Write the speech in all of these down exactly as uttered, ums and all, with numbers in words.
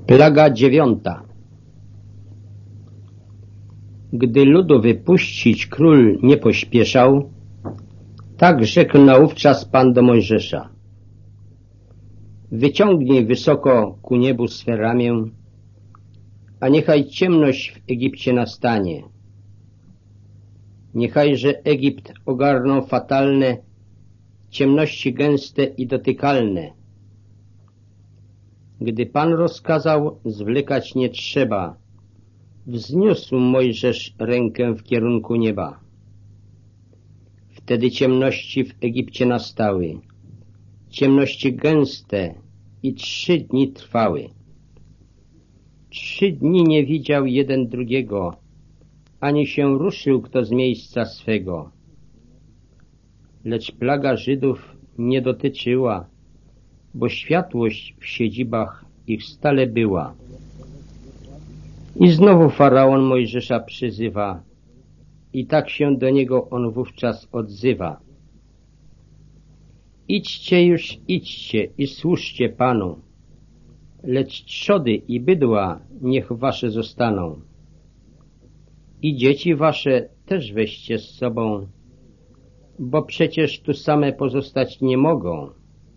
Plaga dziewiąta. Gdy ludu wypuścić król nie pośpieszał, tak rzekł naówczas Pan do Mojżesza: wyciągnij wysoko ku niebu swe ramię, a niechaj ciemność w Egipcie nastanie. Niechajże Egipt ogarną fatalne ciemności gęste i dotykalne. Gdy Pan rozkazał, zwlekać nie trzeba. Wzniósł Mojżesz rękę w kierunku nieba. Wtedy ciemności w Egipcie nastały, ciemności gęste i trzy dni trwały. Trzy dni nie widział jeden drugiego, ani się ruszył kto z miejsca swego. Lecz plaga Żydów nie dotyczyła, bo światłość w siedzibach ich stale była. I znowu Faraon Mojżesza przyzywa, i tak się do niego on wówczas odzywa: idźcie już, idźcie i służcie Panu, lecz trzody i bydła niech wasze zostaną. I dzieci wasze też weźcie z sobą, bo przecież tu same pozostać nie mogą.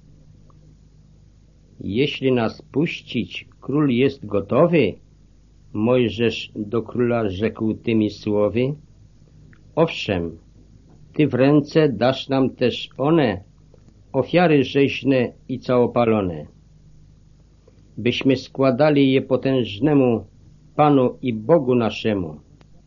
Jeśli nas puścić, król jest gotowy. Mojżesz do króla rzekł tymi słowy: owszem, ty w ręce dasz nam też one, ofiary rzeźne i całopalone, byśmy składali je potężnemu Panu i Bogu naszemu.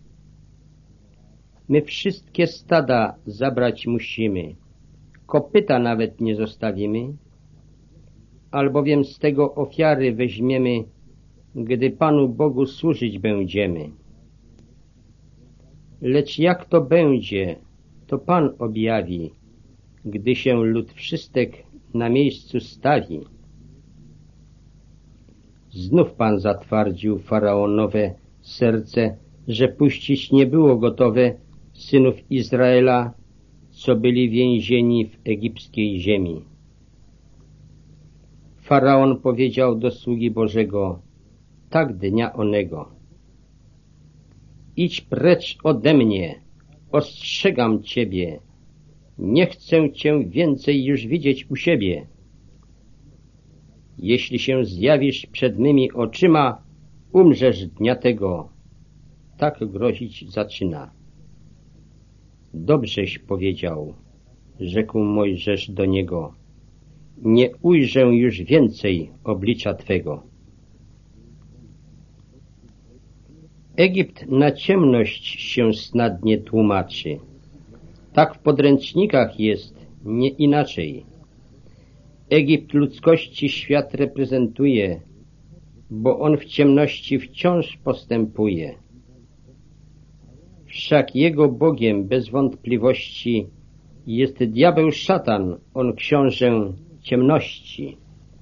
My wszystkie stada zabrać musimy, kopyta nawet nie zostawimy, albowiem z tego ofiary weźmiemy, gdy Panu Bogu służyć będziemy. Lecz jak to będzie, to Pan objawi, gdy się lud wszystek na miejscu stawi. Znów Pan zatwardził Faraonowe serce, że puścić nie było gotowe synów Izraela, co byli więzieni w egipskiej ziemi. Faraon powiedział do sługi Bożego tak dnia onego: idź precz ode mnie, ostrzegam ciebie, nie chcę cię więcej już widzieć u siebie. Jeśli się zjawisz przed mymi oczyma, umrzesz dnia tego. Tak grozić zaczyna. Dobrześ powiedział, rzekł Mojżesz do niego, nie ujrzę już więcej oblicza twego. Egipt na ciemność się snadnie tłumaczy. Tak w podręcznikach jest, nie inaczej. Egipt ludzkości świat reprezentuje, bo on w ciemności wciąż postępuje. Wszak jego Bogiem bez wątpliwości jest diabeł szatan, on książę ciemności.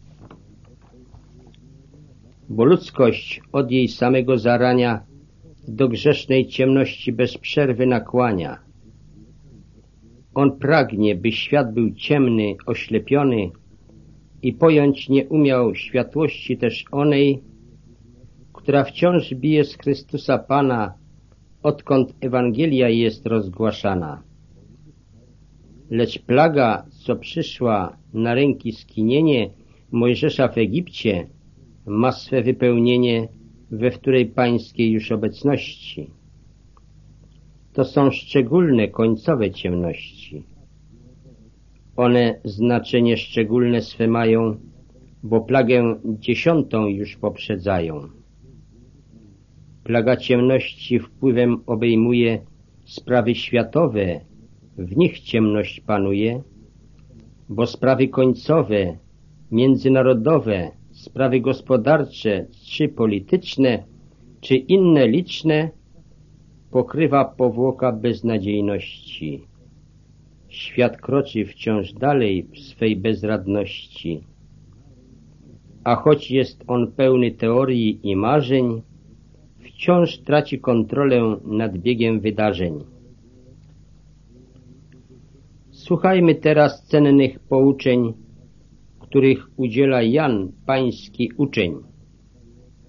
Bo ludzkość od jej samego zarania do grzesznej ciemności bez przerwy nakłania. On pragnie, by świat był ciemny, oślepiony i pojąć nie umiał światłości też onej, która wciąż bije z Chrystusa Pana, odkąd Ewangelia jest rozgłaszana. Lecz plaga, co przyszła na ręki skinienie Mojżesza w Egipcie, ma swe wypełnienie we wtórej pańskiej już obecności. To są szczególne, końcowe ciemności. One znaczenie szczególne swe mają, bo plagę dziesiątą już poprzedzają. Plaga ciemności wpływem obejmuje sprawy światowe, w nich ciemność panuje, bo sprawy końcowe, międzynarodowe, sprawy gospodarcze czy polityczne, czy inne liczne, pokrywa powłoka beznadziejności. Świat kroczy wciąż dalej w swej bezradności. A choć jest on pełny teorii i marzeń, wciąż traci kontrolę nad biegiem wydarzeń. Słuchajmy teraz cennych pouczeń, których udziela Jan, pański uczeń.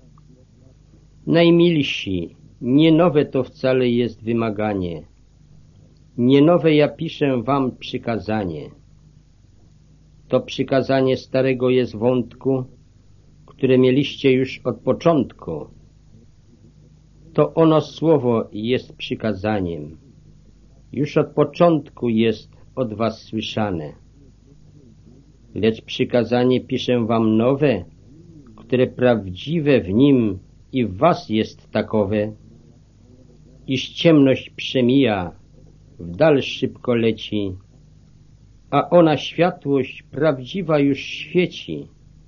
Najmilsi, nie nowe to wcale jest wymaganie. Nie nowe ja piszę wam przykazanie. To przykazanie starego jest wątku, które mieliście już od początku. To ono słowo jest przykazaniem. Już od początku jest od was słyszane. Lecz przykazanie piszę wam nowe, które prawdziwe w nim i w was jest takowe, iż ciemność przemija, w dal szybko leci, a ona światłość prawdziwa już świeci.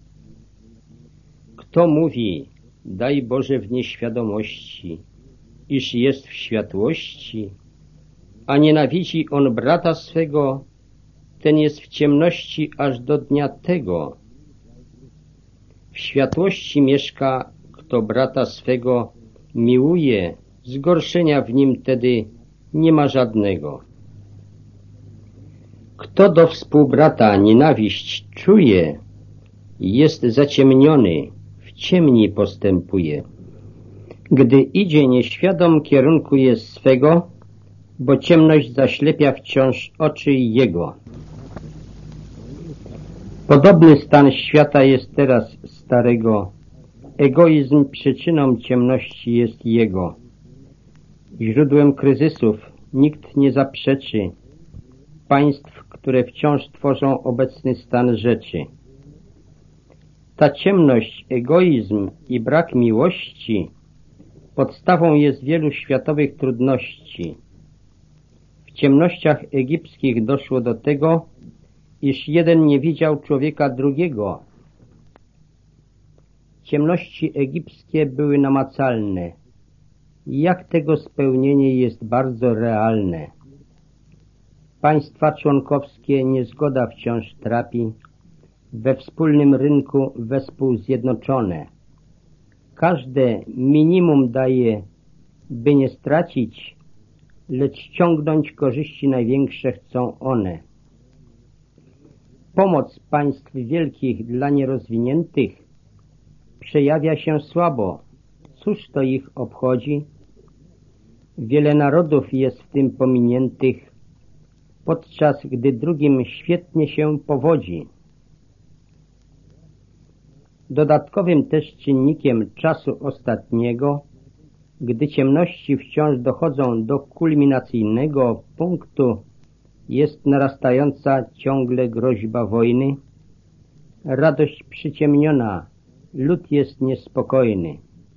Kto mówi, daj Boże w nieświadomości, iż jest w światłości, a nienawidzi on brata swego, ten jest w ciemności aż do dnia tego. W światłości mieszka, kto brata swego miłuje, zgorszenia w nim tedy nie ma żadnego. Kto do współbrata nienawiść czuje, jest zaciemniony, w ciemni postępuje. Gdy idzie nieświadom kierunku jest swego, bo ciemność zaślepia wciąż oczy jego. Podobny stan świata jest teraz starego. Egoizm przyczyną ciemności jest jego. Źródłem kryzysów nikt nie zaprzeczy państw, które wciąż tworzą obecny stan rzeczy. Ta ciemność, egoizm i brak miłości podstawą jest wielu światowych trudności. W ciemnościach egipskich doszło do tego, iż jeden nie widział człowieka drugiego. Ciemności egipskie były namacalne. Jak tego spełnienie jest bardzo realne. Państwa członkowskie niezgoda wciąż trapi, we wspólnym rynku wespół zjednoczone. Każde minimum daje, by nie stracić, lecz ściągnąć korzyści największe chcą one. Pomoc państw wielkich dla nierozwiniętych przejawia się słabo. Cóż to ich obchodzi? Wiele narodów jest w tym pominiętych, podczas gdy drugim świetnie się powodzi. Dodatkowym też czynnikiem czasu ostatniego, gdy ciemności wciąż dochodzą do kulminacyjnego punktu, jest narastająca ciągle groźba wojny, radość przyciemniona, lud jest niespokojny.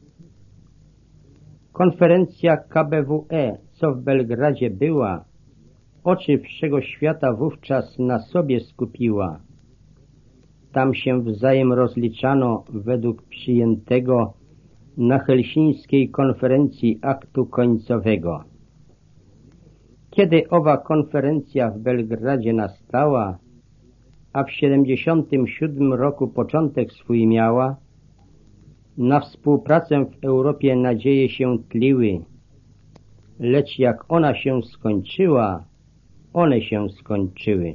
Konferencja K B W E, co w Belgradzie była, oczy wszego świata wówczas na sobie skupiła. Tam się wzajem rozliczano według przyjętego na helsińskiej konferencji aktu końcowego. Kiedy owa konferencja w Belgradzie nastała, a w siedemdziesiątym siódmym roku początek swój miała, na współpracę w Europie nadzieje się tliły, lecz jak ona się skończyła, one się skończyły.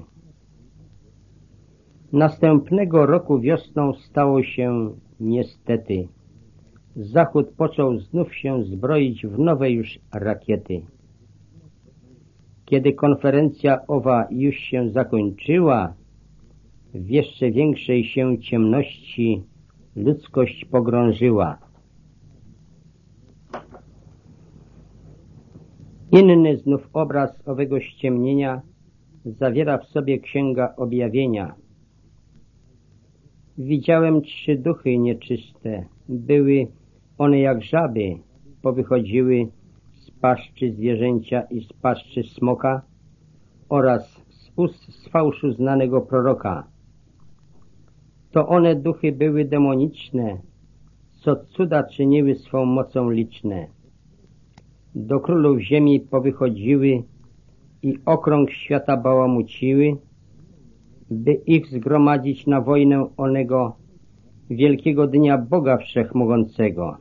Następnego roku wiosną stało się niestety. Zachód począł znów się zbroić w nowe już rakiety. Kiedy konferencja owa już się zakończyła, w jeszcze większej się ciemności ludzkość pogrążyła. Inny znów obraz owego ściemnienia zawiera w sobie Księga Objawienia. Widziałem trzy duchy nieczyste. Były one jak żaby, powychodziły z paszczy zwierzęcia i z paszczy smoka oraz z ust z fałszu znanego proroka. To one duchy były demoniczne, co cuda czyniły swą mocą liczne. Do królów ziemi powychodziły i okrąg świata bałamuciły, by ich zgromadzić na wojnę onego wielkiego dnia Boga Wszechmogącego.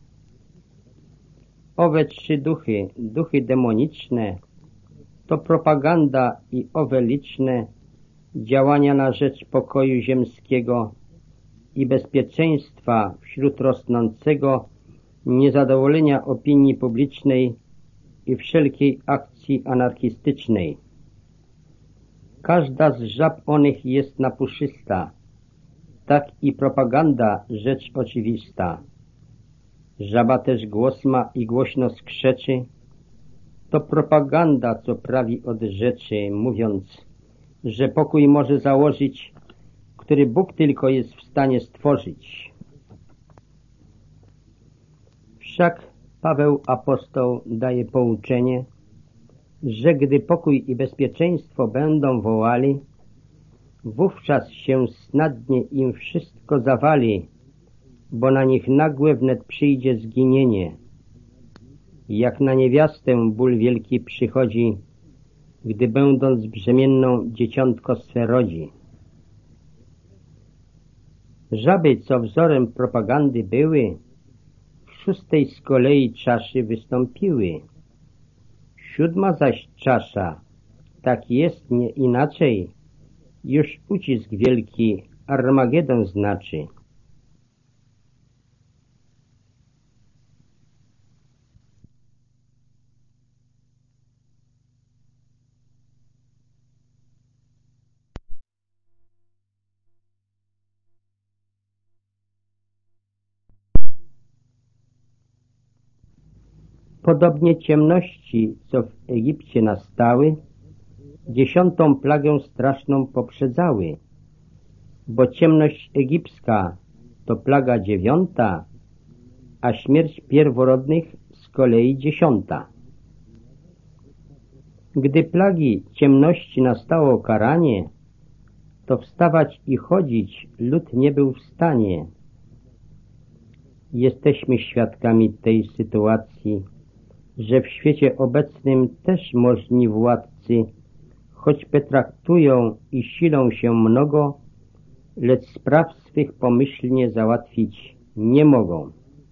Owe trzy duchy, duchy demoniczne, to propaganda i owe liczne działania na rzecz pokoju ziemskiego i bezpieczeństwa wśród rosnącego niezadowolenia opinii publicznej i wszelkiej akcji anarchistycznej. Każda z żab onych jest napuszysta, tak i propaganda rzecz oczywista. Żaba też głos ma i głośno skrzeczy, to propaganda, co prawi od rzeczy, mówiąc, że pokój może założyć, który Bóg tylko jest w stanie stworzyć. Wszak Paweł apostoł daje pouczenie, że gdy pokój i bezpieczeństwo będą wołali, wówczas się snadnie im wszystko zawali, bo na nich nagłe wnet przyjdzie zginienie. Jak na niewiastę ból wielki przychodzi, gdy będąc brzemienną dzieciątko swe rodzi. Żaby, co wzorem propagandy były, w szóstej z kolei czaszy wystąpiły. Siódma zaś czasza, tak jest nie inaczej, już ucisk wielki Armagedon znaczy. Podobnie ciemności, co w Egipcie nastały, dziesiątą plagę straszną poprzedzały, bo ciemność egipska to plaga dziewiąta, a śmierć pierworodnych z kolei dziesiąta. Gdy plagi ciemności nastało karanie, to wstawać i chodzić lud nie był w stanie. Jesteśmy świadkami tej sytuacji, że w świecie obecnym też możni władcy, choć petraktują i silą się mnogo, lecz spraw swych pomyślnie załatwić nie mogą.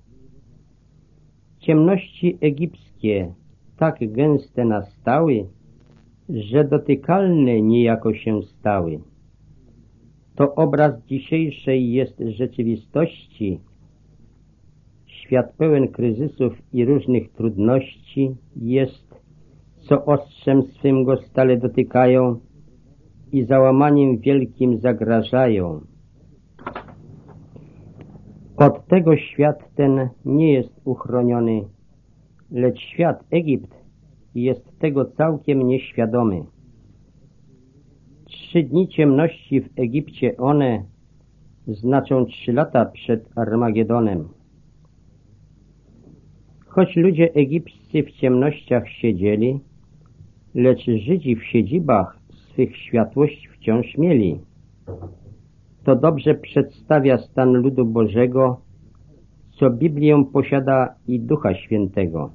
Ciemności egipskie tak gęste nastały, że dotykalne niejako się stały. To obraz dzisiejszej jest rzeczywistości. Świat pełen kryzysów i różnych trudności jest, co ostrzem swym go stale dotykają i załamaniem wielkim zagrażają. Od tego świat ten nie jest uchroniony, lecz świat Egipt jest tego całkiem nieświadomy. Trzy dni ciemności w Egipcie one znaczą trzy lata przed Armagedonem. Choć ludzie egipscy w ciemnościach siedzieli, lecz Żydzi w siedzibach swych światłość wciąż mieli. To dobrze przedstawia stan ludu Bożego, co Biblię posiada i Ducha Świętego.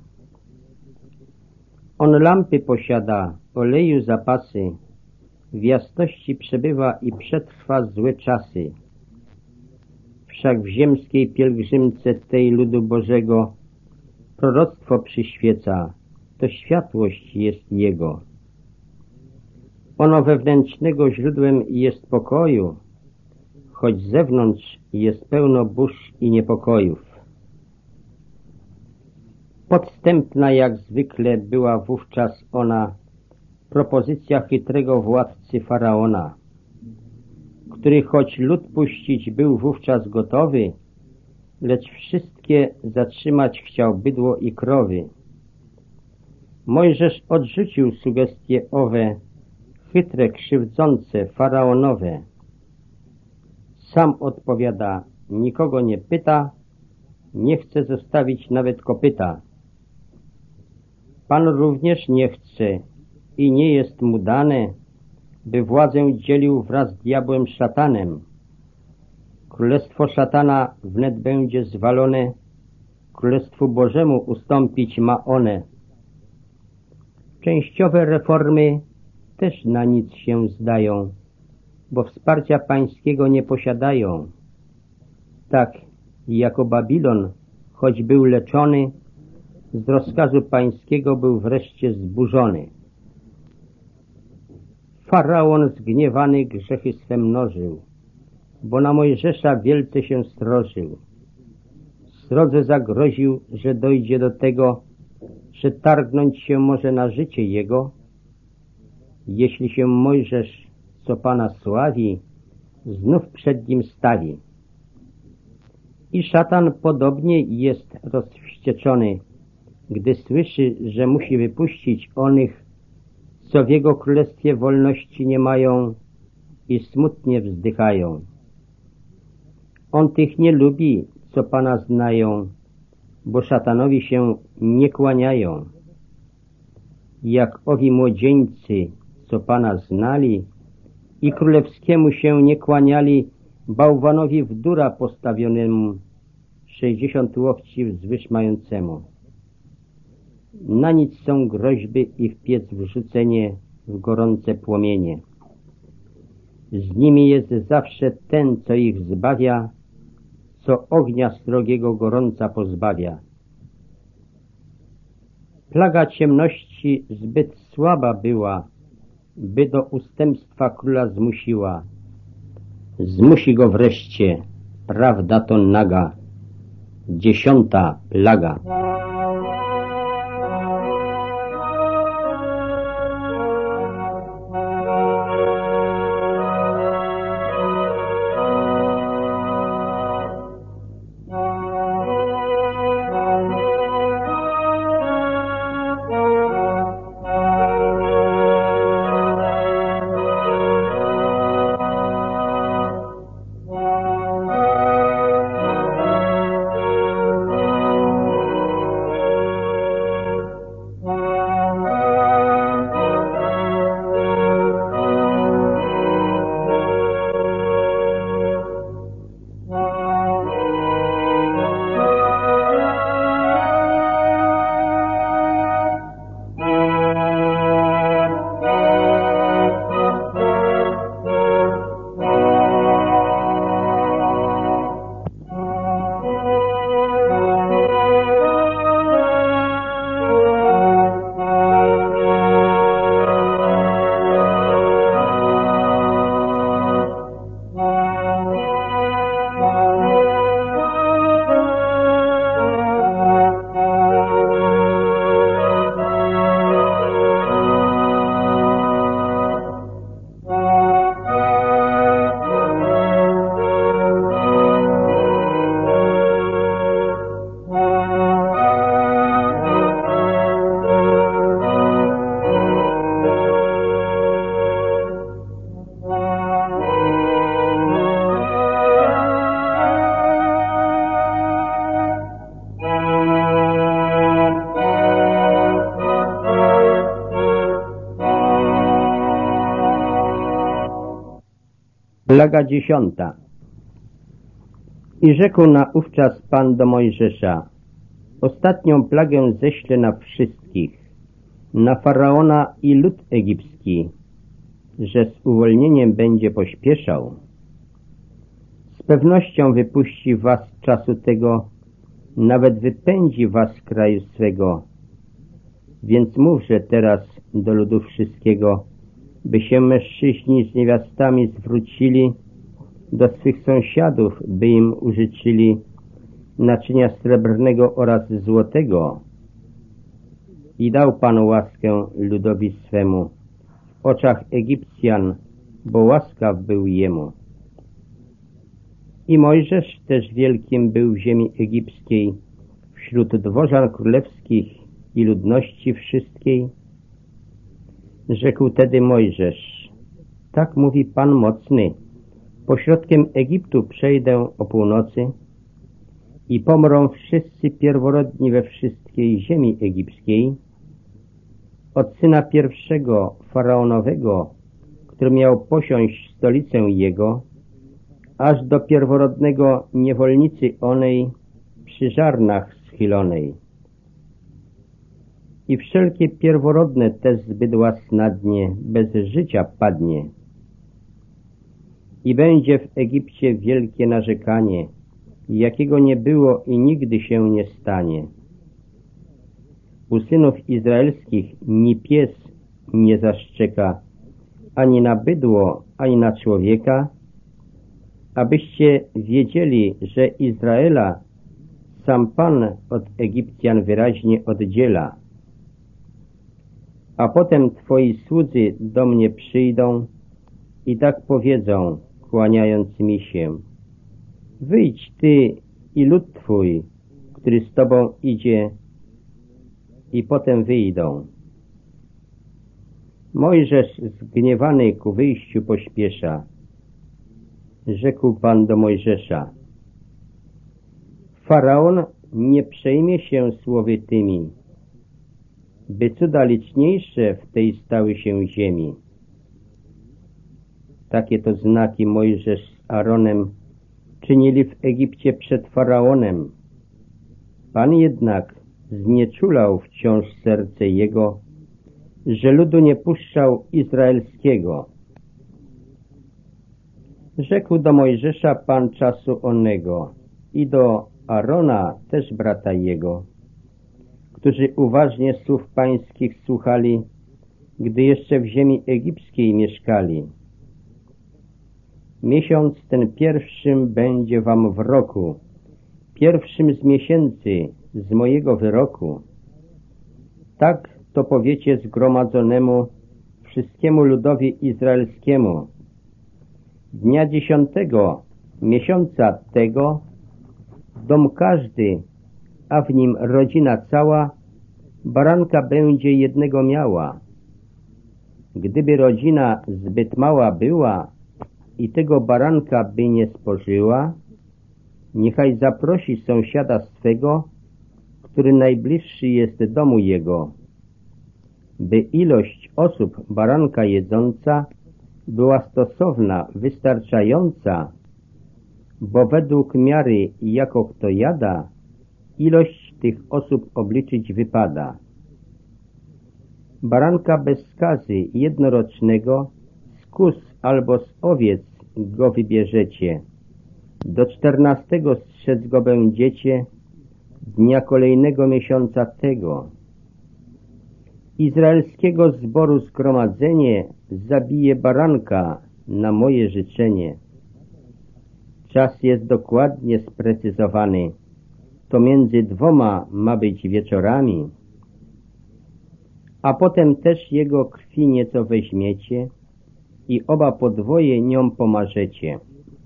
On lampy posiada, oleju zapasy, w jasności przebywa i przetrwa złe czasy. Wszak w ziemskiej pielgrzymce tej ludu Bożego proroctwo przyświeca, to światłość jest Jego. Ono wewnętrznego źródłem jest pokoju, choć z zewnątrz jest pełno burz i niepokojów. Podstępna jak zwykle była wówczas ona propozycja chytrego władcy Faraona, który choć lud puścić był wówczas gotowy, lecz wszystkie zatrzymać chciał bydło i krowy. Mojżesz odrzucił sugestie owe, chytre, krzywdzące, faraonowe. Sam odpowiada, nikogo nie pyta, nie chce zostawić nawet kopyta. Pan również nie chce i nie jest mu dane, by władzę dzielił wraz z diabłem szatanem. Królestwo szatana wnet będzie zwalone, Królestwu Bożemu ustąpić ma one. Częściowe reformy też na nic się zdają, bo wsparcia pańskiego nie posiadają. Tak, jako Babilon, choć był leczony, z rozkazu pańskiego był wreszcie zburzony. Faraon zgniewany grzechy swe mnożył, bo na Mojżesza wielce się strożył. srodze zagroził, że dojdzie do tego, że targnąć się może na życie jego, jeśli się Mojżesz, co Pana sławi, znów przed nim stawi. I szatan podobnie jest rozwścieczony, gdy słyszy, że musi wypuścić onych, co w jego królestwie wolności nie mają i smutnie wzdychają. On tych nie lubi, co Pana znają, bo szatanowi się nie kłaniają. Jak owi młodzieńcy, co Pana znali i królewskiemu się nie kłaniali, bałwanowi w dura postawionemu, sześćdziesiąt łokci wzwyż mającemu. Na nic są groźby i w piec wrzucenie w gorące płomienie. Z nimi jest zawsze ten, co ich zbawia, co ognia srogiego gorąca pozbawia. Plaga ciemności zbyt słaba była, by do ustępstwa króla zmusiła. Zmusi go wreszcie, prawda to naga, dziesiąta plaga. Plaga dziesiąta. I rzekł naówczas Pan do Mojżesza: ostatnią plagę ześlę na wszystkich, na Faraona i lud egipski, że z uwolnieniem będzie pośpieszał. Z pewnością wypuści was z czasu tego, nawet wypędzi was z kraju swego. Więc mówże teraz do ludu wszystkiego, by się mężczyźni z niewiastami zwrócili do swych sąsiadów, by im użyczyli naczynia srebrnego oraz złotego. I dał Pan łaskę ludowi swemu w oczach Egipcjan, bo łaskaw był jemu. I Mojżesz też wielkim był w ziemi egipskiej, wśród dworzan królewskich i ludności wszystkiej. Rzekł tedy Mojżesz: tak mówi Pan mocny, pośrodkiem Egiptu przejdę o północy i pomrą wszyscy pierworodni we wszystkiej ziemi egipskiej, od syna pierwszego faraonowego, który miał posiąść stolicę jego, aż do pierworodnego niewolnicy onej przy żarnach schylonej. I wszelkie pierworodne te z bydła snadnie bez życia padnie. I będzie w Egipcie wielkie narzekanie, jakiego nie było i nigdy się nie stanie. U synów izraelskich ni pies nie zaszczeka, ani na bydło, ani na człowieka, abyście wiedzieli, że Izraela sam Pan od Egipcjan wyraźnie oddziela. A potem twoi słudzy do mnie przyjdą i tak powiedzą, kłaniając mi się: wyjdź ty i lud twój, który z tobą idzie, i potem wyjdą. Mojżesz zgniewany ku wyjściu pośpiesza. Rzekł Pan do Mojżesza: Faraon nie przejmie się słowy tymi, by cuda liczniejsze w tej stały się ziemi. Takie to znaki Mojżesz z Aaronem czynili w Egipcie przed Faraonem. Pan jednak znieczulał wciąż serce jego, że ludu nie puszczał izraelskiego. Rzekł do Mojżesza Pan czasu onego i do Aarona też brata jego, którzy uważnie słów pańskich słuchali, gdy jeszcze w ziemi egipskiej mieszkali. Miesiąc ten pierwszym będzie wam w roku, pierwszym z miesięcy z mojego wyroku. Tak to powiecie zgromadzonemu wszystkiemu ludowi izraelskiemu. Dnia dziesiątego miesiąca tego dom każdy, a w nim rodzina cała, baranka będzie jednego miała. Gdyby rodzina zbyt mała była i tego baranka by nie spożyła, niechaj zaprosi sąsiada swego, który najbliższy jest domu jego, by ilość osób baranka jedząca była stosowna, wystarczająca, bo według miary, jaką kto jada, ilość tych osób obliczyć wypada. Baranka bez skazy jednorocznego, z kóz albo z owiec go wybierzecie. Do czternastego strzec go będziecie, dnia kolejnego miesiąca tego. Izraelskiego zboru zgromadzenie zabije baranka na moje życzenie. Czas jest dokładnie sprecyzowany. To między dwoma ma być wieczorami. A potem też jego krwi nieco weźmiecie i oba podwoje nią pomarzecie.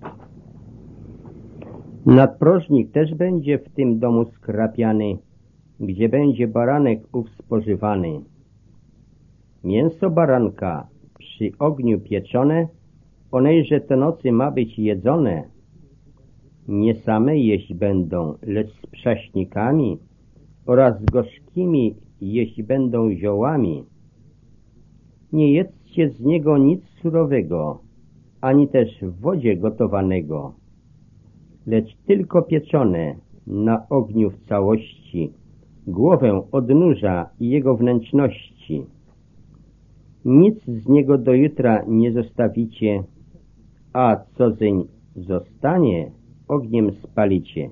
Nadprożnik też będzie w tym domu skrapiany, gdzie będzie baranek ów spożywany. Mięso baranka przy ogniu pieczone, onejże te nocy ma być jedzone. Nie same jeść będą, lecz z przaśnikami oraz z gorzkimi jeść będą ziołami. Nie jedzcie z niego nic surowego, ani też w wodzie gotowanego, lecz tylko pieczone na ogniu w całości, głowę odnóża i jego wnętrzności. Nic z niego do jutra nie zostawicie, a co zeń zostanie, ogniem spalicie.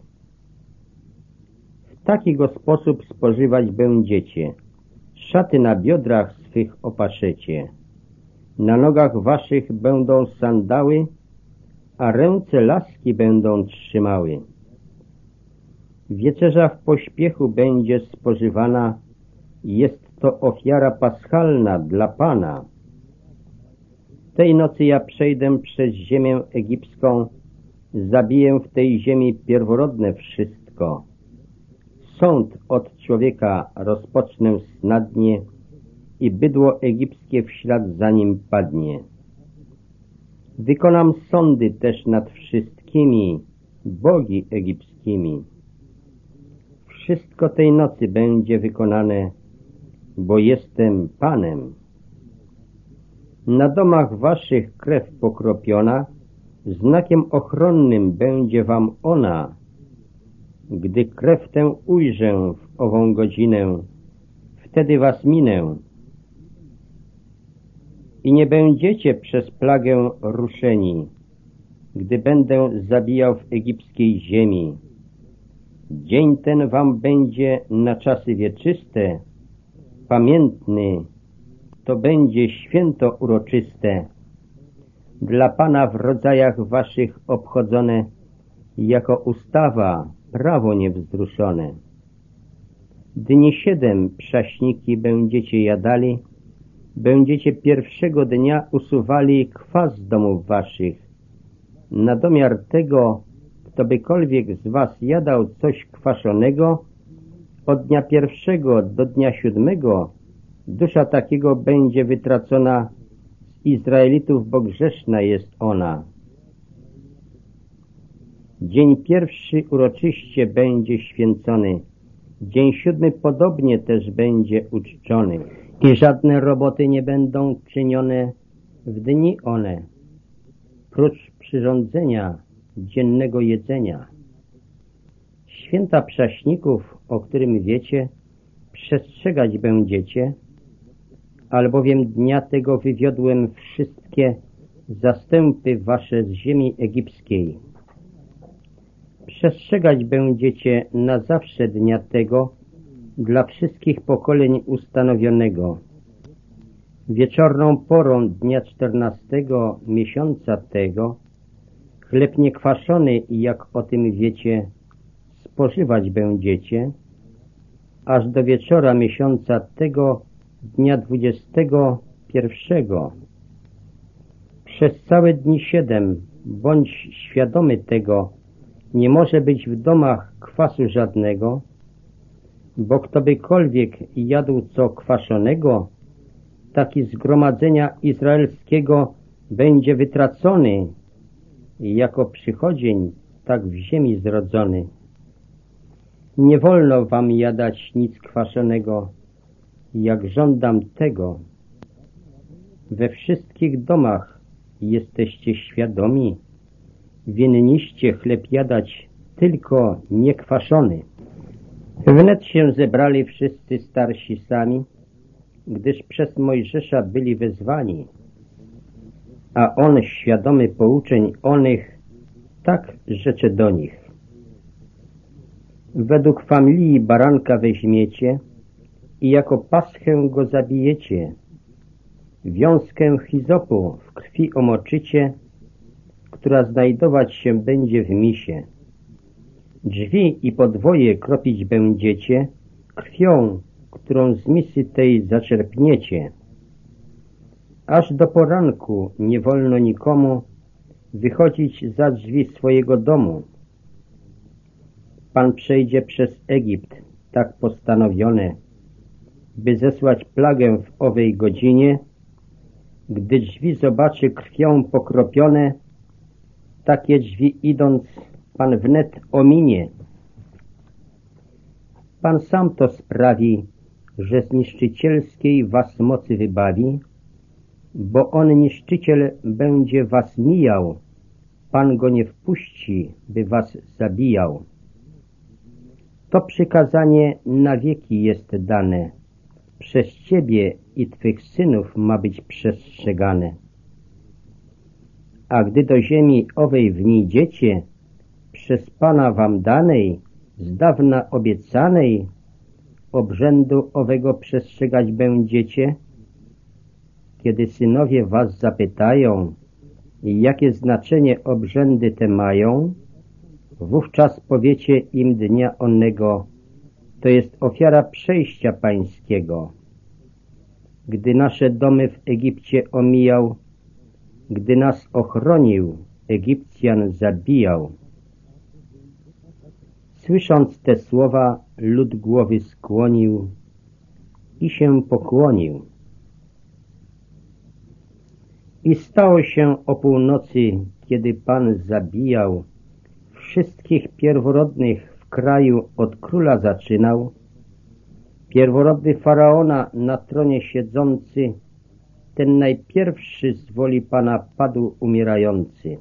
W taki go sposób spożywać będziecie. Szaty na biodrach swych opaszecie. Na nogach waszych będą sandały, a ręce laski będą trzymały. Wieczerza w pośpiechu będzie spożywana, jest to ofiara paschalna dla Pana. Tej nocy ja przejdę przez ziemię egipską, zabiję w tej ziemi pierworodne wszystko. Sąd od człowieka rozpocznę snadnie i bydło egipskie w ślad za nim padnie. Wykonam sądy też nad wszystkimi bogi egipskimi. Wszystko tej nocy będzie wykonane, bo jestem Panem. Na domach waszych krew pokropiona, znakiem ochronnym będzie wam ona. Gdy krew tę ujrzę w ową godzinę, wtedy was minę. I nie będziecie przez plagę ruszeni, gdy będę zabijał w egipskiej ziemi. Dzień ten wam będzie na czasy wieczyste, pamiętny, to będzie święto uroczyste, dla Pana w rodzajach waszych obchodzone jako ustawa prawo niewzruszone. Dni siedem przaśniki będziecie jadali, będziecie pierwszego dnia usuwali kwas z domów waszych. Na domiar tego, ktobykolwiek z was jadał coś kwaszonego, od dnia pierwszego do dnia siódmego dusza takiego będzie wytracona z Izraelitów, bo grzeszna jest ona. Dzień pierwszy uroczyście będzie święcony, dzień siódmy podobnie też będzie uczczony i żadne roboty nie będą czynione w dni one, prócz przyrządzenia dziennego jedzenia. Święta przaśników, o którym wiecie, przestrzegać będziecie, albowiem dnia tego wywiodłem wszystkie zastępy wasze z ziemi egipskiej. Przestrzegać będziecie na zawsze dnia tego dla wszystkich pokoleń ustanowionego. Wieczorną porą dnia czternastego miesiąca tego chleb niekwaszony, jak o tym wiecie, spożywać będziecie, aż do wieczora miesiąca tego dnia dwudziestego pierwszego. Przez całe dni siedem bądź świadomy tego, nie może być w domach kwasu żadnego, bo ktobykolwiek jadł co kwaszonego, taki zgromadzenia izraelskiego będzie wytracony, jako przychodzień, tak w ziemi zrodzony. Nie wolno wam jadać nic kwaszonego, jak żądam tego. We wszystkich domach jesteście świadomi, winniście chleb jadać tylko niekwaszony. Wnet się zebrali wszyscy starsi sami, gdyż przez Mojżesza byli wezwani, a on, świadomy pouczeń onych, tak rzecze do nich. Według familii baranka weźmiecie i jako paschę go zabijecie. Wiązkę hizopu w krwi omoczycie, która znajdować się będzie w misie. Drzwi i podwoje kropić będziecie krwią, którą z misy tej zaczerpniecie. Aż do poranku nie wolno nikomu wychodzić za drzwi swojego domu. Pan przejdzie przez Egipt, tak postanowione, by zesłać plagę w owej godzinie. Gdy drzwi zobaczy krwią pokropione, takie drzwi idąc Pan wnet ominie. Pan sam to sprawi, że z niszczycielskiej was mocy wybawi, bo on niszczyciel będzie was mijał, Pan go nie wpuści, by was zabijał. To przykazanie na wieki jest dane, przez ciebie i twych synów ma być przestrzegane. A gdy do ziemi owej wnijdziecie, przez Pana wam danej, z dawna obiecanej, obrzędu owego przestrzegać będziecie, kiedy synowie was zapytają, jakie znaczenie obrzędy te mają, wówczas powiecie im dnia onego, to jest ofiara przejścia pańskiego. Gdy nasze domy w Egipcie omijał, gdy nas ochronił, Egipcjan zabijał. Słysząc te słowa, lud głowy skłonił i się pokłonił. I stało się o północy, kiedy Pan zabijał, wszystkich pierworodnych w kraju od króla zaczynał, pierworodny Faraona na tronie siedzący, ten najpierwszy z woli Pana padł umierający.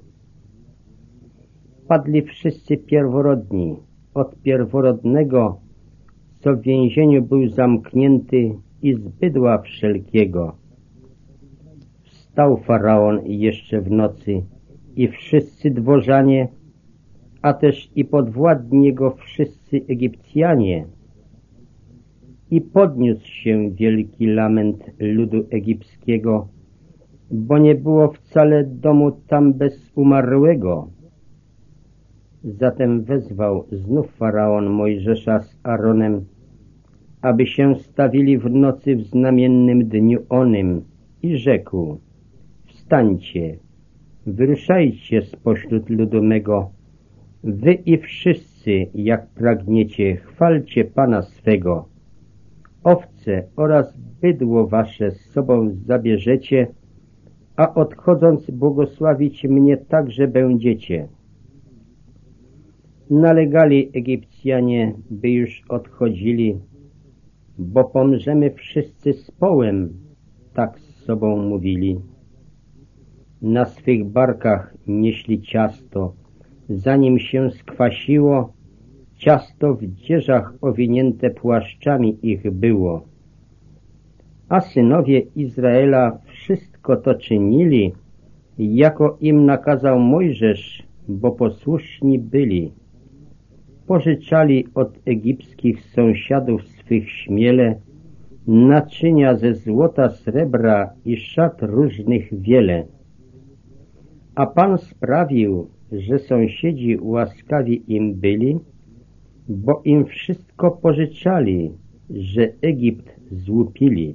Padli wszyscy pierworodni, od pierworodnego, co w więzieniu był zamknięty, i z bydła wszelkiego. Wstał Faraon jeszcze w nocy i wszyscy dworzanie, a też i podwładni jego wszyscy Egipcjanie. I podniósł się wielki lament ludu egipskiego, bo nie było wcale domu tam bez umarłego. Zatem wezwał znów Faraon Mojżesza z Aaronem, aby się stawili w nocy w znamiennym dniu onym i rzekł: wstańcie, wyruszajcie spośród ludu mego, wy i wszyscy, jak pragniecie, chwalcie Pana swego. Owce oraz bydło wasze z sobą zabierzecie, a odchodząc błogosławić mnie także będziecie. Nalegali Egipcjanie, by już odchodzili, bo pomrzemy wszyscy z połem, tak z sobą mówili. Na swych barkach nieśli ciasto, zanim się skwasiło, ciasto w dzieżach owinięte płaszczami ich było. A synowie Izraela wszystko to czynili, jako im nakazał Mojżesz, bo posłuszni byli. Pożyczali od egipskich sąsiadów swych śmiele naczynia ze złota, srebra i szat różnych wiele. A Pan sprawił, że sąsiedzi łaskawi im byli, bo im wszystko pożyczali, że Egipt złupili.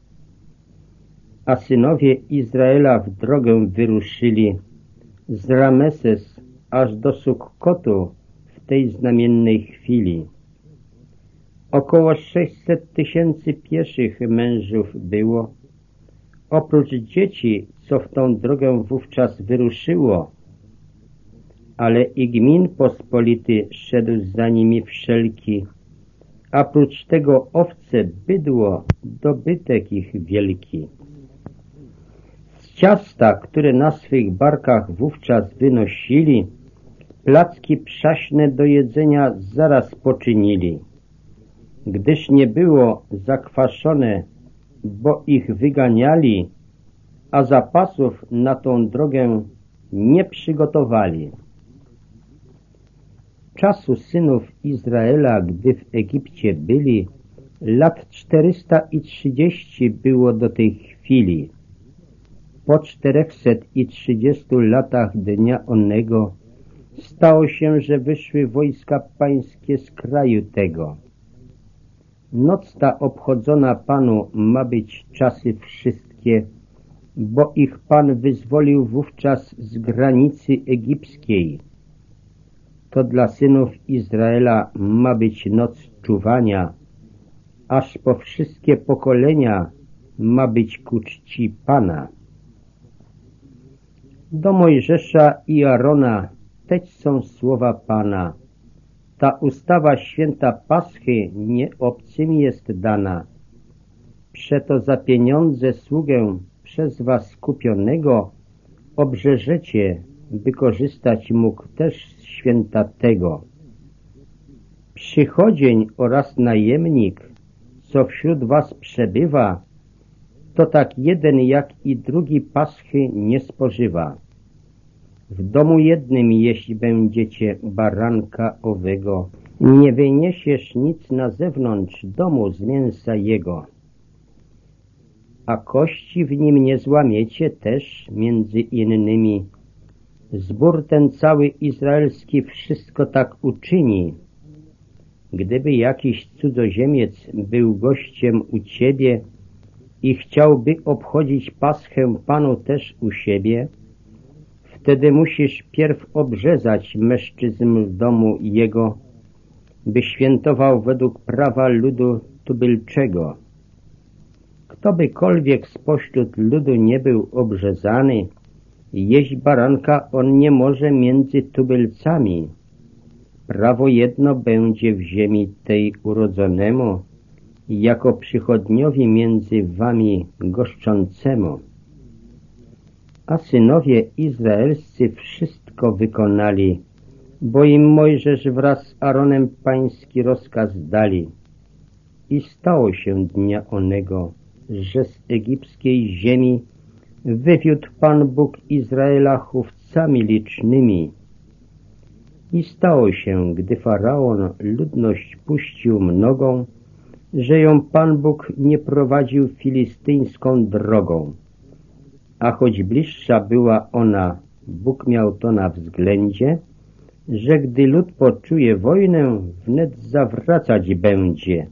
A synowie Izraela w drogę wyruszyli z Rameses aż do Sukkotu w tej znamiennej chwili. Około sześćset tysięcy pieszych mężów było, oprócz dzieci, co w tą drogę wówczas wyruszyło, ale i gmin pospolity szedł za nimi wszelki, a prócz tego owce, bydło, dobytek ich wielki. Z ciasta, które na swych barkach wówczas wynosili, placki przaśne do jedzenia zaraz poczynili, gdyż nie było zakwaszone, bo ich wyganiali, a zapasów na tą drogę nie przygotowali. Czasu synów Izraela, gdy w Egipcie byli, lat czterysta i trzydzieści było do tej chwili. Po czterechset i trzydziestu latach dnia onego stało się, że wyszły wojska pańskie z kraju tego. Noc ta obchodzona Panu ma być czasy wszystkie, bo ich Pan wyzwolił wówczas z granicy egipskiej. To dla synów Izraela ma być noc czuwania, aż po wszystkie pokolenia ma być ku czci Pana. Do Mojżesza i Arona teć są słowa Pana. Ta ustawa święta Paschy nie obcym jest dana. Przeto za pieniądze sługę przez was kupionego obrzeżecie, by korzystać mógł też z święta tego. Przychodzień oraz najemnik, co wśród was przebywa, to tak jeden jak i drugi Paschy nie spożywa. W domu jednym jeść będziecie baranka owego, nie wyniesiesz nic na zewnątrz domu z mięsa jego. A kości w nim nie złamiecie też między innymi. Zbór ten cały izraelski wszystko tak uczyni. Gdyby jakiś cudzoziemiec był gościem u ciebie i chciałby obchodzić Paschę Panu też u siebie, wtedy musisz pierw obrzezać mężczyzn w domu jego, by świętował według prawa ludu tubylczego. Ktobykolwiek spośród ludu nie był obrzezany, jeść baranka on nie może między tubylcami. Prawo jedno będzie w ziemi tej urodzonemu, jako przychodniowi między wami goszczącemu. A synowie izraelscy wszystko wykonali, bo im Mojżesz wraz z Aaronem pański rozkaz dali. I stało się dnia onego, że z egipskiej ziemi wywiódł Pan Bóg Izraela chówcami licznymi. I stało się, gdy Faraon ludność puścił mnogą, że ją Pan Bóg nie prowadził filistyńską drogą. A choć bliższa była ona, Bóg miał to na względzie, że gdy lud poczuje wojnę, wnet zawracać będzie.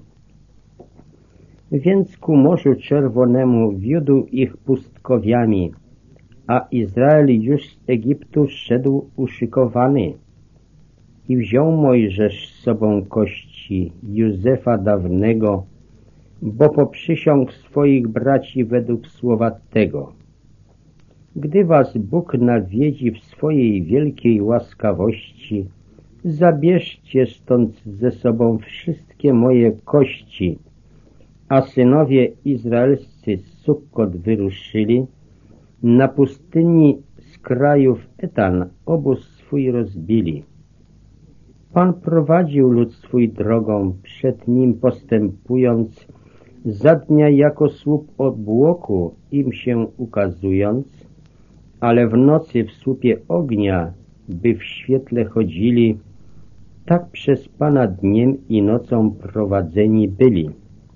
Więc ku Morzu Czerwonemu wiódł ich pustkowiami, a Izrael już z Egiptu szedł uszykowany. I wziął Mojżesz z sobą kości Józefa dawnego, bo poprzysiągł swoich braci według słowa tego. Gdy was Bóg nawiedzi w swojej wielkiej łaskawości, zabierzcie stąd ze sobą wszystkie moje kości. A synowie izraelscy z Sukkot wyruszyli, na pustyni z krajów Etan obóz swój rozbili. Pan prowadził lud swój drogą, przed nim postępując, za dnia jako słup obłoku im się ukazując, ale w nocy w słupie ognia, by w świetle chodzili, tak przez Pana dniem i nocą prowadzeni byli.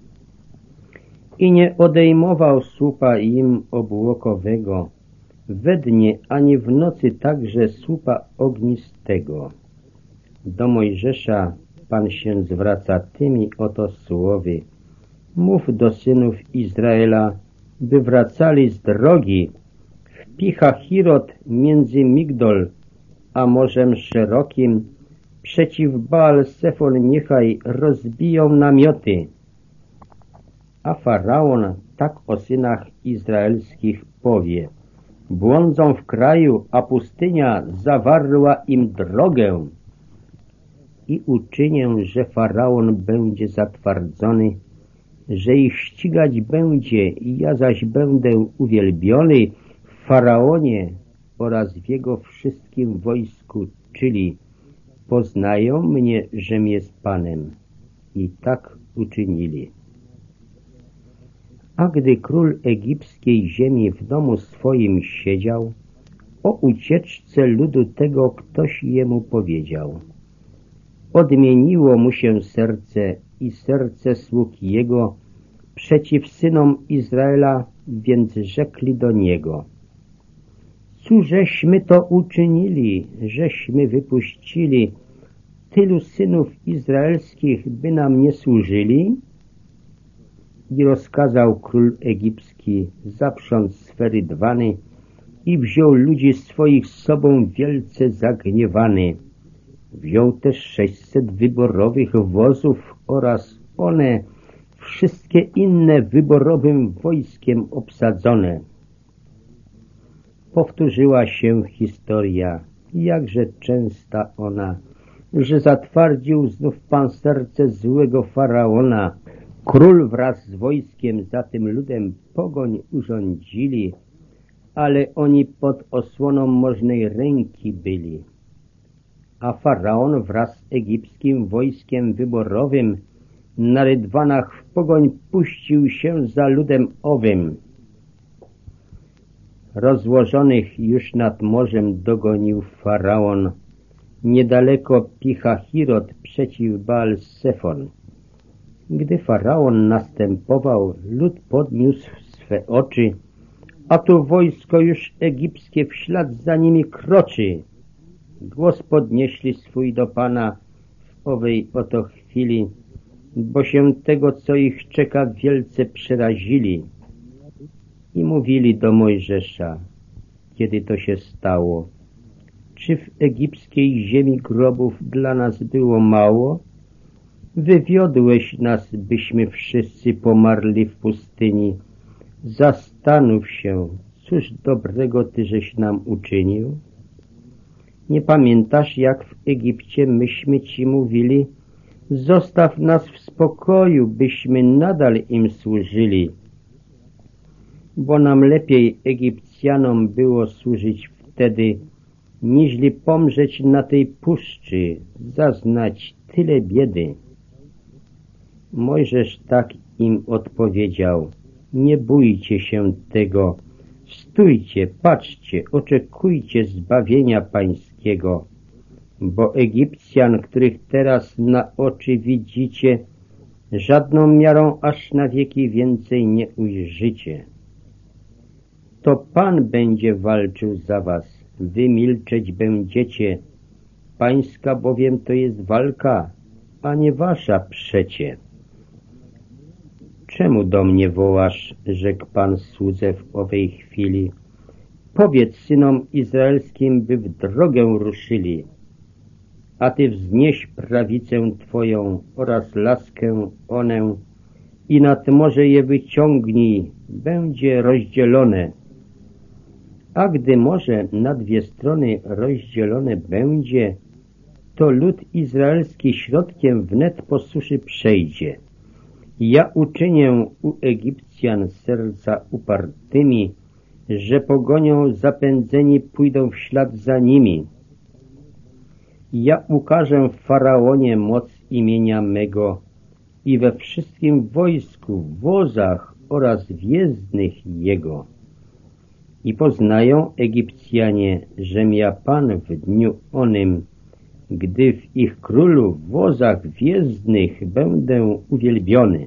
I nie odejmował słupa im obłokowego, we dnie ani w nocy także słupa ognistego. Do Mojżesza Pan się zwraca tymi oto słowy. Mów do synów Izraela, by wracali z drogi, w Pichahirot między Migdol a Morzem Szerokim, przeciw Baal Sefon niechaj rozbiją namioty. A Faraon tak o synach izraelskich powie. Błądzą w kraju, a pustynia zawarła im drogę. I uczynię, że Faraon będzie zatwardzony, że ich ścigać będzie, ja zaś będę uwielbiony w Faraonie oraz w jego wszystkim wojsku, czyli poznają mnie, żem jest Panem. I tak uczynili. A gdy król egipskiej ziemi w domu swoim siedział, o ucieczce ludu tego ktoś jemu powiedział. Odmieniło mu się serce i serce sług jego przeciw synom Izraela, więc rzekli do niego. Cóżeśmy to uczynili, żeśmy wypuścili tylu synów izraelskich, by nam nie służyli? I rozkazał król egipski zaprząc swe rydwany i wziął ludzi swoich z sobą wielce zagniewany. Wziął też sześćset wyborowych wozów oraz one wszystkie inne wyborowym wojskiem obsadzone. Powtórzyła się historia, jakże częsta ona, że zatwardził znów Pan serce złego Faraona. Król wraz z wojskiem za tym ludem pogoń urządzili, ale oni pod osłoną możnej ręki byli. A Faraon wraz z egipskim wojskiem wyborowym na rydwanach w pogoń puścił się za ludem owym. Rozłożonych już nad morzem dogonił Faraon, niedaleko Pichahirot przeciw Baal Sefon. Gdy Faraon następował, lud podniósł swe oczy, a tu wojsko już egipskie w ślad za nimi kroczy. Głos podnieśli swój do Pana w owej oto chwili, bo się tego, co ich czeka, wielce przerazili. I mówili do Mojżesza, kiedy to się stało, czy w egipskiej ziemi grobów dla nas było mało? Wywiodłeś nas, byśmy wszyscy pomarli w pustyni. Zastanów się, cóż dobrego Ty żeś nam uczynił? Nie pamiętasz, jak w Egipcie myśmy Ci mówili, zostaw nas w spokoju, byśmy nadal im służyli. Bo nam lepiej Egipcjanom było służyć wtedy, niźli pomrzeć na tej puszczy, zaznać tyle biedy. Mojżesz tak im odpowiedział, nie bójcie się tego, stójcie, patrzcie, oczekujcie zbawienia pańskiego, bo Egipcjan, których teraz na oczy widzicie, żadną miarą aż na wieki więcej nie ujrzycie. To Pan będzie walczył za was, wy milczeć będziecie, pańska bowiem to jest walka, a nie wasza przecie. Czemu do mnie wołasz, rzekł Pan słudze w owej chwili? Powiedz synom izraelskim, by w drogę ruszyli, a ty wznieś prawicę twoją oraz laskę onę i nad morze je wyciągnij, będzie rozdzielone. A gdy morze na dwie strony rozdzielone będzie, to lud izraelski środkiem wnet po suszy przejdzie. Ja uczynię u Egipcjan serca upartymi, że pogonią zapędzeni pójdą w ślad za nimi. Ja ukażę Faraonie moc imienia mego i we wszystkim wojsku, wozach oraz wjezdnych jego. I poznają Egipcjanie, żem ja Pan w dniu onym, gdy w ich królu w wozach wjezdnych będę uwielbiony.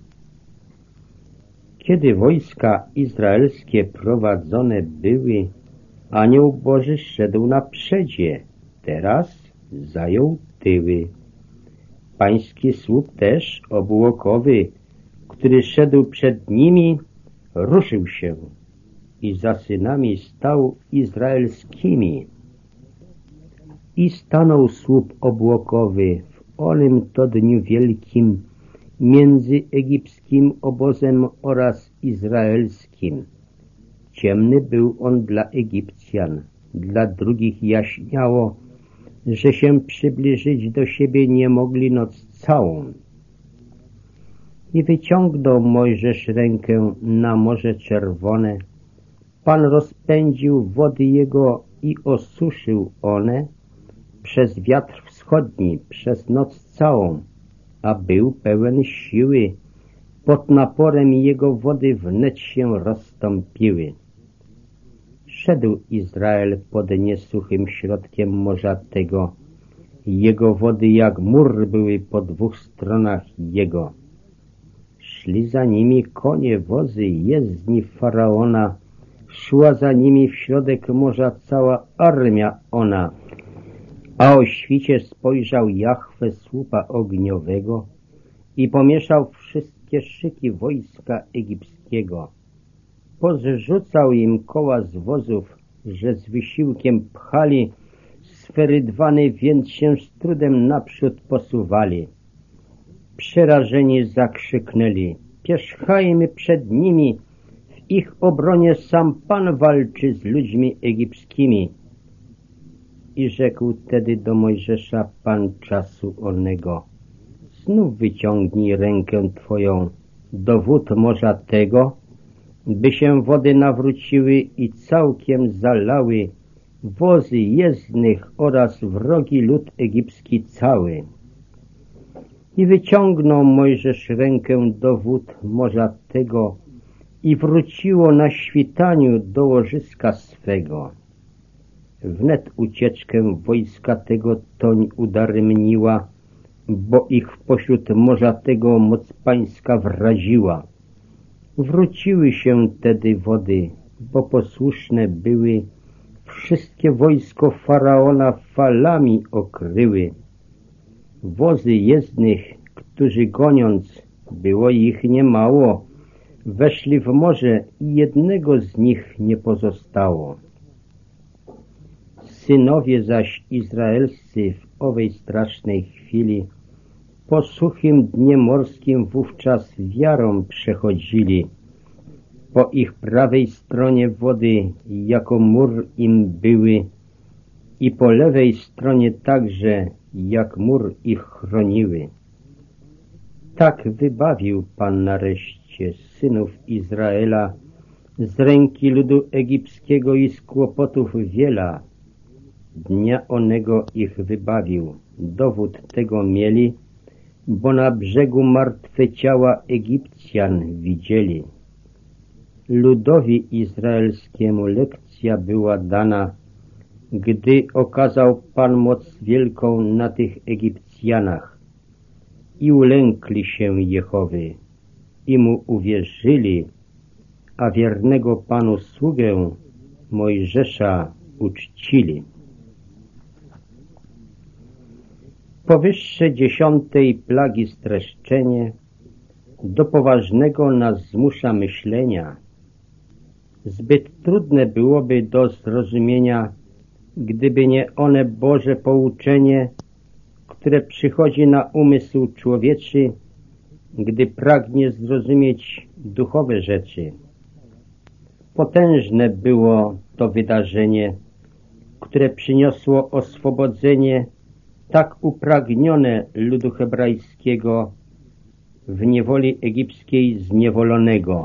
Kiedy wojska izraelskie prowadzone były, anioł Boży szedł na przedzie, teraz zajął tyły. Pański słup też obłokowy, który szedł przed nimi, ruszył się i za synami stał izraelskimi. I stanął słup obłokowy w onym to dniu wielkim między egipskim obozem oraz izraelskim. Ciemny był on dla Egipcjan, dla drugich jaśniało, że się przybliżyć do siebie nie mogli noc całą. I wyciągnął Mojżesz rękę na Morze Czerwone. Pan rozpędził wody jego i osuszył one przez wiatr wschodni, przez noc całą, a był pełen siły. Pod naporem jego wody wnet się rozstąpiły. Szedł Izrael pod niesuchym środkiem morza tego. Jego wody jak mur były po dwóch stronach jego. Szli za nimi konie, wozy, jezdni Faraona. Szła za nimi w środek morza cała armia ona. A o świcie spojrzał Jahwe słupa ogniowego i pomieszał wszystkie szyki wojska egipskiego. Pozrzucał im koła z wozów, że z wysiłkiem pchali, sferydwany więc się z trudem naprzód posuwali. Przerażeni zakrzyknęli: pierzchajmy przed nimi, w ich obronie sam Pan walczy z ludźmi egipskimi. I rzekł tedy do Mojżesza Pan czasu onego: znów wyciągnij rękę twoją do wód morza tego, by się wody nawróciły i całkiem zalały wozy jezdnych oraz wrogi lud egipski cały. I wyciągnął Mojżesz rękę do wód morza tego i wróciło na świtaniu do łożyska swego. Wnet ucieczkę wojska tego toń udaremniła, bo ich pośród morza tego moc pańska wraziła. Wróciły się tedy wody, bo posłuszne były, wszystkie wojsko Faraona falami okryły. Wozy jezdnych, którzy goniąc, było ich niemało, weszli w morze i jednego z nich nie pozostało. Synowie zaś izraelscy w owej strasznej chwili po suchym dnie morskim wówczas wiarą przechodzili. Po ich prawej stronie wody jako mur im były i po lewej stronie także jak mur ich chroniły. Tak wybawił Pan nareszcie synów Izraela z ręki ludu egipskiego i z kłopotów wiela. Dnia onego ich wybawił, dowód tego mieli, bo na brzegu martwe ciała Egipcjan widzieli. Ludowi izraelskiemu lekcja była dana, gdy okazał Pan moc wielką na tych Egipcjanach i ulękli się Jehowy i mu uwierzyli, a wiernego Panu sługę Mojżesza uczcili. Powyższe dziesiątej plagi streszczenie do poważnego nas zmusza myślenia. Zbyt trudne byłoby do zrozumienia, gdyby nie one Boże pouczenie, które przychodzi na umysł człowieczy, gdy pragnie zrozumieć duchowe rzeczy. Potężne było to wydarzenie, które przyniosło oswobodzenie tak upragnione ludu hebrajskiego w niewoli egipskiej zniewolonego.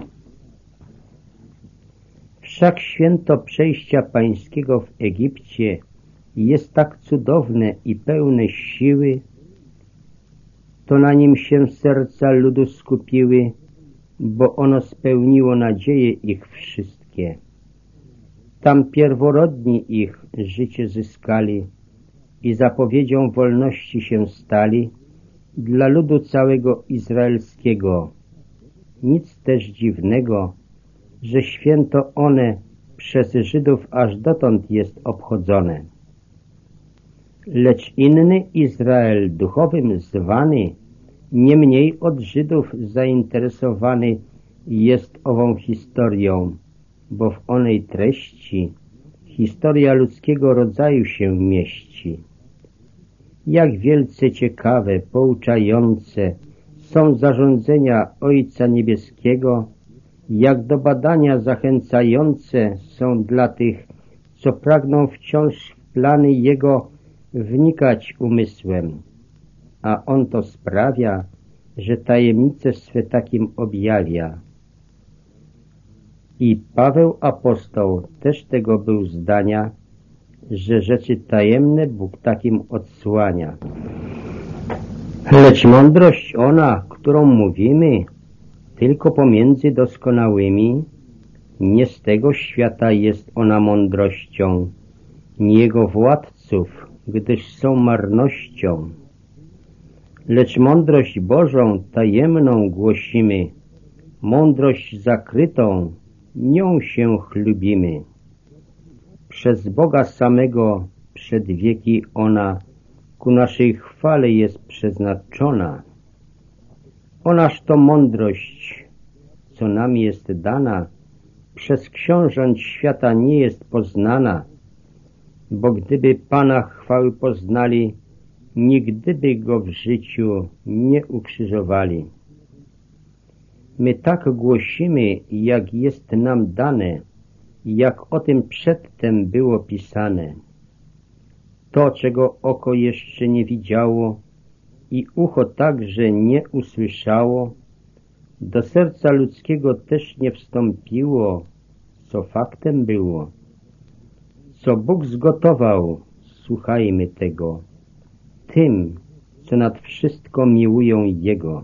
Wszak święto przejścia pańskiego w Egipcie jest tak cudowne i pełne siły, to na nim się serca ludu skupiły, bo ono spełniło nadzieje ich wszystkie. Tam pierworodni ich życie zyskali i zapowiedzią wolności się stali dla ludu całego izraelskiego. Nic też dziwnego, że święto one przez Żydów aż dotąd jest obchodzone. Lecz inny Izrael, duchowym zwany, nie mniej od Żydów zainteresowany jest ową historią, bo w onej treści historia ludzkiego rodzaju się mieści. Jak wielce ciekawe, pouczające są zarządzenia Ojca Niebieskiego, jak do badania zachęcające są dla tych, co pragną wciąż w plany Jego wnikać umysłem, a On to sprawia, że tajemnice swe takim objawia. I Paweł apostoł też tego był zdania, że rzeczy tajemne Bóg takim odsłania. Lecz mądrość ona, którą mówimy, tylko pomiędzy doskonałymi, nie z tego świata jest ona mądrością, nie jego władców, gdyż są marnością. Lecz mądrość Bożą tajemną głosimy, mądrość zakrytą, nią się chlubimy. Przez Boga samego przed wieki ona ku naszej chwale jest przeznaczona. Onaż to mądrość, co nam jest dana, przez książąt świata nie jest poznana, bo gdyby Pana chwały poznali, nigdy by Go w życiu nie ukrzyżowali. My tak głosimy, jak jest nam dane, jak o tym przedtem było pisane. To, czego oko jeszcze nie widziało i ucho także nie usłyszało, do serca ludzkiego też nie wstąpiło, co faktem było. Co Bóg zgotował, słuchajmy tego, tym, co nad wszystko miłują Jego.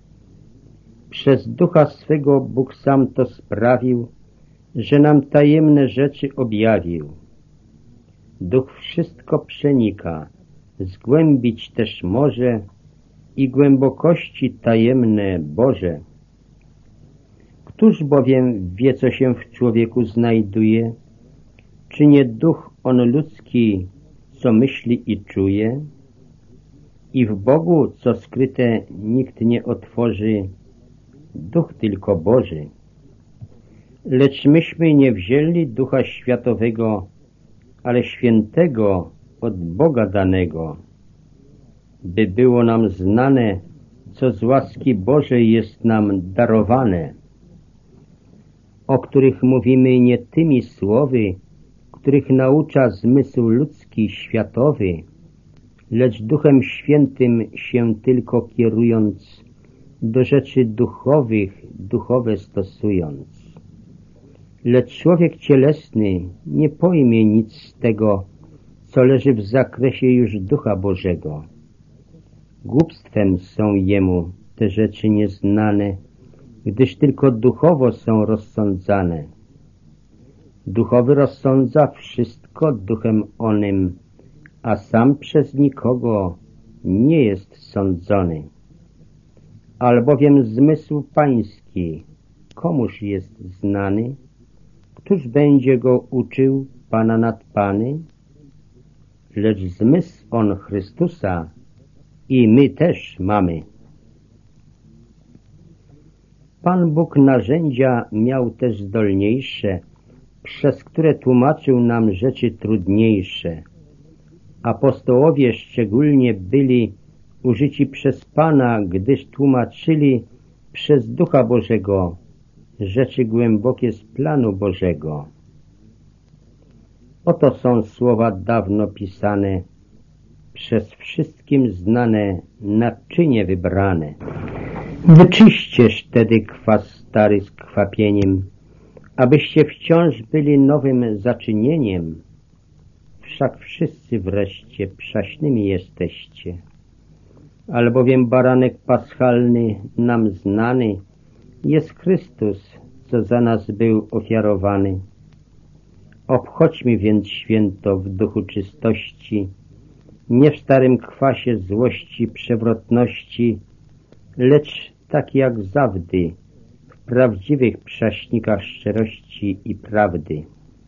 Przez Ducha swego Bóg sam to sprawił, że nam tajemne rzeczy objawił. Duch wszystko przenika, zgłębić też może i głębokości tajemne Boże. Któż bowiem wie, co się w człowieku znajduje? Czy nie duch on ludzki, co myśli i czuje? I w Bogu, co skryte, nikt nie otworzy, duch tylko Boży. Lecz myśmy nie wzięli ducha światowego, ale świętego od Boga danego, by było nam znane, co z łaski Bożej jest nam darowane, o których mówimy nie tymi słowy, których naucza zmysł ludzki, światowy, lecz Duchem Świętym się tylko kierując, do rzeczy duchowych, duchowe stosując. Lecz człowiek cielesny nie pojmie nic z tego, co leży w zakresie już Ducha Bożego. Głupstwem są jemu te rzeczy nieznane, gdyż tylko duchowo są rozsądzane. Duchowy rozsądza wszystko duchem onym, a sam przez nikogo nie jest sądzony. Albowiem zmysł pański komuż jest znany? Któż będzie go uczył Pana nad Pany? Lecz zmysł on Chrystusa i my też mamy. Pan Bóg narzędzia miał też zdolniejsze, przez które tłumaczył nam rzeczy trudniejsze. Apostołowie szczególnie byli użyci przez Pana, gdyż tłumaczyli przez Ducha Bożego rzeczy głębokie z planu Bożego. Oto są słowa dawno pisane, przez wszystkim znane, naczynie wybrane. Wyczyścież tedy kwas stary z kwapieniem, abyście wciąż byli nowym zaczynieniem. Wszak wszyscy wreszcie przaśnymi jesteście. Albowiem baranek paschalny nam znany jest Chrystus, co za nas był ofiarowany. Obchodźmy więc święto w duchu czystości, nie w starym kwasie złości, przewrotności, lecz tak jak zawdy, w prawdziwych przaśnikach szczerości i prawdy.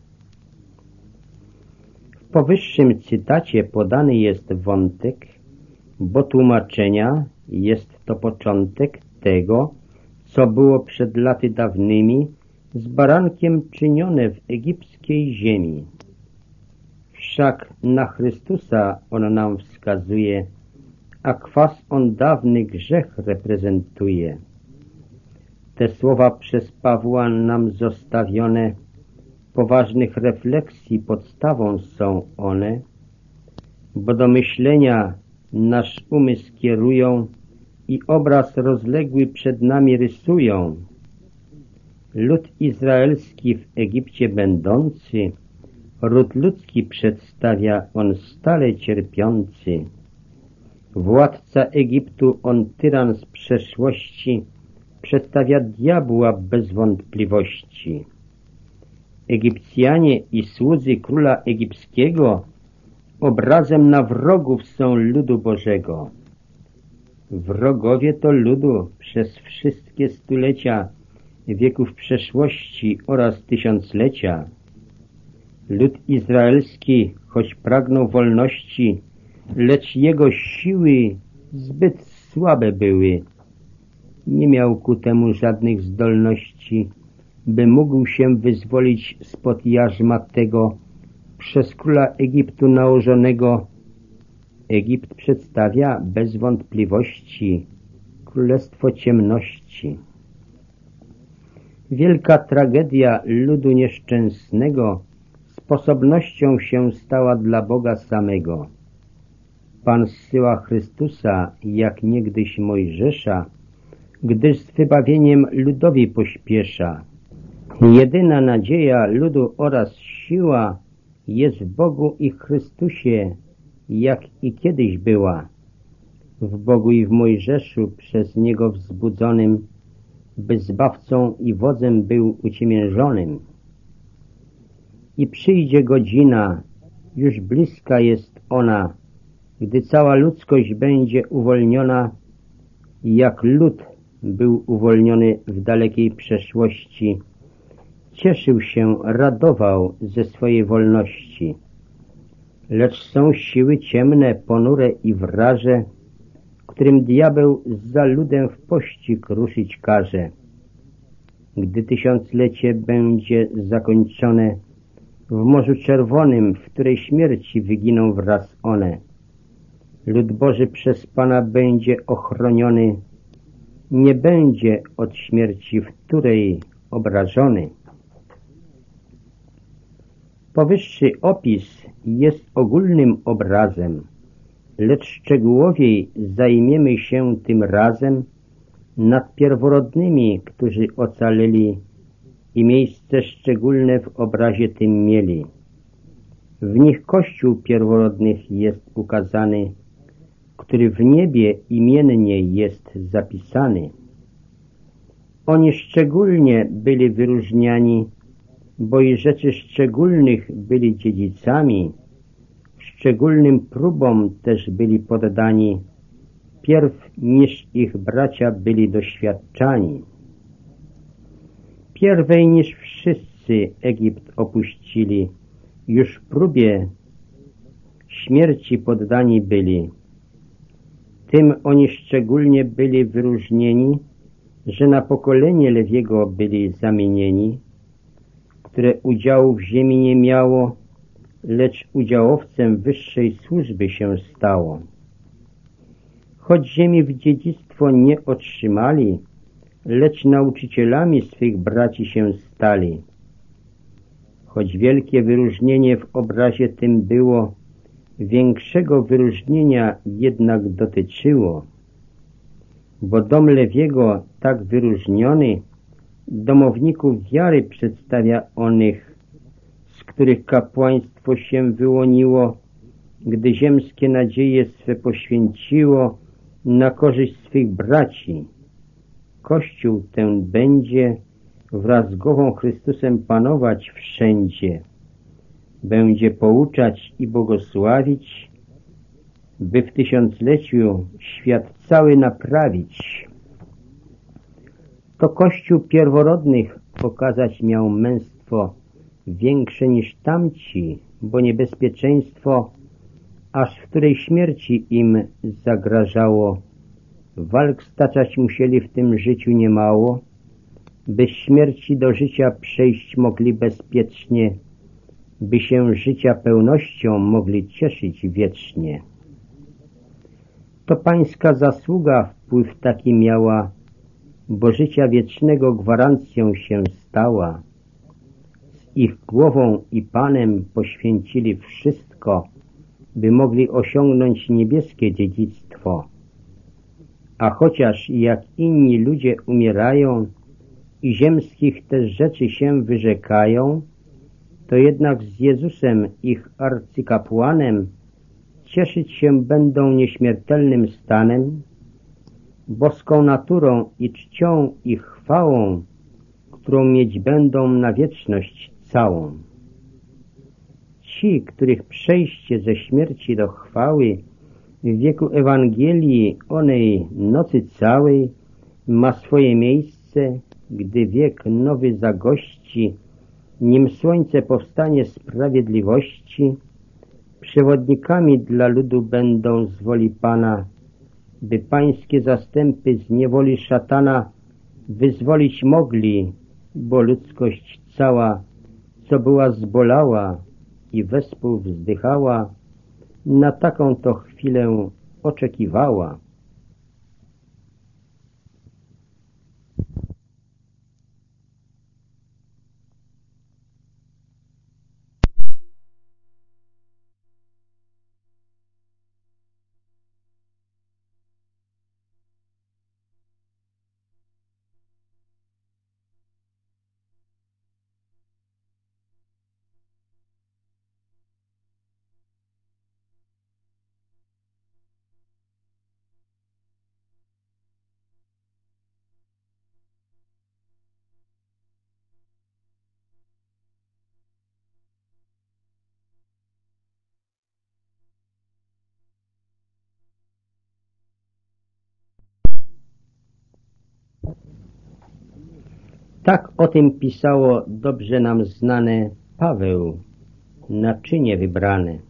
W powyższym cytacie podany jest wątek, bo tłumaczenia jest to początek tego, co było przed laty dawnymi z barankiem czynione w egipskiej ziemi. Wszak na Chrystusa on nam wskazuje, a kwas on dawny grzech reprezentuje. Te słowa przez Pawła nam zostawione, poważnych refleksji podstawą są one, bo do myślenia nasz umysł kierują i obraz rozległy przed nami rysują. Lud izraelski w Egipcie będący, ród ludzki przedstawia on stale cierpiący. Władca Egiptu, on tyran z przeszłości, przedstawia diabła bez wątpliwości. Egipcjanie i słudzy króla egipskiego obrazem na wrogów są ludu Bożego. Wrogowie to ludu przez wszystkie stulecia wieków przeszłości oraz tysiąclecia. Lud izraelski, choć pragnął wolności, lecz jego siły zbyt słabe były. Nie miał ku temu żadnych zdolności, by mógł się wyzwolić spod jarzma tego przez króla Egiptu nałożonego. Egipt przedstawia bez wątpliwości królestwo ciemności. Wielka tragedia ludu nieszczęsnego sposobnością się stała dla Boga samego. Pan zsyła Chrystusa, jak niegdyś Mojżesza, gdyż z wybawieniem ludowi pośpiesza. Jedyna nadzieja ludu oraz siła jest w Bogu i Chrystusie, jak i kiedyś była. W Bogu i w Mojżeszu przez Niego wzbudzonym, by zbawcą i wodzem był uciemiężonym. I przyjdzie godzina, już bliska jest ona, gdy cała ludzkość będzie uwolniona, jak lud był uwolniony w dalekiej przeszłości, cieszył się, radował ze swojej wolności. Lecz są siły ciemne, ponure i wraże, którym diabeł za ludem w pościg ruszyć każe. Gdy tysiąclecie będzie zakończone, w Morzu Czerwonym, w której śmierci wyginą wraz one, lud Boży przez Pana będzie ochroniony, nie będzie od śmierci, w której obrażony. Powyższy opis jest ogólnym obrazem, lecz szczegółowiej zajmiemy się tym razem nad pierworodnymi, którzy ocaleli i miejsce szczególne w obrazie tym mieli. W nich Kościół pierworodnych jest ukazany, który w niebie imiennie jest zapisany. Oni szczególnie byli wyróżniani, bo i rzeczy szczególnych byli dziedzicami, szczególnym próbom też byli poddani, pierw niż ich bracia byli doświadczani. Pierwej niż wszyscy Egipt opuścili, już próbie śmierci poddani byli. Tym oni szczególnie byli wyróżnieni, że na pokolenie Lewiego byli zamienieni, które udziału w ziemi nie miało, lecz udziałowcem wyższej służby się stało. Choć ziemi w dziedzictwo nie otrzymali, lecz nauczycielami swych braci się stali. Choć wielkie wyróżnienie w obrazie tym było, większego wyróżnienia jednak dotyczyło, bo dom Lewiego tak wyróżniony domowników wiary przedstawia onych, z których kapłaństwo się wyłoniło, gdy ziemskie nadzieje swe poświęciło na korzyść swych braci. Kościół ten będzie wraz z głową Chrystusem panować wszędzie. Będzie pouczać i błogosławić, by w tysiącleciu świat cały naprawić. To Kościół pierworodnych pokazać miał męstwo większe niż tamci, bo niebezpieczeństwo, aż w której śmierci im zagrażało. Walk staczać musieli w tym życiu niemało, by z śmierci do życia przejść mogli bezpiecznie, by się życia pełnością mogli cieszyć wiecznie. To pańska zasługa wpływ taki miała, bo życia wiecznego gwarancją się stała. Z ich głową i Panem poświęcili wszystko, by mogli osiągnąć niebieskie dziedzictwo. A chociaż jak inni ludzie umierają i ziemskich też rzeczy się wyrzekają, to jednak z Jezusem, ich arcykapłanem, cieszyć się będą nieśmiertelnym stanem, boską naturą i czcią i chwałą, którą mieć będą na wieczność całą. Ci, których przejście ze śmierci do chwały w wieku Ewangelii onej nocy całej ma swoje miejsce, gdy wiek nowy zagości, nim słońce powstanie sprawiedliwości, przewodnikami dla ludu będą z woli Pana, by pańskie zastępy z niewoli szatana wyzwolić mogli, bo ludzkość cała, co była zbolała i wespół wzdychała, na taką to chwilę oczekiwała. Tak o tym pisało dobrze nam znane Paweł, naczynie wybrane.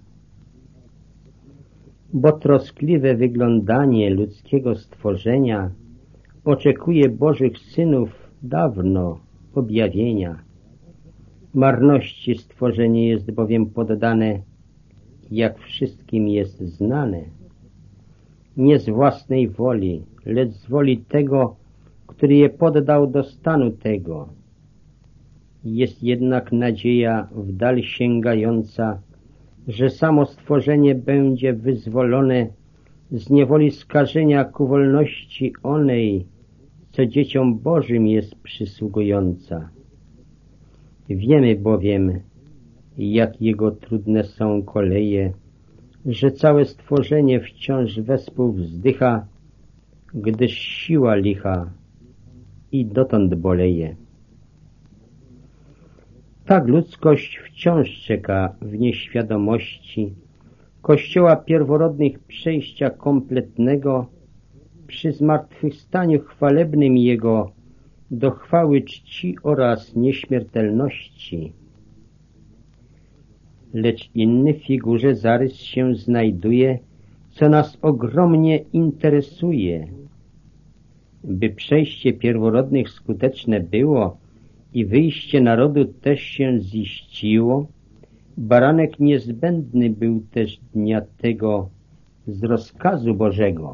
Bo troskliwe wyglądanie ludzkiego stworzenia oczekuje Bożych synów dawno objawienia. Marności stworzenie jest bowiem poddane, jak wszystkim jest znane. Nie z własnej woli, lecz z woli tego, który je poddał do stanu tego. Jest jednak nadzieja w dal sięgająca, że samo stworzenie będzie wyzwolone z niewoli skażenia ku wolności onej, co dzieciom Bożym jest przysługująca. Wiemy bowiem, jak jego trudne są koleje, że całe stworzenie wciąż wespół wzdycha, gdyż siła licha i dotąd boleje. Tak ludzkość wciąż czeka w nieświadomości Kościoła pierworodnych przejścia kompletnego przy zmartwychwstaniu chwalebnym Jego do chwały czci oraz nieśmiertelności. Lecz inny w figurze zarys się znajduje, co nas ogromnie interesuje. By przejście pierworodnych skuteczne było i wyjście narodu też się ziściło, baranek niezbędny był też dnia tego z rozkazu Bożego.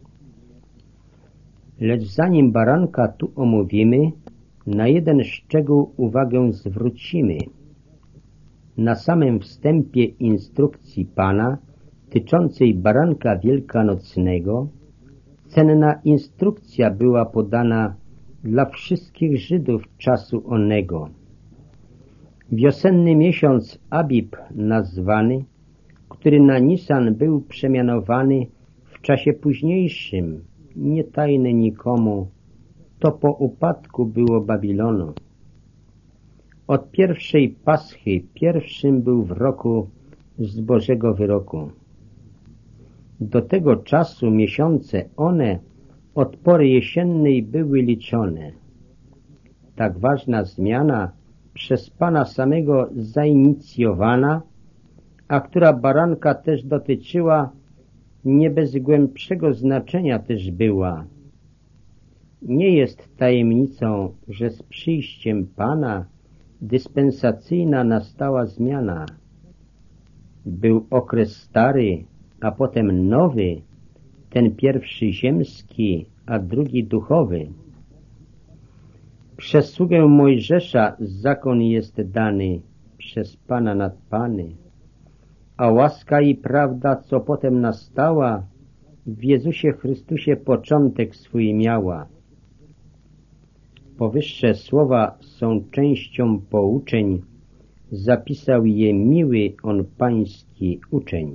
Lecz zanim baranka tu omówimy, na jeden szczegół uwagę zwrócimy. Na samym wstępie instrukcji Pana tyczącej baranka wielkanocnego cenna instrukcja była podana dla wszystkich Żydów czasu onego. Wiosenny miesiąc Abib nazwany, który na Nisan był przemianowany w czasie późniejszym, nie tajne nikomu, to po upadku było Babilonu. Od pierwszej Paschy pierwszym był w roku z Bożego wyroku. Do tego czasu miesiące one od pory jesiennej były liczone. Tak ważna zmiana przez Pana samego zainicjowana, a która baranka też dotyczyła, nie bez głębszego znaczenia też była. Nie jest tajemnicą, że z przyjściem Pana dyspensacyjna nastała zmiana. Był okres stary, a potem nowy, ten pierwszy ziemski, a drugi duchowy. Przez sługę Mojżesza zakon jest dany, przez Pana nadpany, a łaska i prawda, co potem nastała, w Jezusie Chrystusie początek swój miała. Powyższe słowa są częścią pouczeń, zapisał je miły on pański uczeń.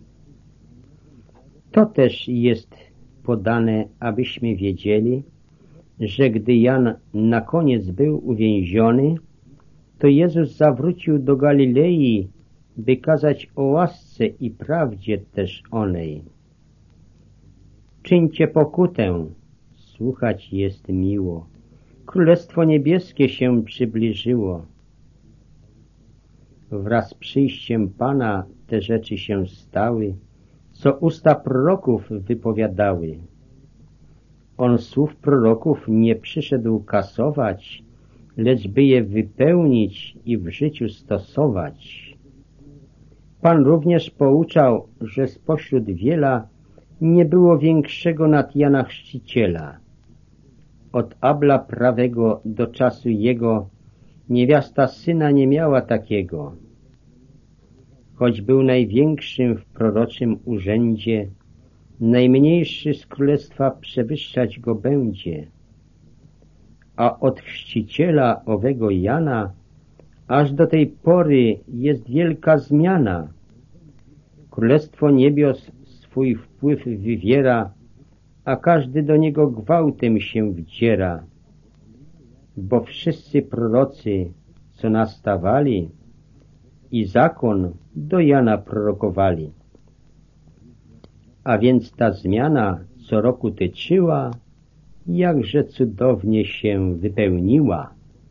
To też jest podane, abyśmy wiedzieli, że gdy Jan na koniec był uwięziony, to Jezus zawrócił do Galilei, by kazać o łasce i prawdzie też onej. Czyńcie pokutę, słuchać jest miło. Królestwo niebieskie się przybliżyło. Wraz z przyjściem Pana te rzeczy się stały, co usta proroków wypowiadały. On słów proroków nie przyszedł kasować, lecz by je wypełnić i w życiu stosować. Pan również pouczał, że spośród wiela nie było większego nad Jana Chrzciciela. Od Abla prawego do czasu jego niewiasta syna nie miała takiego. Choć był największym w proroczym urzędzie, najmniejszy z królestwa przewyższać go będzie. A od chrzciciela owego Jana aż do tej pory jest wielka zmiana. Królestwo niebios swój wpływ wywiera, a każdy do niego gwałtem się wdziera. Bo wszyscy prorocy, co nastawali, i zakon do Jana prorokowali. A więc ta zmiana co roku tyczyła, jakże cudownie się wypełniła.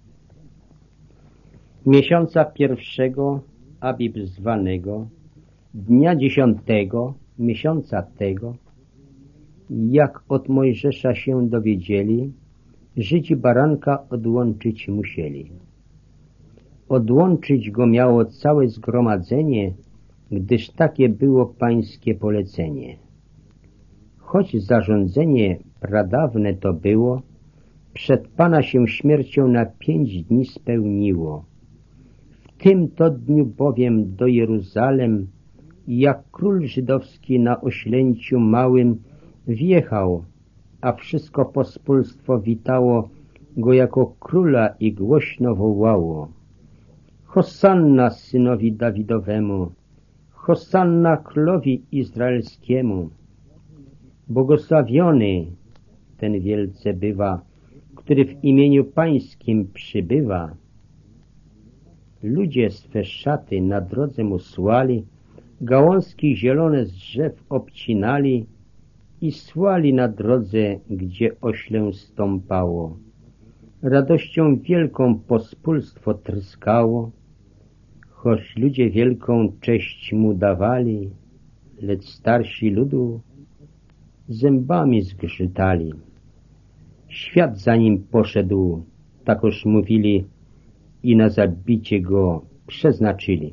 Miesiąca pierwszego, Abib zwanego, dnia dziesiątego, miesiąca tego, jak od Mojżesza się dowiedzieli, Żydzi baranka odłączyć musieli. Odłączyć go miało całe zgromadzenie, gdyż takie było pańskie polecenie. Choć zarządzenie pradawne to było, przed Pana się śmiercią na pięć dni spełniło. W tym to dniu bowiem do Jeruzalem, jak król żydowski na oślęciu małym wjechał, a wszystko pospólstwo witało go jako króla i głośno wołało: Hosanna synowi Dawidowemu, Hosanna królowi Izraelskiemu. Błogosławiony ten wielce bywa, który w imieniu pańskim przybywa. Ludzie swe szaty na drodze mu słali, gałązki zielone z drzew obcinali i słali na drodze, gdzie oślę stąpało. Radością wielką pospólstwo tryskało, choć ludzie wielką cześć mu dawali, lecz starsi ludu zębami zgrzytali. Świat za nim poszedł, takoż mówili, i na zabicie go przeznaczyli.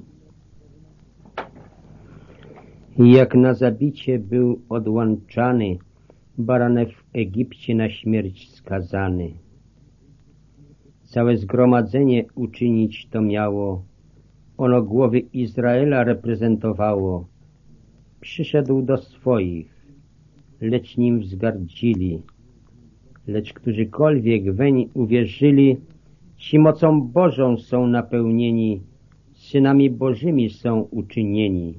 Jak na zabicie był odłączany, baranek w Egipcie na śmierć skazany. Całe zgromadzenie uczynić to miało, ono głowy Izraela reprezentowało. Przyszedł do swoich, lecz nim wzgardzili, lecz którzykolwiek weń uwierzyli, ci mocą Bożą są napełnieni, synami Bożymi są uczynieni.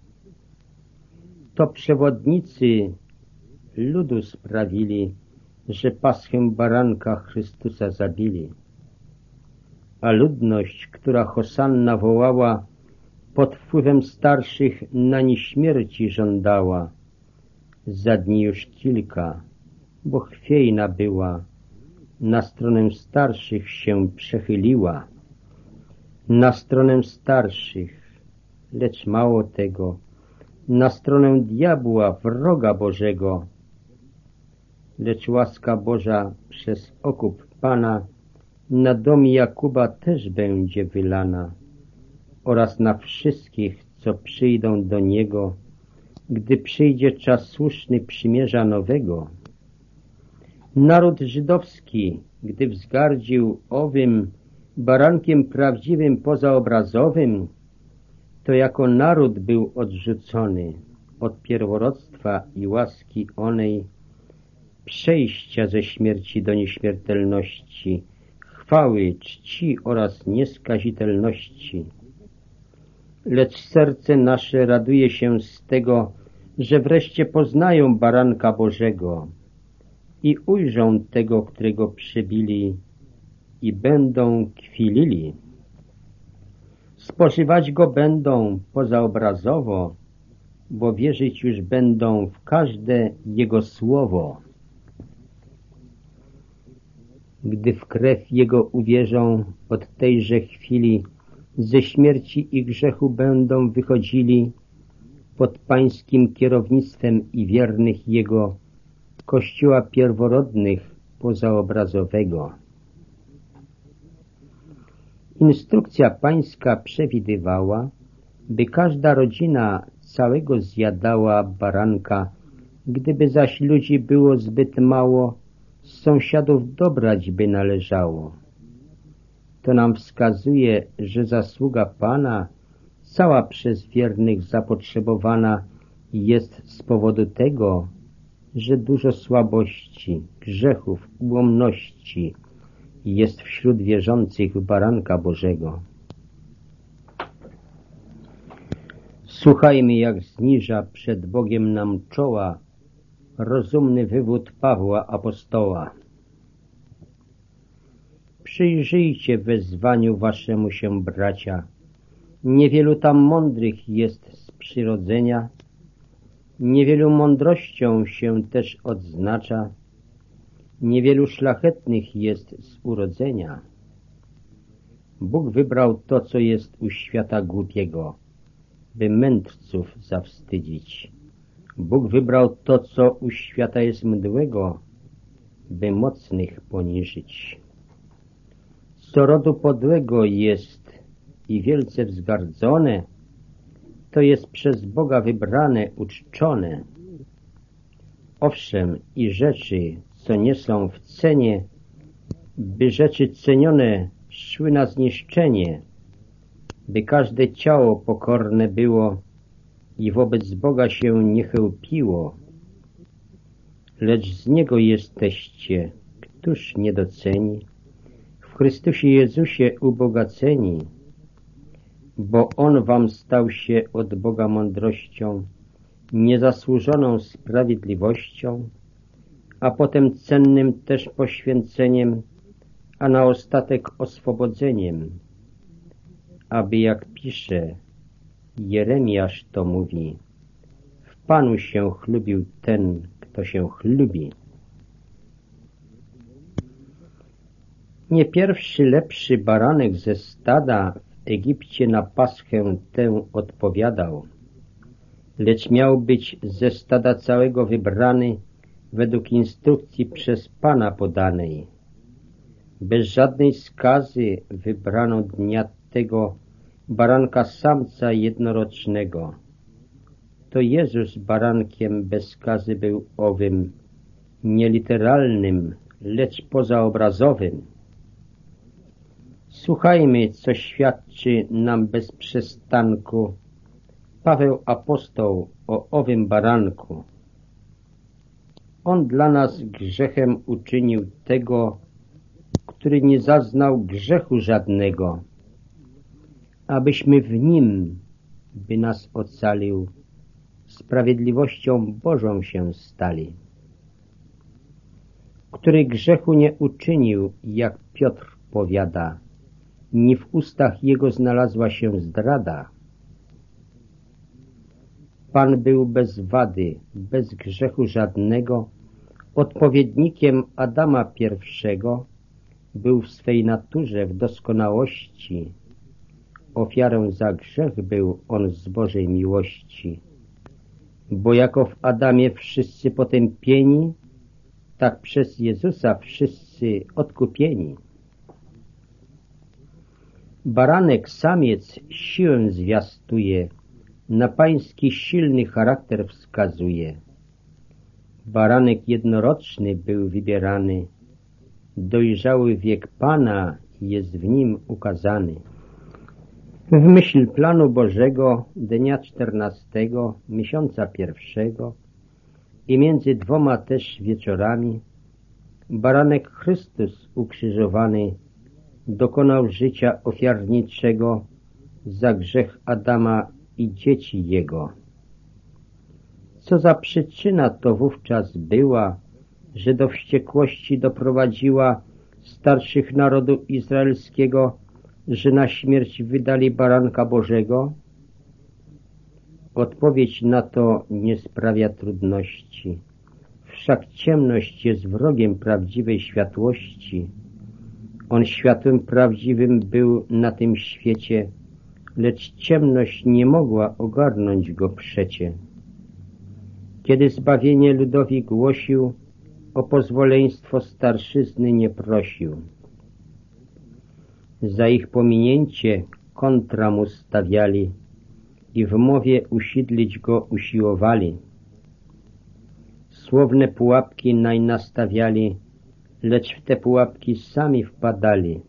To przewodnicy ludu sprawili, że Paschę baranka Chrystusa zabili. A ludność, która hosanna wołała, pod wpływem starszych nań śmierci żądała. Za dni już kilka, bo chwiejna była, na stronę starszych się przechyliła. Na stronę starszych, lecz mało tego, na stronę diabła, wroga Bożego. Lecz łaska Boża przez okup Pana na dom Jakuba też będzie wylana oraz na wszystkich, co przyjdą do Niego, gdy przyjdzie czas słuszny przymierza nowego. Naród żydowski, gdy wzgardził owym barankiem prawdziwym pozaobrazowym, to jako naród był odrzucony od pierworodstwa i łaski onej, przejścia ze śmierci do nieśmiertelności, chwały, czci oraz nieskazitelności. Lecz serce nasze raduje się z tego, że wreszcie poznają baranka Bożego i ujrzą tego, którego przybili i będą kwilili. Spożywać go będą pozaobrazowo, bo wierzyć już będą w każde jego słowo. Gdy w krew jego uwierzą, od tejże chwili ze śmierci i grzechu będą wychodzili pod pańskim kierownictwem i wiernych jego Kościoła pierworodnych pozaobrazowego. Instrukcja pańska przewidywała, by każda rodzina całego zjadała baranka, gdyby zaś ludzi było zbyt mało, z sąsiadów dobrać by należało. To nam wskazuje, że zasługa Pana, cała przez wiernych zapotrzebowana, jest z powodu tego, że dużo słabości, grzechów, ułomności jest wśród wierzących w baranka Bożego. Słuchajmy, jak zniża przed Bogiem nam czoła rozumny wywód Pawła apostoła. Przyjrzyjcie wezwaniu waszemu się, bracia. Niewielu tam mądrych jest z przyrodzenia, niewielu mądrością się też odznacza, niewielu szlachetnych jest z urodzenia. Bóg wybrał to, co jest u świata głupiego, by mędrców zawstydzić. Bóg wybrał to, co u świata jest mdłego, by mocnych poniżyć. Co rodu podłego jest i wielce wzgardzone, to jest przez Boga wybrane, uczczone. Owszem, i rzeczy, co nie są w cenie, by rzeczy cenione szły na zniszczenie, by każde ciało pokorne było i wobec Boga się nie chełpiło. Lecz z Niego jesteście, któż nie doceni, w Chrystusie Jezusie ubogaceni, bo On wam stał się od Boga mądrością, niezasłużoną sprawiedliwością, a potem cennym też poświęceniem, a na ostatek oswobodzeniem, aby, jak pisze Jeremiasz, to mówi, w Panu się chlubił ten, kto się chlubi. Nie pierwszy lepszy baranek ze stada w Egipcie na paschę tę odpowiadał. lecz miał być ze stada całego wybrany według instrukcji przez Pana podanej. Bez żadnej skazy wybrano dnia tego baranka samca jednorocznego. To Jezus barankiem bez skazy był owym, nie literalnym, lecz pozaobrazowym. Słuchajmy, co świadczy nam bez przestanku Paweł apostoł o owym baranku. On dla nas grzechem uczynił tego, który nie zaznał grzechu żadnego, abyśmy w Nim, by nas ocalił, sprawiedliwością Bożą się stali. Który grzechu nie uczynił, jak Piotr powiada, ni w ustach jego znalazła się zdrada. Pan był bez wady, bez grzechu żadnego, odpowiednikiem Adama pierwszego, był w swej naturze w doskonałości. Ofiarą za grzech był on z Bożej miłości. Bo jako w Adamie wszyscy potępieni, tak przez Jezusa wszyscy odkupieni. Baranek samiec siłę zwiastuje, na pański silny charakter wskazuje. Baranek jednoroczny był wybierany, dojrzały wiek Pana jest w nim ukazany. W myśl planu Bożego dnia czternastego miesiąca pierwszego i między dwoma też wieczorami baranek Chrystus ukrzyżowany dokonał życia ofiarniczego za grzech Adama i dzieci jego. Co za przyczyna to wówczas była, że do wściekłości doprowadziła starszych narodu izraelskiego, że na śmierć wydali baranka Bożego? Odpowiedź na to nie sprawia trudności. Wszak ciemność jest wrogiem prawdziwej światłości. On światłem prawdziwym był na tym świecie, lecz ciemność nie mogła ogarnąć go przecie. Kiedy zbawienie ludowi głosił, o pozwoleństwo starszyzny nie prosił. Za ich pominięcie kontra mu stawiali i w mowie usidlić go usiłowali. Słowne pułapki nań nastawiali, lecz w te pułapki sami wpadali.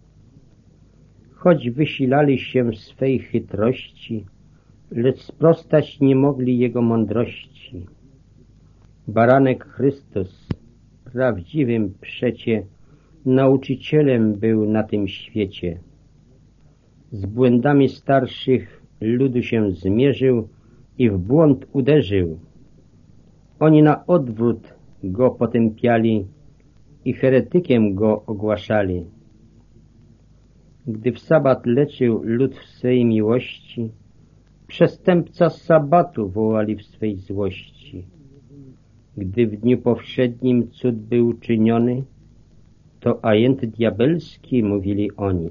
Choć wysilali się swej chytrości, lecz sprostać nie mogli jego mądrości. Baranek Chrystus, prawdziwym przecie, nauczycielem był na tym świecie. Z błędami starszych ludu się zmierzył i w błąd uderzył. Oni na odwrót go potępiali i heretykiem go ogłaszali. Gdy w sabat leczył lud w swej miłości, przestępca sabatu wołali w swej złości. Gdy w dniu powszednim cud był czyniony, to ajent diabelski mówili oni.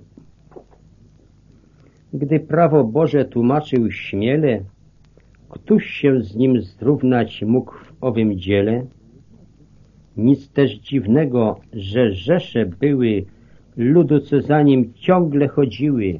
Gdy prawo Boże tłumaczył śmiele, któż się z nim zrównać mógł w owym dziele? Nic też dziwnego, że rzesze były ludu, co za nim ciągle chodziły.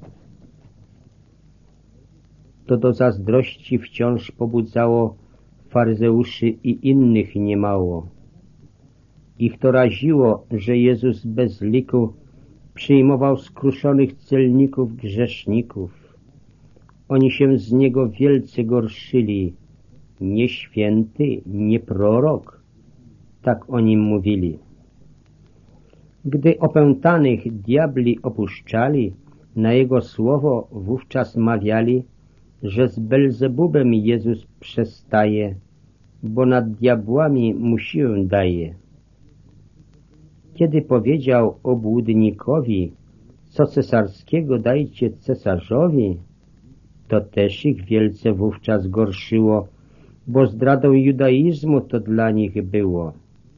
To do zazdrości wciąż pobudzało faryzeuszy i innych niemało. Ich to raziło, że Jezus bez liku przyjmował skruszonych celników, grzeszników. Oni się z Niego wielce gorszyli. Nie święty, nie prorok, tak o Nim mówili. Gdy opętanych diabli opuszczali, na Jego słowo wówczas mawiali, że z Belzebubem Jezus przestaje, bo nad diabłami mu siłę daje. Kiedy powiedział obłudnikowi, co cesarskiego dajcie cesarzowi, to też ich wielce wówczas gorszyło, bo zdradą judaizmu to dla nich było.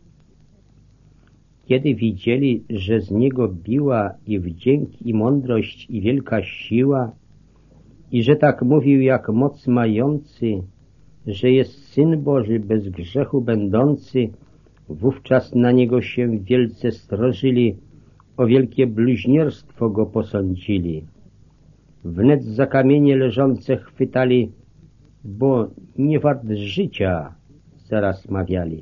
Kiedy widzieli, że z niego biła i wdzięk, i mądrość, i wielka siła, i że tak mówił jak moc mający, że jest Syn Boży bez grzechu będący, wówczas na Niego się wielce strożyli, o wielkie bluźnierstwo Go posądzili. Wnet za kamienie leżące chwytali, bo nie wart życia, zaraz mawiali.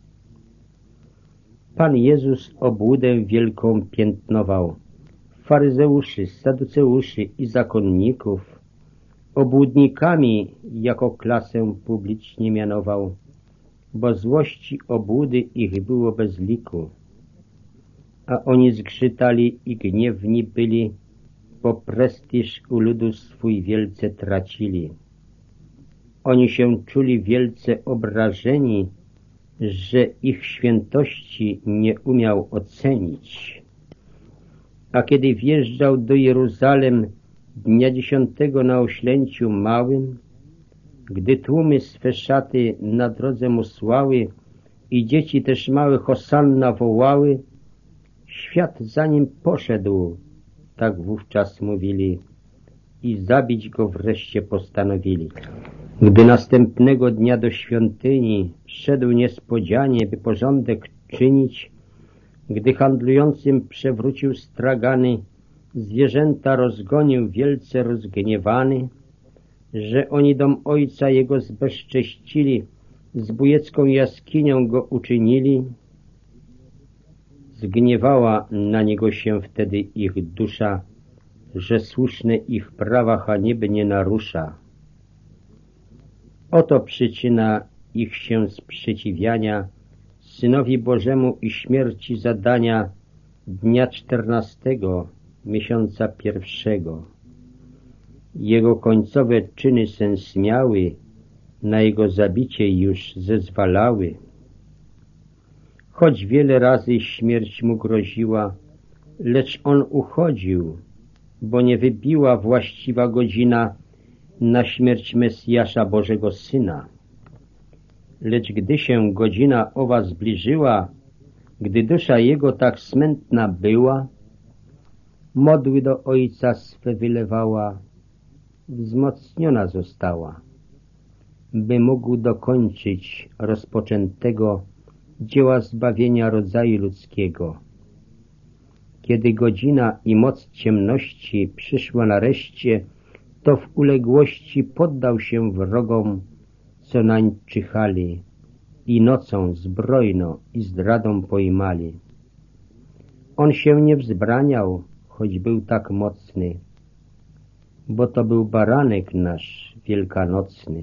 Pan Jezus obłudę wielką piętnował, faryzeuszy, saduceuszy i zakonników, obłudnikami jako klasę publicznie mianował, bo złości obłudy ich było bez liku, a oni zgrzytali i gniewni byli, bo prestiż u ludu swój wielce tracili. Oni się czuli wielce obrażeni, że ich świętości nie umiał ocenić. A kiedy wjeżdżał do Jeruzalem dnia dziesiątego na oślęciu małym, gdy tłumy swe szaty na drodze mu słały i dzieci też małe hosanna wołały, świat za nim poszedł, tak wówczas mówili, i zabić go wreszcie postanowili. Gdy następnego dnia do świątyni szedł niespodzianie, by porządek czynić, gdy handlującym przewrócił stragany, zwierzęta rozgonił wielce rozgniewany, że oni dom ojca jego zbezcześcili, zbójecką jaskinią go uczynili, zgniewała na niego się wtedy ich dusza, że słuszne ich prawa haniebnie narusza. Oto przyczyna ich się sprzeciwiania Synowi Bożemu i śmierci zadania dnia czternastego miesiąca pierwszego. Jego końcowe czyny sens miały, na jego zabicie już zezwalały. Choć wiele razy śmierć mu groziła, lecz on uchodził, bo nie wybiła właściwa godzina na śmierć Mesjasza Bożego Syna. Lecz gdy się godzina owa zbliżyła, gdy dusza jego tak smętna była, modły do Ojca swe wylewała, wzmocniona została, by mógł dokończyć rozpoczętego dzieła zbawienia rodzaju ludzkiego. Kiedy godzina i moc ciemności przyszła nareszcie, to w uległości poddał się wrogom, co nań czyhali i nocą zbrojno i zdradą pojmali. On się nie wzbraniał, choć był tak mocny, bo to był baranek nasz wielkanocny.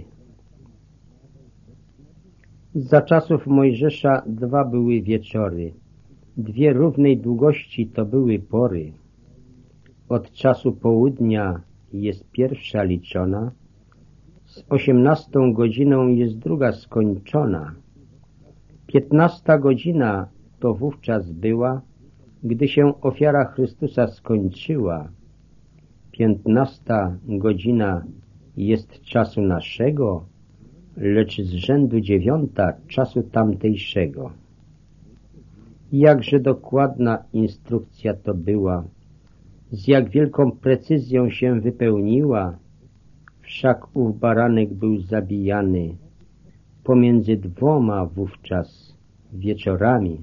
Za czasów Mojżesza dwa były wieczory, dwie równej długości to były pory. Od czasu południa jest pierwsza liczona, z osiemnastą godziną jest druga skończona. Piętnasta godzina to wówczas była, gdy się ofiara Chrystusa skończyła. Piętnasta godzina jest czasu naszego, lecz z rzędu dziewiąta czasu tamtejszego. Jakże dokładna instrukcja to była, z jak wielką precyzją się wypełniła, wszak ów baranek był zabijany pomiędzy dwoma wówczas wieczorami.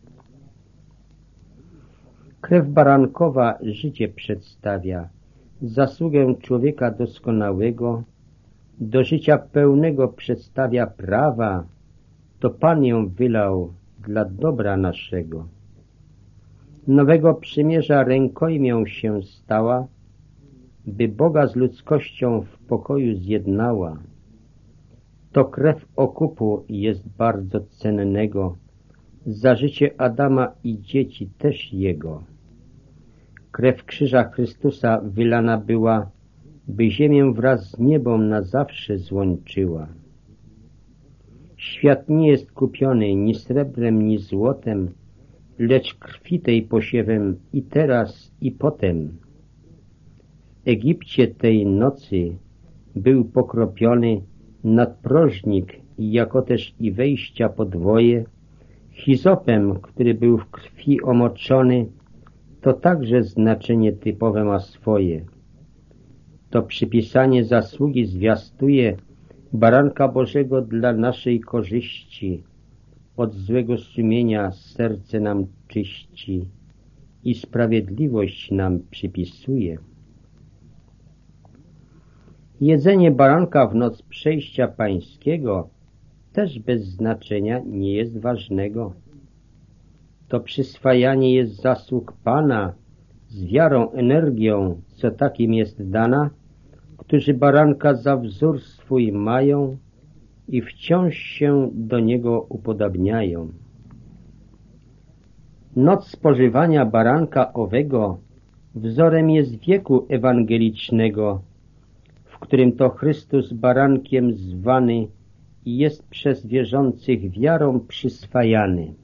Krew barankowa życie przedstawia, zasługę człowieka doskonałego, do życia pełnego przedstawia prawa, to Pan ją wylał dla dobra naszego. Nowego przymierza rękojmią się stała, by Boga z ludzkością w pokoju zjednała. To krew okupu jest bardzo cennego, za życie Adama i dzieci też jego. Krew krzyża Chrystusa wylana była, by ziemię wraz z niebem na zawsze złączyła. Świat nie jest kupiony ni srebrem, ni złotem, lecz krwi tej posiewem i teraz, i potem. W Egipcie tej nocy był pokropiony nadprożnik, jako też i wejścia podwoje, hizopem, który był w krwi omoczony, to także znaczenie typowe ma swoje. To przypisanie zasługi zwiastuje baranka Bożego dla naszej korzyści. Od złego sumienia serce nam czyści i sprawiedliwość nam przypisuje. Jedzenie baranka w noc przejścia pańskiego też bez znaczenia nie jest ważnego. To przyswajanie jest zasług Pana z wiarą, energią, co takim jest dana, którzy baranka za wzór swój mają i wciąż się do niego upodabniają. Noc spożywania baranka owego wzorem jest wieku ewangelicznego, w którym to Chrystus barankiem zwany i jest przez wierzących wiarą przyswajany.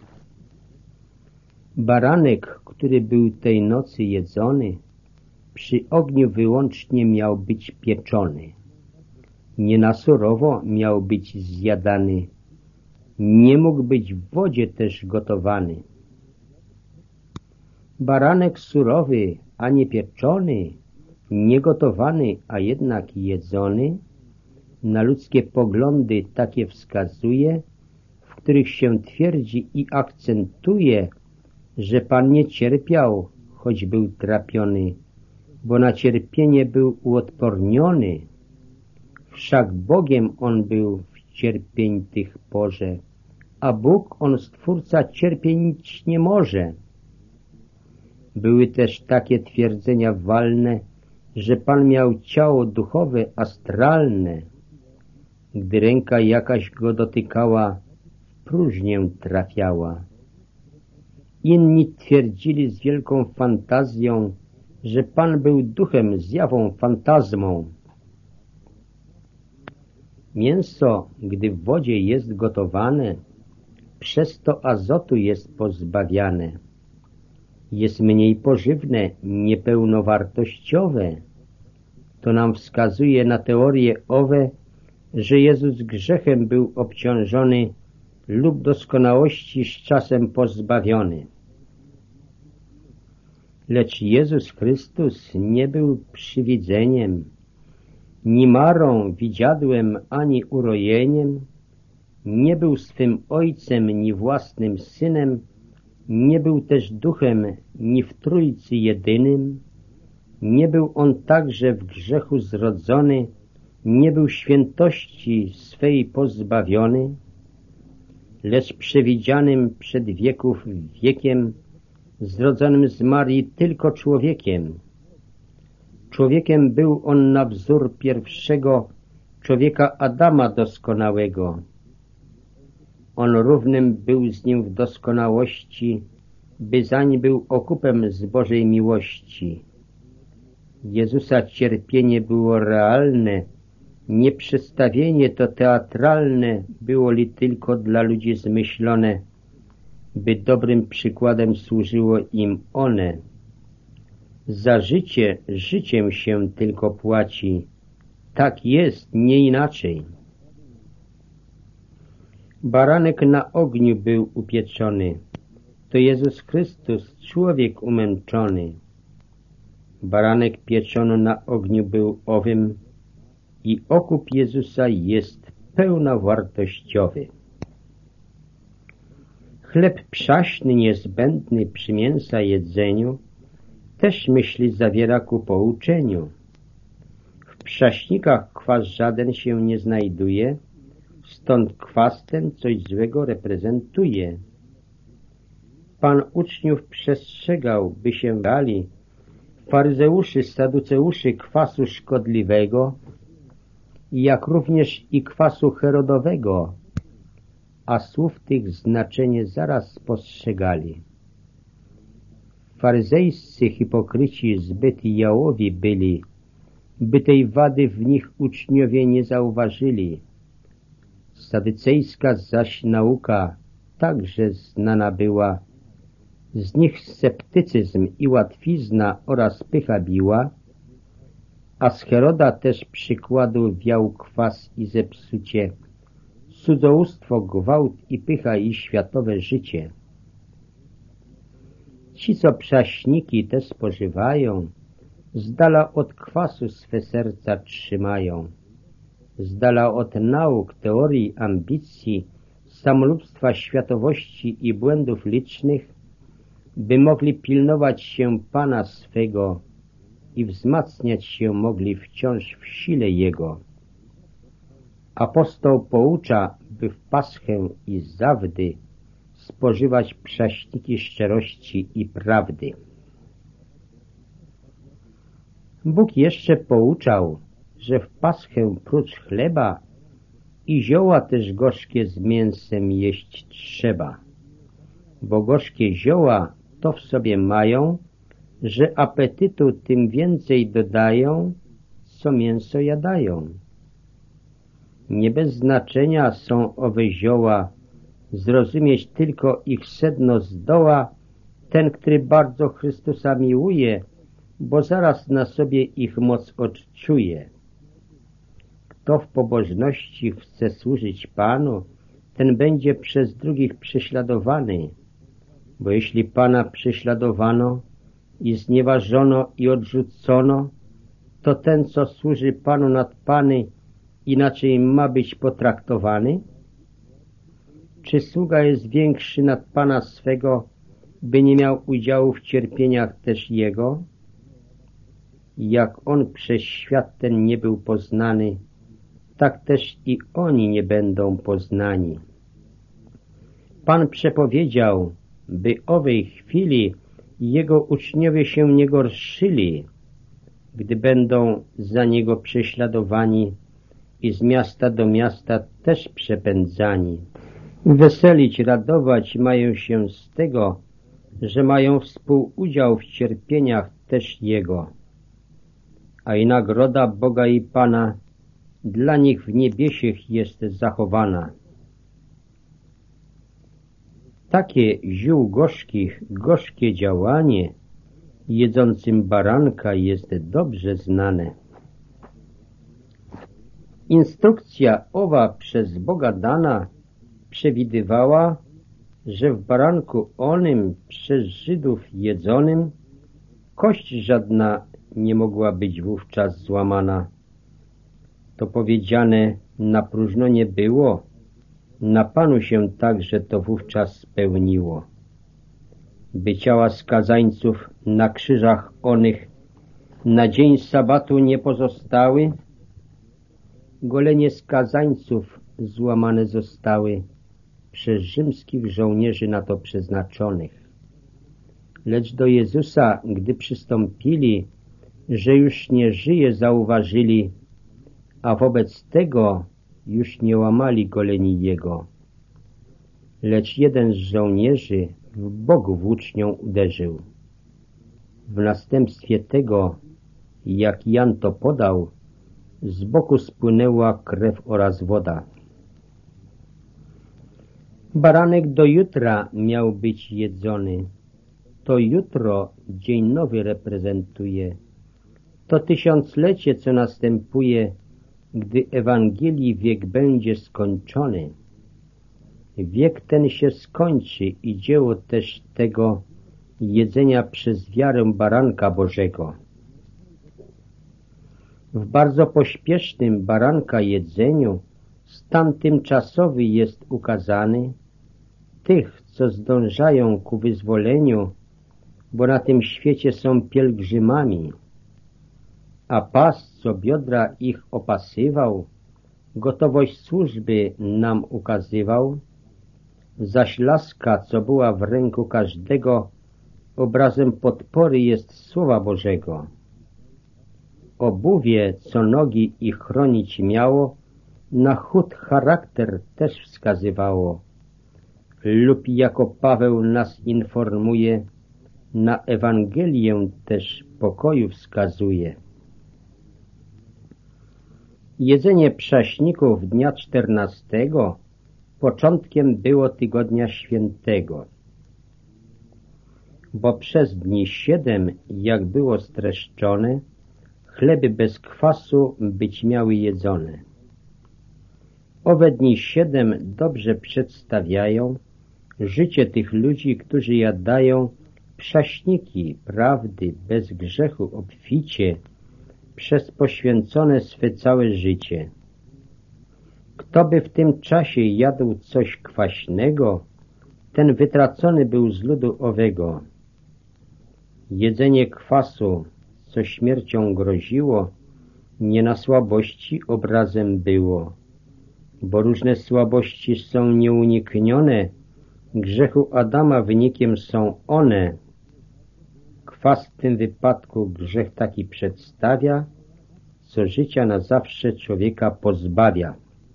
Baranek, który był tej nocy jedzony, przy ogniu wyłącznie miał być pieczony. Nie na surowo miał być zjadany. Nie mógł być w wodzie też gotowany. Baranek surowy, a nie pieczony, nie gotowany, a jednak jedzony, na ludzkie poglądy takie wskazuje, w których się twierdzi i akcentuje, że Pan nie cierpiał, choć był trapiony, bo na cierpienie był uodporniony. Wszak Bogiem On był w cierpień tych porze, a Bóg, On Stwórca, cierpieć nie może. Były też takie twierdzenia walne, że Pan miał ciało duchowe, astralne. Gdy ręka jakaś go dotykała, w próżnię trafiała. Inni twierdzili z wielką fantazją, że Pan był duchem, zjawą, fantazmą. Mięso, gdy w wodzie jest gotowane, przez to azotu jest pozbawiane. Jest mniej pożywne, niepełnowartościowe. To nam wskazuje na teorie owe, że Jezus grzechem był obciążony lub doskonałości z czasem pozbawiony. Lecz Jezus Chrystus nie był przywidzeniem, ni marą, widziadłem, ani urojeniem, nie był swym Ojcem, ni własnym Synem, nie był też Duchem, ni w Trójcy jedynym, nie był On także w grzechu zrodzony, nie był świętości swej pozbawiony, lecz przewidzianym przed wieków wiekiem, zrodzonym z Marii tylko człowiekiem. Człowiekiem był On na wzór pierwszego człowieka Adama doskonałego. On równym był z nim w doskonałości, by zań był okupem z Bożej miłości. Jezusa cierpienie było realne, nie przedstawienie to teatralne było li tylko dla ludzi zmyślone, by dobrym przykładem służyło im one. Za życie życiem się tylko płaci. Tak jest, nie inaczej. Baranek na ogniu był upieczony. To Jezus Chrystus, człowiek umęczony. Baranek pieczono na ogniu był owym i okup Jezusa jest pełnowartościowy. Chleb przaśny niezbędny przy mięsa jedzeniu też myśli zawiera ku pouczeniu. W przaśnikach kwas żaden się nie znajduje, stąd kwas ten coś złego reprezentuje. Pan uczniów przestrzegał, by się bali faryzeuszy, saduceuszy kwasu szkodliwego, jak również i kwasu herodowego, a słów tych znaczenie zaraz spostrzegali. Faryzejscy hipokryci zbyt jałowi byli, by tej wady w nich uczniowie nie zauważyli. Sadycejska zaś nauka także znana była, z nich sceptycyzm i łatwizna oraz pycha biła, a z Heroda też przykładu wiał kwas i zepsucie, cudzołóstwo, gwałt i pycha i światowe życie. Ci, co przaśniki te spożywają, Z dala od kwasu swe serca trzymają, z dala od nauk, teorii, ambicji, samolubstwa, światowości i błędów licznych, by mogli pilnować się Pana swego i wzmacniać się mogli wciąż w sile Jego. Apostoł poucza, by w paschę i zawdy spożywać prześniki szczerości i prawdy. Bóg jeszcze pouczał, że w paschę prócz chleba i zioła też gorzkie z mięsem jeść trzeba, bo gorzkie zioła to w sobie mają, że apetytu tym więcej dodają, co mięso jadają. Nie bez znaczenia są owe zioła, zrozumieć tylko ich sedno zdoła ten, który bardzo Chrystusa miłuje, bo zaraz na sobie ich moc odczuje. Kto w pobożności chce służyć Panu, ten będzie przez drugich prześladowany, bo jeśli Pana prześladowano i znieważono i odrzucono, to ten, co służy Panu nad Pany, inaczej ma być potraktowany? Czy sługa jest większy nad Pana swego, by nie miał udziału w cierpieniach też Jego? Jak On przez świat ten nie był poznany, tak też i oni nie będą poznani. Pan przepowiedział, by owej chwili Jego uczniowie się nie gorszyli, gdy będą za Niego prześladowani i z miasta do miasta też przepędzani. Weselić, radować mają się z tego, że mają współudział w cierpieniach też Jego. A i nagroda Boga i Pana dla nich w niebiesiech jest zachowana. Takie ziół gorzkich, gorzkie działanie jedzącym baranka jest dobrze znane. Instrukcja owa przez Boga dana przewidywała, że w baranku onym przez Żydów jedzonym kość żadna nie mogła być wówczas złamana. To powiedziane na próżno nie było, na Panu się także to wówczas spełniło. By ciała skazańców na krzyżach onych na dzień sabatu nie pozostały, golenie skazańców złamane zostały przez rzymskich żołnierzy na to przeznaczonych. Lecz do Jezusa, gdy przystąpili, że już nie żyje, zauważyli, a wobec tego już nie łamali goleni Jego. Lecz jeden z żołnierzy w bok włócznią uderzył. W następstwie tego, jak Jan to podał, z boku spłynęła krew oraz woda. Baranek do jutra miał być jedzony. To jutro dzień nowy reprezentuje. To tysiąclecie, co następuje, gdy Ewangelii wiek będzie skończony. Wiek ten się skończy i dzieło też tego jedzenia przez wiarę baranka Bożego. W bardzo pośpiesznym baranka jedzeniu stan tymczasowy jest ukazany tych, co zdążają ku wyzwoleniu, bo na tym świecie są pielgrzymami, a pas, co biodra ich opasywał, gotowość służby nam ukazywał, zaś laska, co była w ręku każdego, obrazem podpory jest Słowa Bożego. Obuwie, co nogi ich chronić miało, na chód charakter też wskazywało, lub jako Paweł nas informuje, na Ewangelię też pokoju wskazuje. Jedzenie prześników dnia czternastego początkiem było tygodnia świętego, bo przez dni siedem, jak było streszczone, chleby bez kwasu być miały jedzone. Owe dni siedem dobrze przedstawiają życie tych ludzi, którzy jadają prześniki prawdy bez grzechu obficie przez poświęcone swe całe życie. Kto by w tym czasie jadł coś kwaśnego, ten wytracony był z ludu owego. Jedzenie kwasu, co śmiercią groziło, nie na słabości obrazem było, bo różne słabości są nieuniknione, grzechu Adama wynikiem są one. Kwas w tym wypadku grzech taki przedstawia, co życia na zawsze człowieka pozbawia.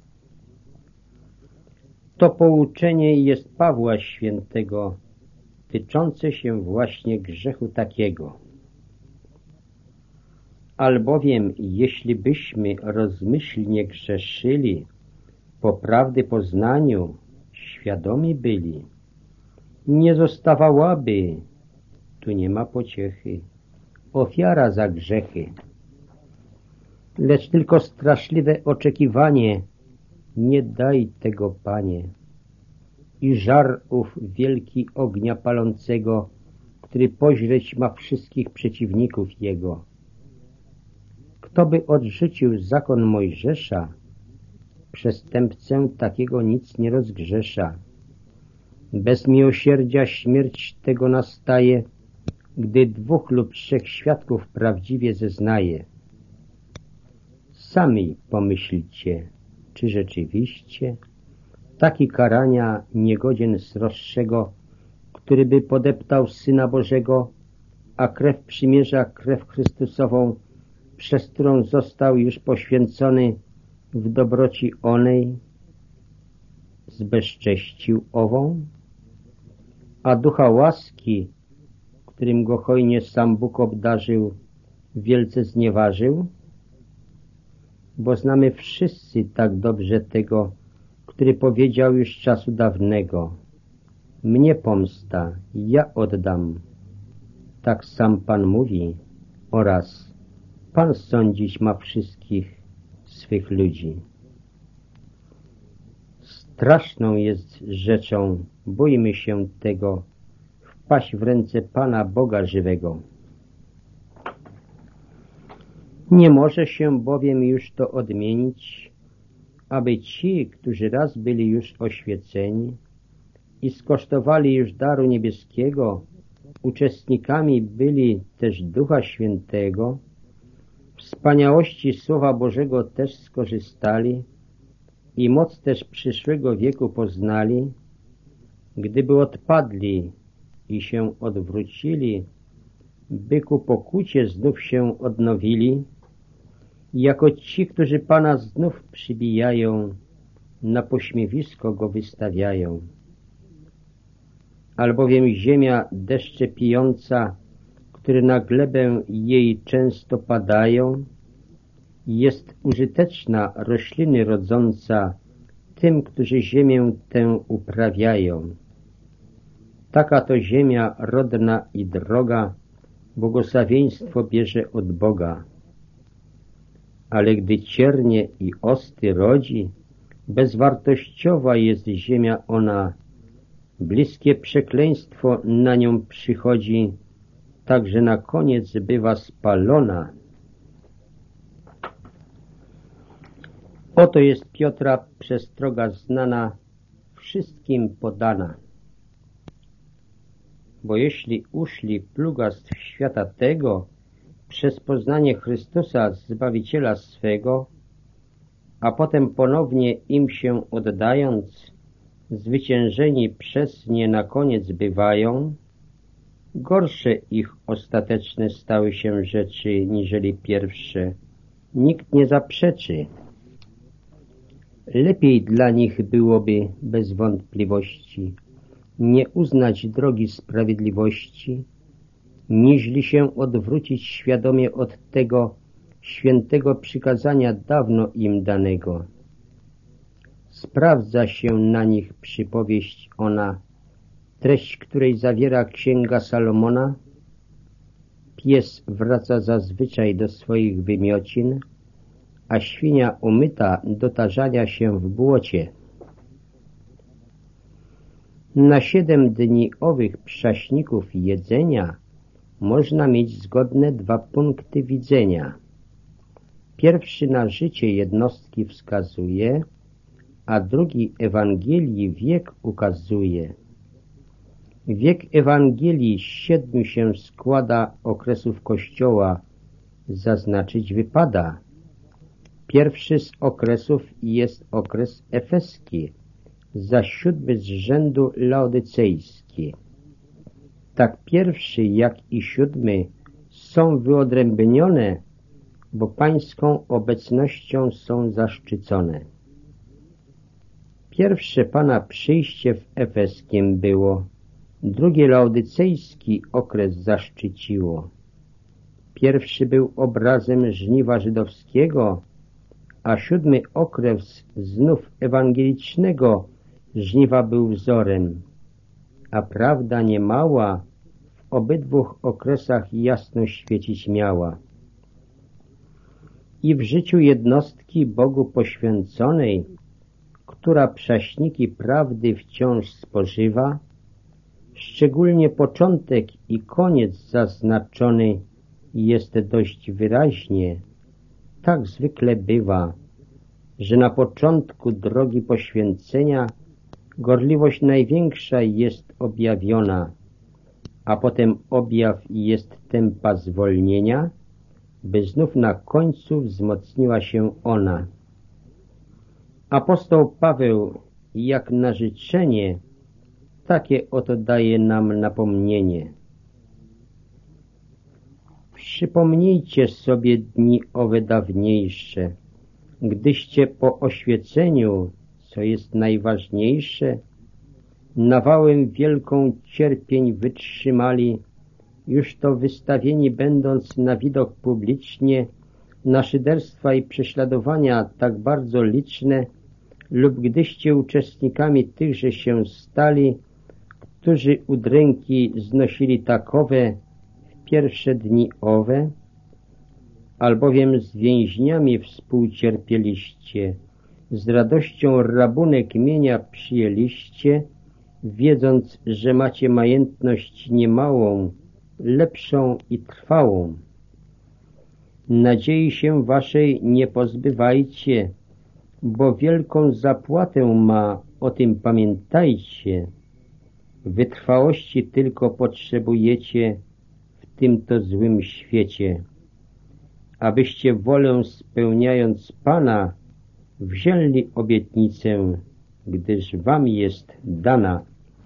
To pouczenie jest Pawła Świętego, tyczące się właśnie grzechu takiego. Albowiem, jeśli byśmy rozmyślnie grzeszyli, po prawdy poznaniu świadomi byli, nie zostawałaby, tu nie ma pociechy, ofiara za grzechy, lecz tylko straszliwe oczekiwanie, nie daj tego, Panie, i żar ów wielki ognia palącego, który poźreć ma wszystkich przeciwników Jego. Kto by odrzucił zakon Mojżesza, przestępcę takiego nic nie rozgrzesza. Bez miłosierdzia śmierć tego nastaje, gdy dwóch lub trzech świadków prawdziwie zeznaje. Sami pomyślcie, czy rzeczywiście taki karania niegodzien sroższego, który by podeptał Syna Bożego, a krew przymierza, krew Chrystusową, przez którą został już poświęcony w dobroci onej, zbezcześcił ową, a ducha łaski, którym go hojnie sam Bóg obdarzył, wielce znieważył? Bo znamy wszyscy tak dobrze tego, który powiedział już czasu dawnego: mnie pomsta, ja oddam. Tak sam Pan mówi oraz Pan sądzić ma wszystkich swych ludzi. Straszną jest rzeczą, bójmy się tego, wpaść w ręce Pana Boga żywego. Nie może się bowiem już to odmienić, aby ci, którzy raz byli już oświeceni i skosztowali już daru niebieskiego, uczestnikami byli też Ducha Świętego, wspaniałości Słowa Bożego też skorzystali i moc też przyszłego wieku poznali, gdyby odpadli i się odwrócili, by ku pokucie znów się odnowili, jako ci, którzy Pana znów przybijają, na pośmiewisko Go wystawiają. Albowiem ziemia deszcze pijąca, które na glebę jej często padają, jest użyteczna rośliny rodząca tym, którzy ziemię tę uprawiają. Taka to ziemia rodna i droga, błogosławieństwo bierze od Boga. Ale gdy ciernie i osty rodzi, bezwartościowa jest ziemia ona, bliskie przekleństwo na nią przychodzi, tak że na koniec bywa spalona. Oto jest Piotra przestroga znana, wszystkim podana. Bo jeśli uszli plugastw świata tego przez poznanie Chrystusa Zbawiciela swego, a potem ponownie im się oddając, zwyciężeni przez nie na koniec bywają, gorsze ich ostateczne stały się rzeczy, niżeli pierwsze. Nikt nie zaprzeczy. Lepiej dla nich byłoby bez wątpliwości nie uznać drogi sprawiedliwości, niźli się odwrócić świadomie od tego świętego przykazania dawno im danego. Sprawdza się na nich przypowieść ona, treść której zawiera księga Salomona. Pies wraca zazwyczaj do swoich wymiocin, a świnia umyta do tarzania się w błocie. Na siedem dni owych prześników jedzenia można mieć zgodne dwa punkty widzenia. Pierwszy na życie jednostki wskazuje, a drugi Ewangelii wiek ukazuje. Wiek Ewangelii z siedmiu się składa okresów Kościoła, zaznaczyć wypada. Pierwszy z okresów jest okres efeski, zaś siódmy z rzędu laodycejski. Tak pierwszy jak i siódmy są wyodrębnione, bo pańską obecnością są zaszczycone. Pierwsze Pana przyjście w efeskim było, drugie laodycejski okres zaszczyciło. Pierwszy był obrazem żniwa żydowskiego, a siódmy okres znów ewangelicznego żniwa był wzorem, a prawda niemała w obydwu okresach jasno świecić miała. I w życiu jednostki Bogu poświęconej, która prześniki prawdy wciąż spożywa, szczególnie początek i koniec zaznaczony jest dość wyraźnie. Tak zwykle bywa, że na początku drogi poświęcenia gorliwość największa jest objawiona, a potem objaw jest tempa zwolnienia, by znów na końcu wzmocniła się ona. Apostoł Paweł, jak na życzenie, takie oto daje nam napomnienie. Przypomnijcie sobie dni owe dawniejsze, gdyście po oświeceniu, co jest najważniejsze, nawałem wielką cierpień wytrzymali, już to wystawieni będąc na widok publicznie na szyderstwa i prześladowania tak bardzo liczne, lub gdyście uczestnikami tychże się stali, którzy udręki znosili takowe w pierwsze dni owe, albowiem z więźniami współcierpieliście, z radością rabunek mienia przyjęliście, wiedząc, że macie majętność niemałą, lepszą i trwałą. Nadziei się waszej nie pozbywajcie, bo wielką zapłatę ma, o tym pamiętajcie. Wytrwałości tylko potrzebujecie w tymto złym świecie, abyście wolę spełniając Pana wzięli obietnicę, gdyż wam jest dana.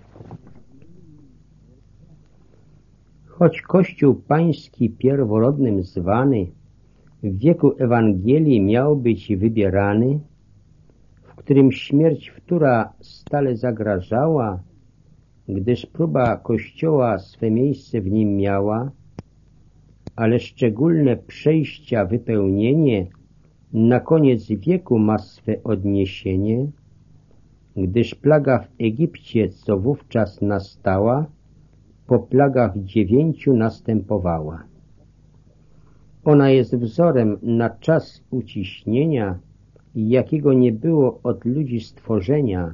Choć Kościół Pański pierworodnym zwany w wieku Ewangelii miał być wybierany, w którym śmierć wtóra stale zagrażała, gdyż próba Kościoła swe miejsce w nim miała, ale szczególne przejścia wypełnienie na koniec wieku ma swe odniesienie, gdyż plaga w Egipcie, co wówczas nastała, po plagach dziewięciu następowała. Ona jest wzorem na czas uciśnienia, jakiego nie było od ludzi stworzenia.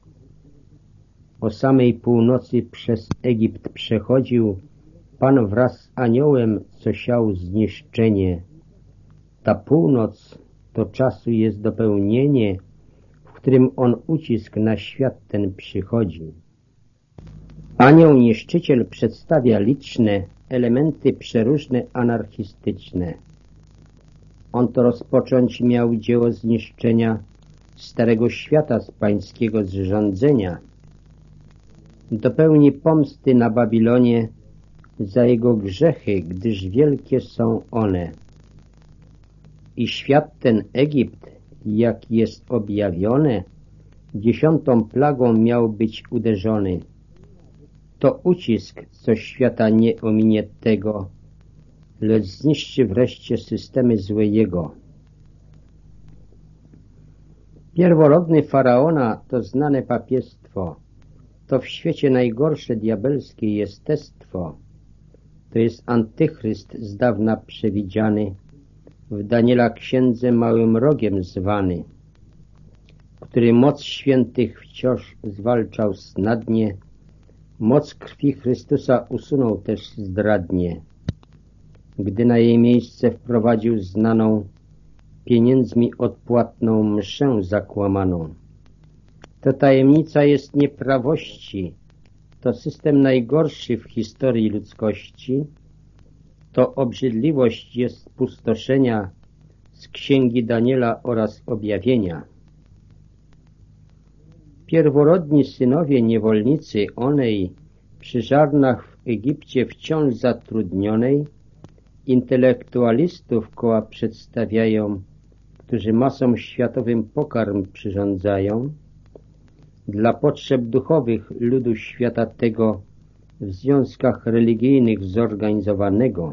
O samej północy przez Egipt przechodził Pan wraz z aniołem, co siał zniszczenie. Ta północ to czasu jest dopełnienie, w którym on ucisk na świat ten przychodzi. Anioł niszczyciel przedstawia liczne elementy przeróżne anarchistyczne. On to rozpocząć miał dzieło zniszczenia starego świata z pańskiego zrządzenia. Dopełni pomsty na Babilonie za jego grzechy, gdyż wielkie są one. I świat ten Egipt, jak jest objawione, dziesiątą plagą miał być uderzony. To ucisk, co świata nie ominie tego, lecz zniszczy wreszcie systemy złe jego. Pierworodny Faraona to znane papiestwo, to w świecie najgorsze diabelskie jestestwo, to jest antychryst z dawna przewidziany, w Daniela księdze małym rogiem zwany, który który moc świętych wciąż zwalczał snadnie, moc krwi Chrystusa usunął też zdradnie, gdy na jej miejsce wprowadził znaną, pieniędzmi odpłatną mszę zakłamaną. To tajemnica jest nieprawości, to system najgorszy w historii ludzkości, to obrzydliwość jest spustoszenia z księgi Daniela oraz objawienia. Pierworodni synowie niewolnicy onej przy żarnach w Egipcie wciąż zatrudnionej intelektualistów koła przedstawiają, którzy masom światowym pokarm przyrządzają dla potrzeb duchowych ludu świata tego w związkach religijnych zorganizowanego.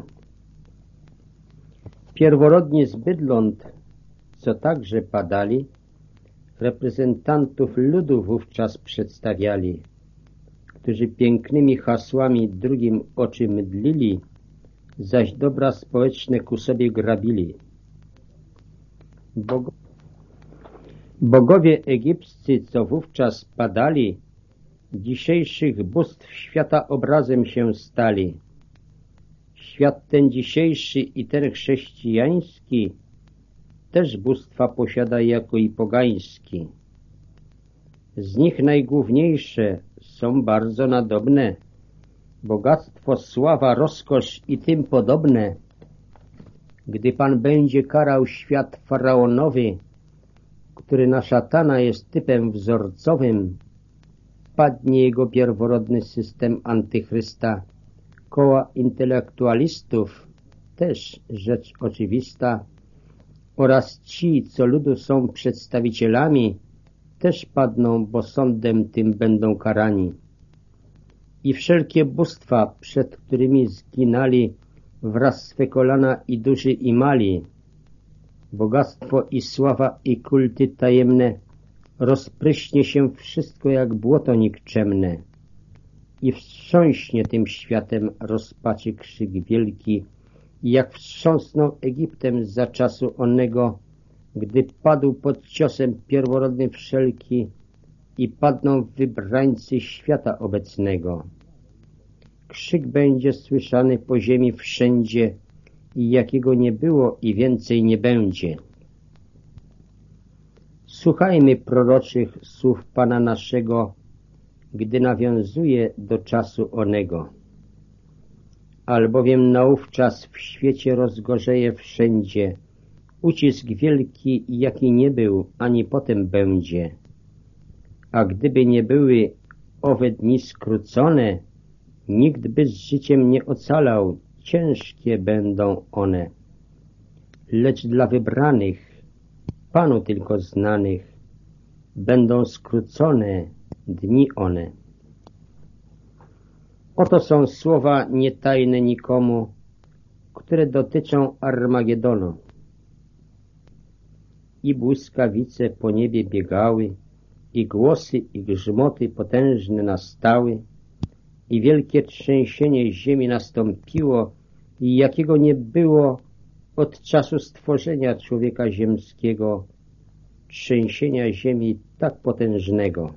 Pierworodni z bydląt, co także padali, reprezentantów ludu wówczas przedstawiali, którzy pięknymi hasłami drugim oczy mydlili, zaś dobra społeczne ku sobie grabili. Bog... Bogowie egipscy, co wówczas padali, dzisiejszych bóstw świata obrazem się stali. Świat ten dzisiejszy i ten chrześcijański też bóstwa posiada jako i pogański. Z nich najgłówniejsze są bardzo nadobne, bogactwo, sława, rozkosz i tym podobne. Gdy Pan będzie karał świat faraonowy, który na szatana jest typem wzorcowym, padnie jego pierworodny system antychrysta. Koła intelektualistów, też rzecz oczywista, oraz ci, co ludu są przedstawicielami, też padną, bo sądem tym będą karani. I wszelkie bóstwa, przed którymi zginali wraz swe kolana i duszy i mali, bogactwo i sława i kulty tajemne, rozpryśnie się wszystko jak błoto nikczemne i wstrząśnie tym światem rozpaczy krzyk wielki, jak wstrząsnął Egiptem za czasu onego, gdy padł pod ciosem pierworodny wszelki i padną wybrańcy świata obecnego. Krzyk będzie słyszany po ziemi wszędzie i jakiego nie było i więcej nie będzie. Słuchajmy proroczych słów Pana naszego, gdy nawiązuje do czasu onego. Albowiem naówczas w świecie rozgorzeje wszędzie ucisk wielki, jaki nie był, ani potem będzie. A gdyby nie były owe dni skrócone, nikt by z życiem nie ocalał, ciężkie będą one. Lecz dla wybranych, Panu tylko znanych, będą skrócone dni one. Oto są słowa nietajne nikomu, które dotyczą Armagedonu. I błyskawice po niebie biegały, i głosy i grzmoty potężne nastały, i wielkie trzęsienie ziemi nastąpiło, i jakiego nie było od czasu stworzenia człowieka ziemskiego, trzęsienia ziemi tak potężnego.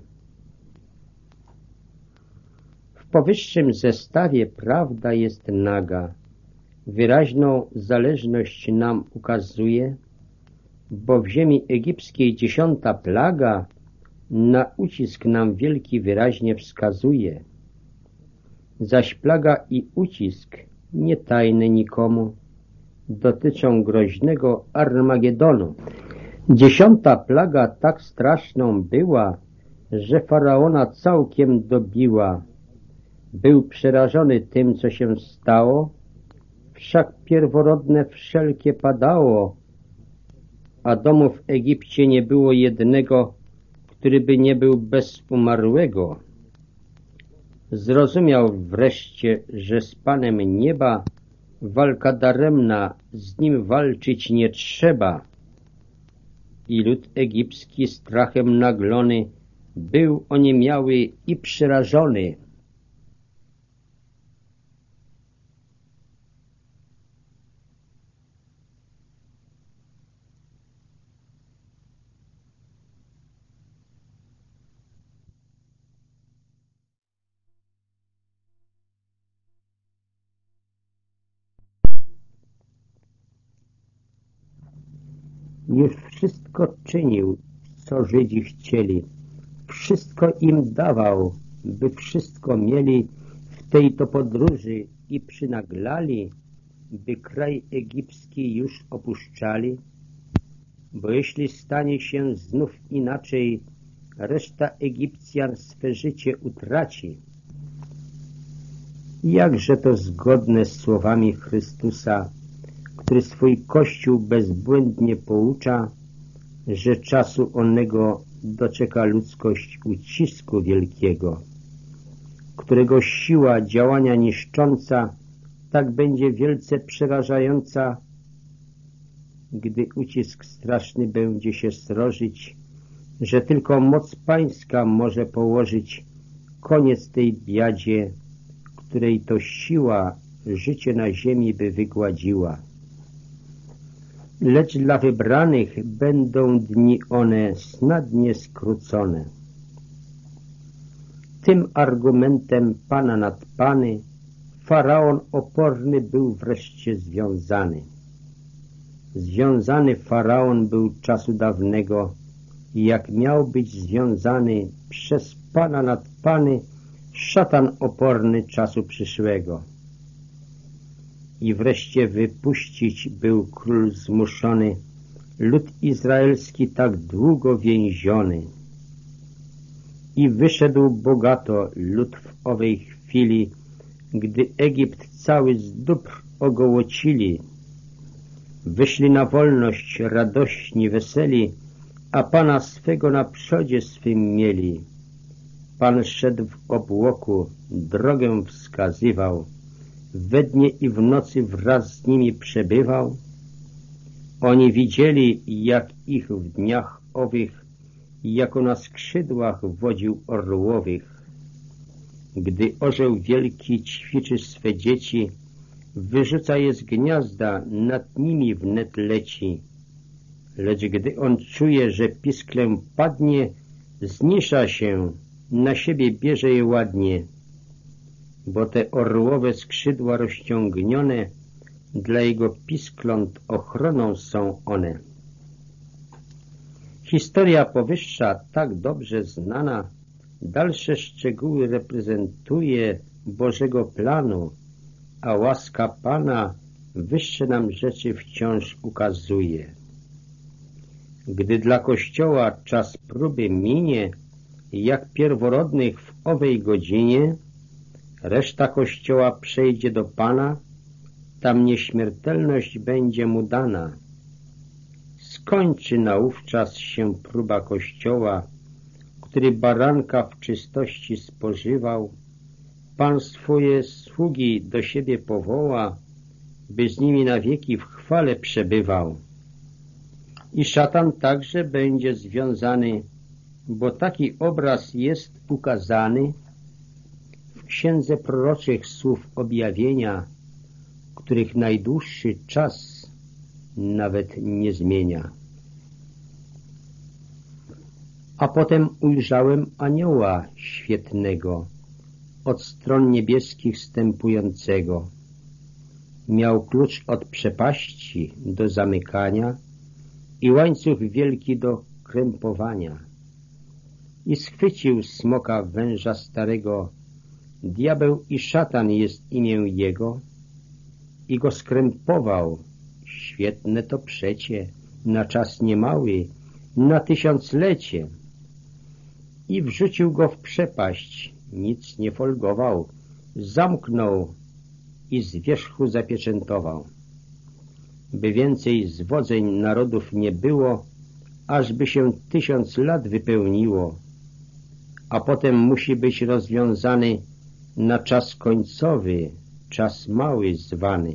W powyższym zestawie prawda jest naga, wyraźną zależność nam ukazuje, bo w ziemi egipskiej dziesiąta plaga na ucisk nam wielki wyraźnie wskazuje. Zaś plaga i ucisk, nie tajne nikomu, dotyczą groźnego Armagedonu. Dziesiąta plaga tak straszną była, że faraona całkiem dobiła. Był przerażony tym, co się stało, wszak pierworodne wszelkie padało, a domu w Egipcie nie było jednego, który by nie był bez umarłego. Zrozumiał wreszcie, że z Panem nieba walka daremna, z nim walczyć nie trzeba. I lud egipski strachem naglony był oniemiały i przerażony. już wszystko czynił, co Żydzi chcieli. Wszystko im dawał, by wszystko mieli w tej to podróży i przynaglali, by kraj egipski już opuszczali. Bo jeśli stanie się znów inaczej, reszta Egipcjan swe życie utraci. Jakże to zgodne z słowami Chrystusa, który swój Kościół bezbłędnie poucza, że czasu onego doczeka ludzkość ucisku wielkiego, którego siła działania niszcząca tak będzie wielce przerażająca, gdy ucisk straszny będzie się srożyć, że tylko moc pańska może położyć koniec tej biadzie, której to siła życie na ziemi by wygładziła. Lecz dla wybranych będą dni one snadnie skrócone. Tym argumentem Pana nad Pany Faraon oporny był wreszcie związany. Związany Faraon był czasu dawnego, jak miał być związany przez Pana nad Pany szatan oporny czasu przyszłego. I wreszcie wypuścić był król zmuszony, lud izraelski tak długo więziony. I wyszedł bogato lud w owej chwili, gdy Egipt cały z dóbr ogołocili. Wyszli na wolność radośni, weseli, a Pana swego na przodzie swym mieli. Pan szedł w obłoku, drogę wskazywał, we dnie i w nocy wraz z nimi przebywał. Oni widzieli, jak ich w dniach owych, jako na skrzydłach wodził orłowych. Gdy orzeł wielki ćwiczy swe dzieci, wyrzuca je z gniazda, nad nimi wnet leci. Lecz gdy on czuje, że pisklę padnie, znisza się, na siebie bierze je ładnie, bo te orłowe skrzydła rozciągnione, dla jego piskląt ochroną są one. Historia powyższa, tak dobrze znana, dalsze szczegóły reprezentuje Bożego planu, a łaska Pana wyższe nam rzeczy wciąż ukazuje. Gdy dla Kościoła czas próby minie, jak pierworodnych w owej godzinie, reszta Kościoła przejdzie do Pana, tam nieśmiertelność będzie mu dana. Skończy naówczas się próba Kościoła, który baranka w czystości spożywał. Pan swoje sługi do siebie powoła, by z nimi na wieki w chwale przebywał. I szatan także będzie związany, bo taki obraz jest ukazany w księdze proroczych słów objawienia, których najdłuższy czas nawet nie zmienia. A potem ujrzałem anioła świetnego, od stron niebieskich stępującego. Miał klucz od przepaści do zamykania i łańcuch wielki do krępowania. I schwycił smoka węża starego, diabeł i szatan jest imię jego, i go skrępował, świetne to przecie, na czas niemały, na tysiąclecie. I wrzucił go w przepaść, nic nie folgował, zamknął i z wierzchu zapieczętował, by więcej zwodzeń narodów nie było, ażby się tysiąc lat wypełniło, a potem musi być rozwiązany na czas końcowy, czas mały zwany.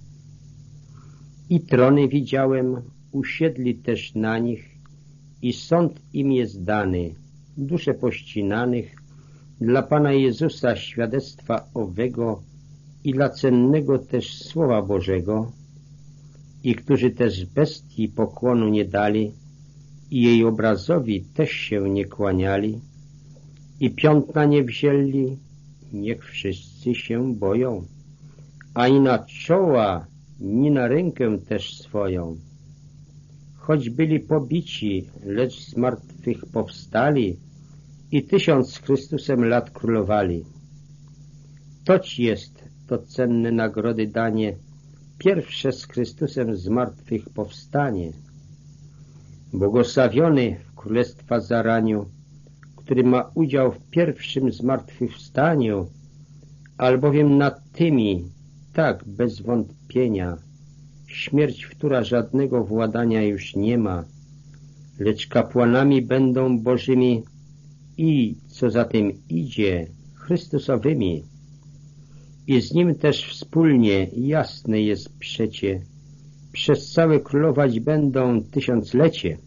I trony widziałem, usiedli też na nich i sąd im jest dany, dusze pościnanych, dla Pana Jezusa świadectwa owego i dla cennego też Słowa Bożego, i którzy też bestii pokłonu nie dali i jej obrazowi też się nie kłaniali i piątna nie wzięli, niech wszyscy się boją, ani na czoła, ni na rękę też swoją. choć byli pobici, lecz z martwych powstali i tysiąc z Chrystusem lat królowali. Toć jest to cenne nagrody danie, pierwsze z Chrystusem z martwych powstanie. Błogosławiony w królestwa zaraniu, który ma udział w pierwszym zmartwychwstaniu, albowiem nad tymi, tak bez wątpienia, śmierć, która żadnego władania już nie ma, lecz kapłanami będą Bożymi i, co za tym idzie, Chrystusowymi. I z Nim też wspólnie, jasne jest przecie, przez całe królować będą tysiąclecie.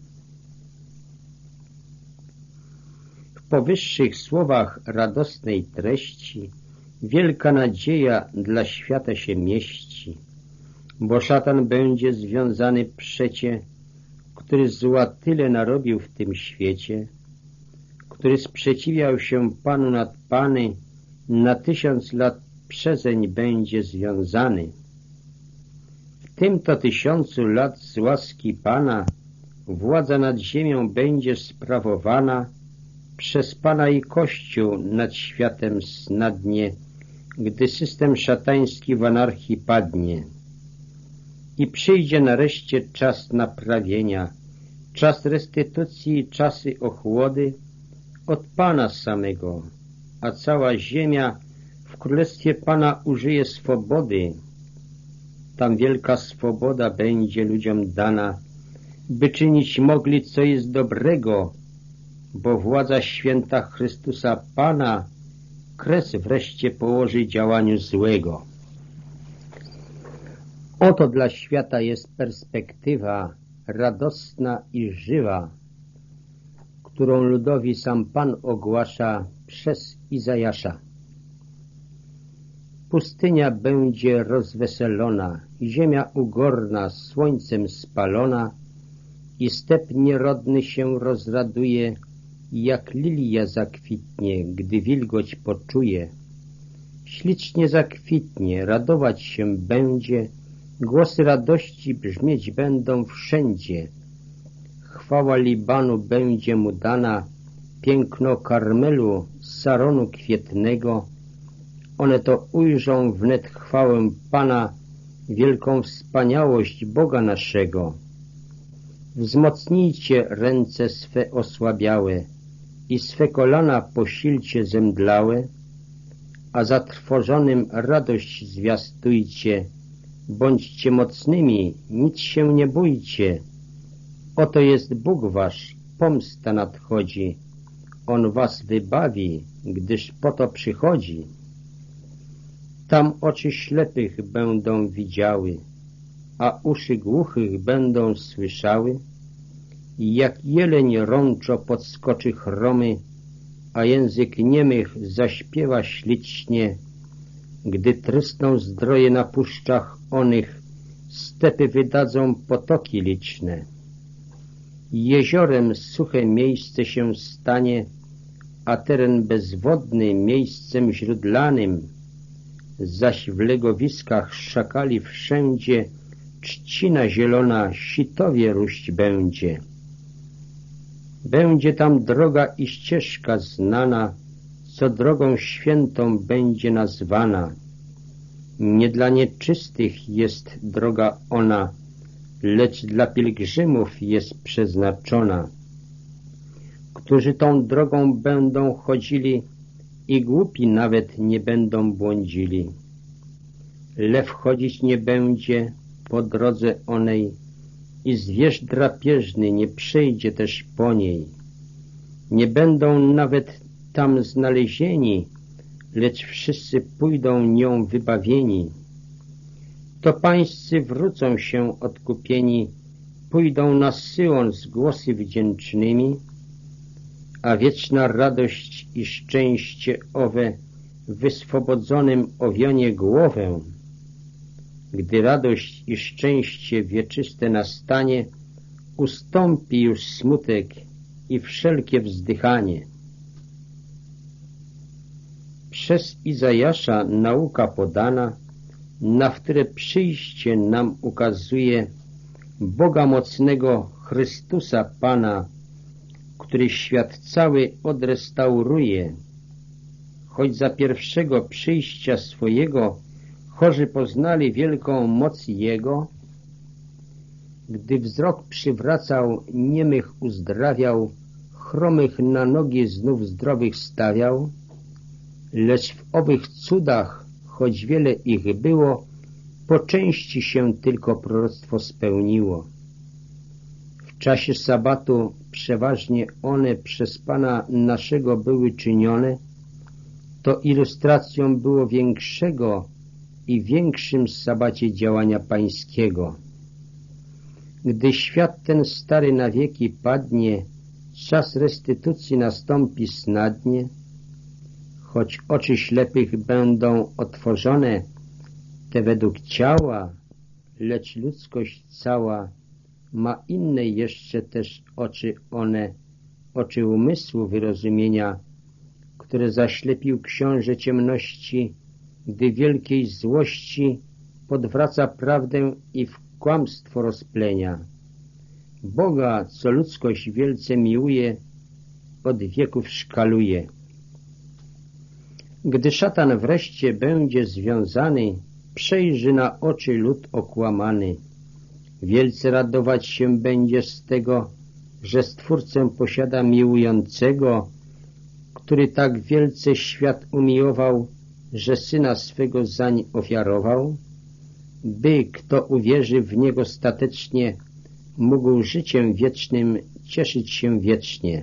W powyższych słowach radosnej treści wielka nadzieja dla świata się mieści, bo szatan będzie związany przecie, który zła tyle narobił w tym świecie, który sprzeciwiał się Panu nad Pany, na tysiąc lat przezeń będzie związany. W tym to tysiącu lat z łaski Pana władza nad ziemią będzie sprawowana przez Pana i Kościół nad światem snadnie, gdy system szatański w anarchii padnie. I przyjdzie nareszcie czas naprawienia, czas restytucji, czasy ochłody od Pana samego, a cała ziemia w królestwie Pana użyje swobody. Tam wielka swoboda będzie ludziom dana, by czynić mogli, co jest dobrego, bo władza święta Chrystusa Pana kres wreszcie położy działaniu złego. Oto dla świata jest perspektywa radosna i żywa, którą ludowi sam Pan ogłasza przez Izajasza. Pustynia będzie rozweselona, ziemia ugorna, słońcem spalona i step nierodny się rozraduje, jak lilia zakwitnie, gdy wilgoć poczuje. Ślicznie zakwitnie, radować się będzie, głosy radości brzmieć będą wszędzie. Chwała Libanu będzie mu dana, piękno Karmelu, Saronu kwietnego. One to ujrzą wnet chwałę Pana, wielką wspaniałość Boga naszego. Wzmocnijcie ręce swe osłabiałe i swe kolana posilcie zemdlałe, a zatrwożonym radość zwiastujcie. Bądźcie mocnymi, nic się nie bójcie. Oto jest Bóg wasz, pomsta nadchodzi. On was wybawi, gdyż po to przychodzi. Tam oczy ślepych będą widziały, a uszy głuchych będą słyszały. Jak jeleń rączo podskoczy chromy, a język niemych zaśpiewa ślicznie. Gdy trysną zdroje na puszczach onych, stepy wydadzą potoki liczne. Jeziorem suche miejsce się stanie, a teren bezwodny miejscem źródlanym. Zaś w legowiskach szakali wszędzie trzcina zielona sitowie róść będzie. Będzie tam droga i ścieżka znana, co drogą świętą będzie nazwana. Nie dla nieczystych jest droga ona, lecz dla pielgrzymów jest przeznaczona, którzy tą drogą będą chodzili i głupi nawet nie będą błądzili. Lew chodzić nie będzie po drodze onej i zwierz drapieżny nie przejdzie też po niej. Nie będą nawet tam znalezieni, lecz wszyscy pójdą nią wybawieni. To pańscy wrócą się odkupieni, pójdą na Syjon z głosy wdzięcznymi, a wieczna radość i szczęście owe wyswobodzonym owionie głowę. Gdy radość i szczęście wieczyste nastanie, ustąpi już smutek i wszelkie wzdychanie. Przez Izajasza nauka podana, na które przyjście nam ukazuje Boga mocnego Chrystusa Pana, który świat cały odrestauruje. Choć za pierwszego przyjścia swojego chorzy poznali wielką moc Jego, gdy wzrok przywracał, niemych uzdrawiał, chromych na nogi znów zdrowych stawiał, lecz w owych cudach, choć wiele ich było, po części się tylko proroctwo spełniło. W czasie sabatu przeważnie one przez Pana naszego były czynione, to ilustracją było większego i większym sabacie działania Pańskiego. Gdy świat ten stary na wieki padnie, czas restytucji nastąpi snadnie, choć oczy ślepych będą otworzone, te według ciała, lecz ludzkość cała ma inne jeszcze też oczy one, oczy umysłu wyrozumienia, które zaślepił książę ciemności, gdy wielkiej złości podwraca prawdę i w kłamstwo rozplenia. Boga, co ludzkość wielce miłuje, od wieków szkaluje. Gdy szatan wreszcie będzie związany, przejrzy na oczy lud okłamany. Wielce radować się będzie z tego, że Stwórcę posiada miłującego, który tak wielce świat umiłował, że Syna swego zań ofiarował, by kto uwierzy w Niego statecznie, mógł życiem wiecznym cieszyć się wiecznie.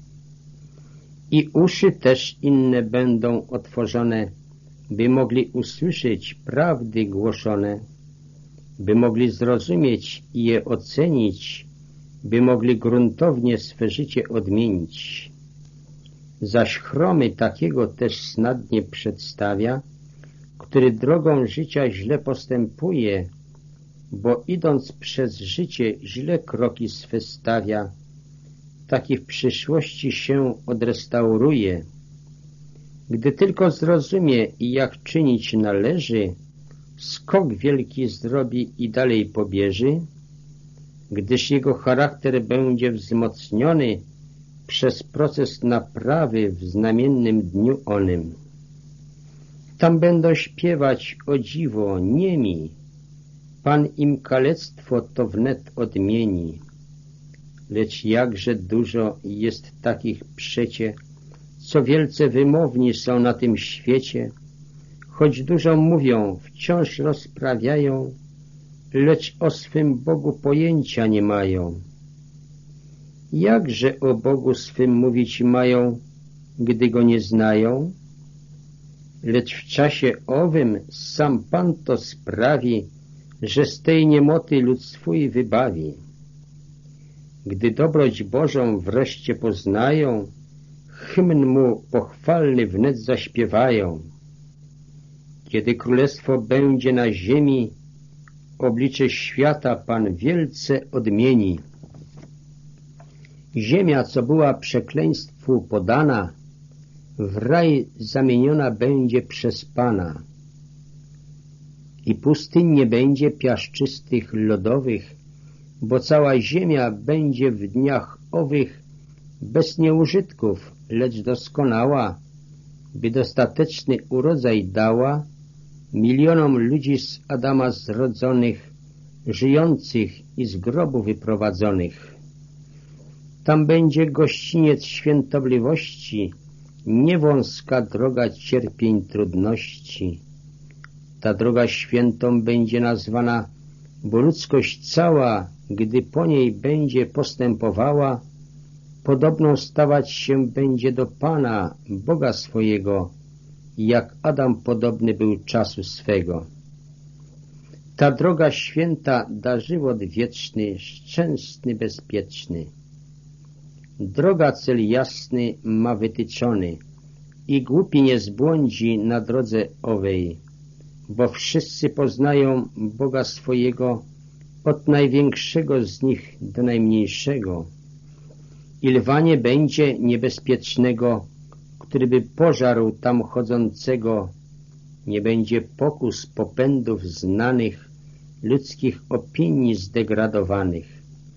I uszy też inne będą otworzone, by mogli usłyszeć prawdy głoszone, by mogli zrozumieć i je ocenić, by mogli gruntownie swe życie odmienić. Zaś chromy takiego też snadnie przedstawia, który drogą życia źle postępuje, bo idąc przez życie źle kroki swe stawia, taki w przyszłości się odrestauruje. Gdy tylko zrozumie, jak czynić należy, skok wielki zrobi i dalej pobieży, gdyż jego charakter będzie wzmocniony przez proces naprawy w znamiennym dniu onym. Tam będą śpiewać o dziwo niemi, Pan im kalectwo to wnet odmieni. Lecz jakże dużo jest takich przecie, co wielce wymowni są na tym świecie, choć dużo mówią, wciąż rozprawiają, lecz o swym Bogu pojęcia nie mają. Jakże o Bogu swym mówić mają, gdy Go nie znają? Lecz w czasie owym sam Pan to sprawi, że z tej niemoty lud swój wybawi. Gdy dobroć Bożą wreszcie poznają, hymn Mu pochwalny wnet zaśpiewają. Kiedy królestwo będzie na ziemi, oblicze świata Pan wielce odmieni. Ziemia, co była przekleństwu podana, w raj zamieniona będzie przez Pana. I pustyń nie będzie piaszczystych, lodowych, bo cała ziemia będzie w dniach owych bez nieużytków, lecz doskonała, by dostateczny urodzaj dała milionom ludzi z Adama zrodzonych, żyjących i z grobu wyprowadzonych. Tam będzie gościniec świętobliwości, niewąska droga cierpień trudności. Ta droga świętą będzie nazwana, bo ludzkość cała, gdy po niej będzie postępowała, podobną stawać się będzie do Pana, Boga swojego, jak Adam podobny był czasu swego. Ta droga święta da żywot wieczny, szczęsny, bezpieczny. Droga cel jasny ma wytyczony i głupi nie zbłądzi na drodze owej, bo wszyscy poznają Boga swojego od największego z nich do najmniejszego. I lwa nie będzie niebezpiecznego, który by pożarł tam chodzącego, nie będzie pokus popędów znanych, ludzkich opinii zdegradowanych.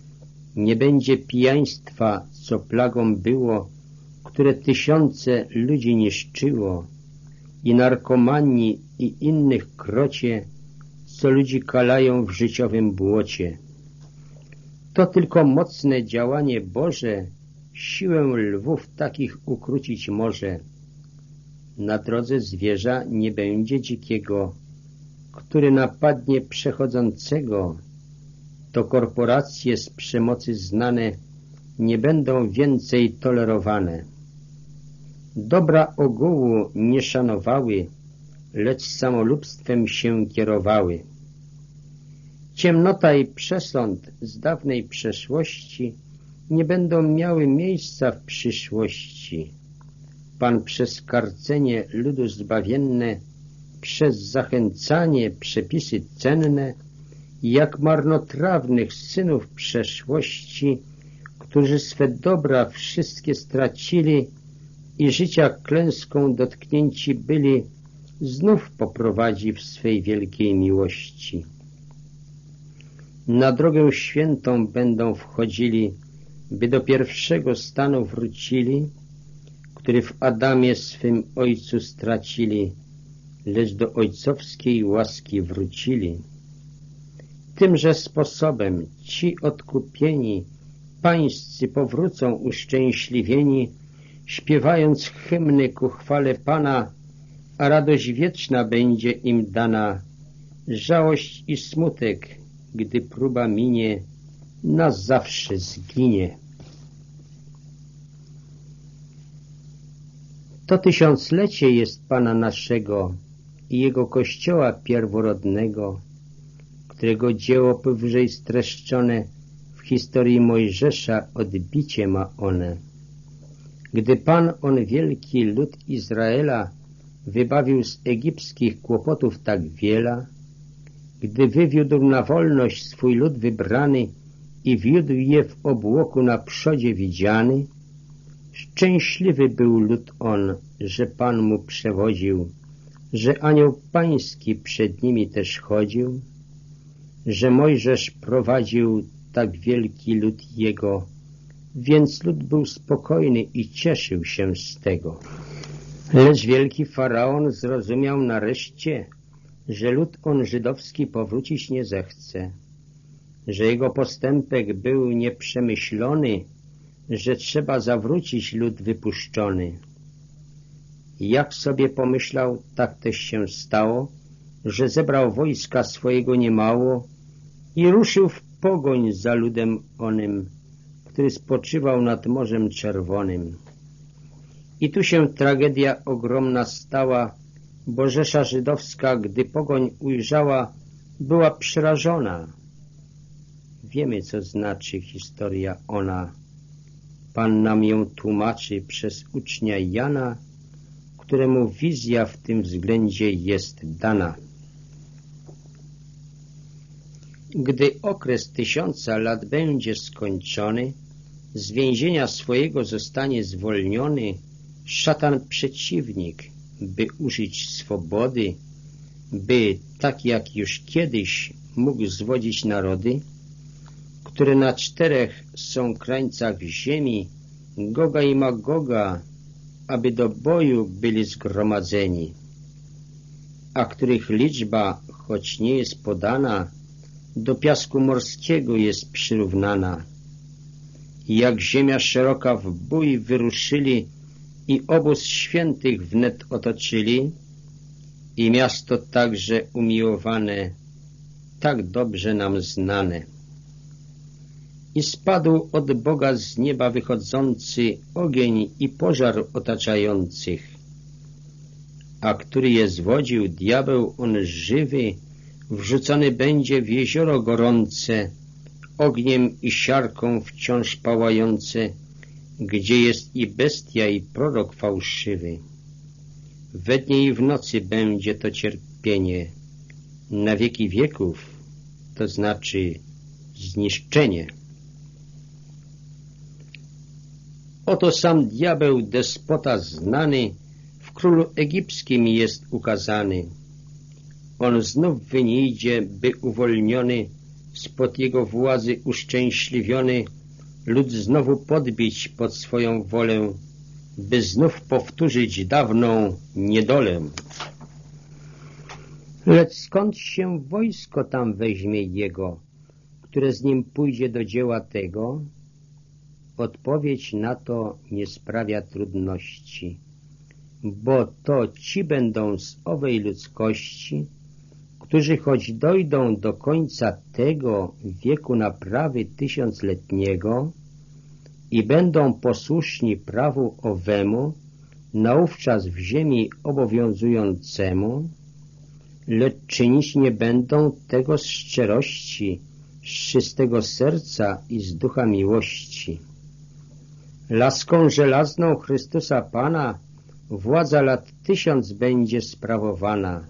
Nie będzie pijaństwa, co plagą było, które tysiące ludzi niszczyło, i narkomanii i innych krocie, co ludzi kalają w życiowym błocie. To tylko mocne działanie Boże siłę lwów takich ukrócić może. Na drodze zwierza nie będzie dzikiego, który napadnie przechodzącego. To korporacje z przemocy znane nie będą więcej tolerowane. Dobra ogółu nie szanowały, lecz samolubstwem się kierowały. Ciemnota i przesąd z dawnej przeszłości nie będą miały miejsca w przyszłości. Pan przez karcenie ludu zbawienne, przez zachęcanie przepisy cenne, jak marnotrawnych synów przeszłości, którzy swe dobra wszystkie stracili i życia klęską dotknięci byli, znów poprowadzi w swej wielkiej miłości. Na drogę świętą będą wchodzili, by do pierwszego stanu wrócili, który w Adamie swym Ojcu stracili, lecz do ojcowskiej łaski wrócili. Tymże sposobem ci odkupieni pańscy powrócą uszczęśliwieni, śpiewając hymny ku chwale Pana, a radość wieczna będzie im dana. Żałość i smutek, gdy próba minie, na zawsze zginie. To tysiąclecie jest Pana naszego i Jego Kościoła pierworodnego, którego dzieło powyżej streszczone w historii Mojżesza odbicie ma one. Gdy Pan on wielki lud Izraela wybawił z egipskich kłopotów tak wiela, gdy wywiódł na wolność swój lud wybrany i wiódł je w obłoku na przodzie widziany, szczęśliwy był lud on, że Pan mu przewodził, że anioł pański przed nimi też chodził, że Mojżesz prowadził tak wielki lud jego, więc lud był spokojny i cieszył się z tego. Lecz wielki Faraon zrozumiał nareszcie, że lud on żydowski powrócić nie zechce, że jego postępek był nieprzemyślony, że trzeba zawrócić lud wypuszczony. Jak sobie pomyślał, tak też się stało, że zebrał wojska swojego niemało i ruszył w pogoń za ludem onym, który spoczywał nad Morzem Czerwonym. I tu się tragedia ogromna stała, bo Rzesza Żydowska, gdy pogoń ujrzała, była przerażona. Wiemy, co znaczy historia ona. Pan nam ją tłumaczy przez ucznia Jana, któremu wizja w tym względzie jest dana. Gdy okres tysiąca lat będzie skończony, z więzienia swojego zostanie zwolniony szatan przeciwnik, by użyć swobody, by, tak jak już kiedyś, mógł zwodzić narody, które na czterech są krańcach ziemi, Goga i Magoga, aby do boju byli zgromadzeni, a których liczba, choć nie jest podana, do piasku morskiego jest przyrównana. Jak ziemia szeroka w bój wyruszyli i obóz świętych wnet otoczyli, i miasto także umiłowane, tak dobrze nam znane. I spadł od Boga z nieba wychodzący ogień i pożar otaczających, a który je zwodził, diabeł on żywy, wrzucony będzie w jezioro gorące, ogniem i siarką wciąż pałające, gdzie jest i bestia, i prorok fałszywy. We dnie i w nocy będzie to cierpienie, na wieki wieków, to znaczy zniszczenie. Oto sam diabeł, despota znany, w królu egipskim jest ukazany. On znów wyniedzie, by uwolniony, spod jego władzy uszczęśliwiony, lud znowu podbić pod swoją wolę, by znów powtórzyć dawną niedolę. Lecz skąd się wojsko tam weźmie jego, które z nim pójdzie do dzieła tego? Odpowiedź na to nie sprawia trudności, bo to ci będą z owej ludzkości, którzy choć dojdą do końca tego wieku naprawy tysiącletniego i będą posłuszni prawu owemu, naówczas w ziemi obowiązującemu, lecz czynić nie będą tego z szczerości, z czystego serca i z ducha miłości. Laską żelazną Chrystusa Pana władza lat tysiąc będzie sprawowana.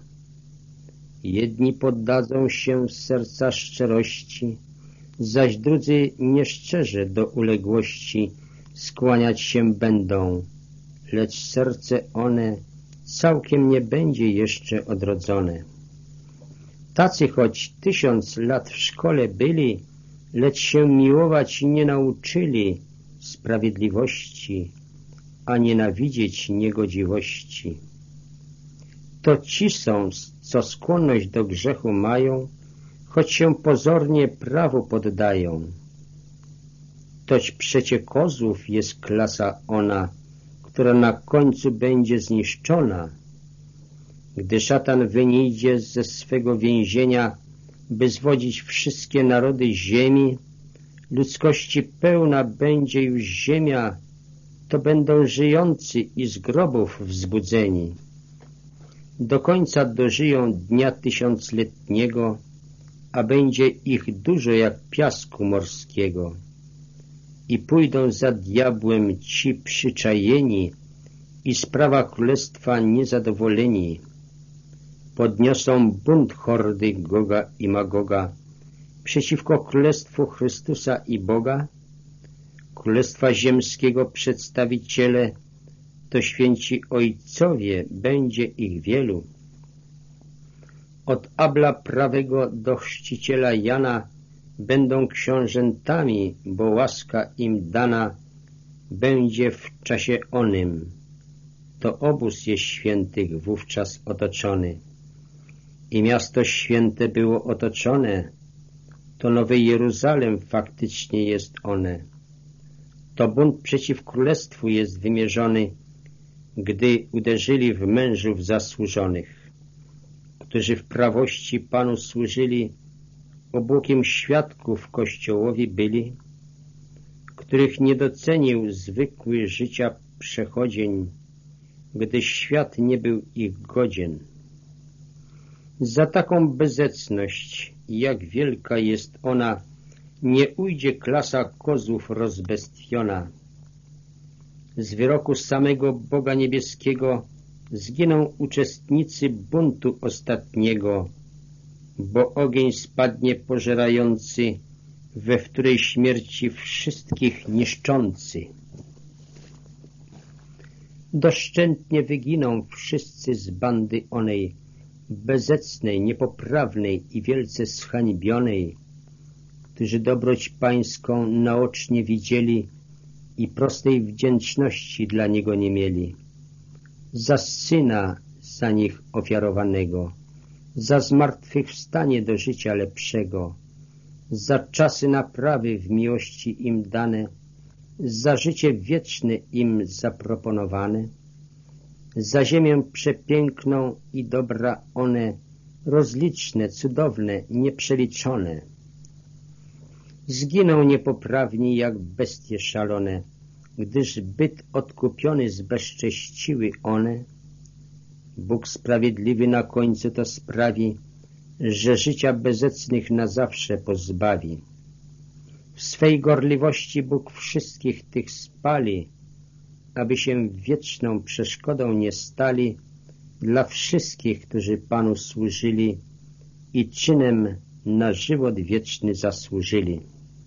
Jedni poddadzą się z serca szczerości, zaś drudzy nieszczerze do uległości skłaniać się będą, lecz serce one całkiem nie będzie jeszcze odrodzone. Tacy choć tysiąc lat w szkole byli, lecz się miłować nie nauczyli sprawiedliwości, a nienawidzieć niegodziwości. To ci są, co skłonność do grzechu mają, choć się pozornie prawu poddają. Toć przecie kozłów jest klasa ona, która na końcu będzie zniszczona. Gdy szatan wyjdzie ze swego więzienia, by zwodzić wszystkie narody ziemi, ludzkości pełna będzie już ziemia, to będą żyjący i z grobów wzbudzeni. Do końca dożyją dnia tysiącletniego, a będzie ich dużo jak piasku morskiego. I pójdą za diabłem ci przyczajeni i sprawa królestwa niezadowoleni. Podniosą bunt hordy Goga i Magoga przeciwko królestwu Chrystusa i Boga. Królestwa ziemskiego przedstawiciele to święci ojcowie, będzie ich wielu. Od Abla prawego do chrzciciela Jana będą książętami, bo łaska im dana będzie w czasie onym. To obóz jest świętych wówczas otoczony. I miasto święte było otoczone, to Nowy Jeruzalem faktycznie jest one. To bunt przeciw królestwu jest wymierzony, gdy uderzyli w mężów zasłużonych, którzy w prawości Panu służyli, obłokiem świadków Kościołowi byli, których nie docenił zwykły życia przechodzień, gdy świat nie był ich godzien. Za taką bezecność, jak wielka jest ona, nie ujdzie klasa kozłów rozbestwiona. Z wyroku samego Boga Niebieskiego zginą uczestnicy buntu ostatniego, bo ogień spadnie pożerający, we wtórej śmierci wszystkich niszczący. Doszczętnie wyginą wszyscy z bandy onej, bezecnej, niepoprawnej i wielce zhańbionej, którzy dobroć Pańską naocznie widzieli i prostej wdzięczności dla Niego nie mieli. Za Syna za nich ofiarowanego, za zmartwychwstanie do życia lepszego, za czasy naprawy w miłości im dane, za życie wieczne im zaproponowane, za ziemię przepiękną i dobra one, rozliczne, cudowne, nieprzeliczone. Zginą niepoprawni jak bestie szalone, gdyż byt odkupiony zbezcześciły one. Bóg sprawiedliwy na końcu to sprawi, że życia bezecnych na zawsze pozbawi. W swej gorliwości Bóg wszystkich tych spali, aby się wieczną przeszkodą nie stali dla wszystkich, którzy Panu służyli i czynem na żywot wieczny zasłużyli.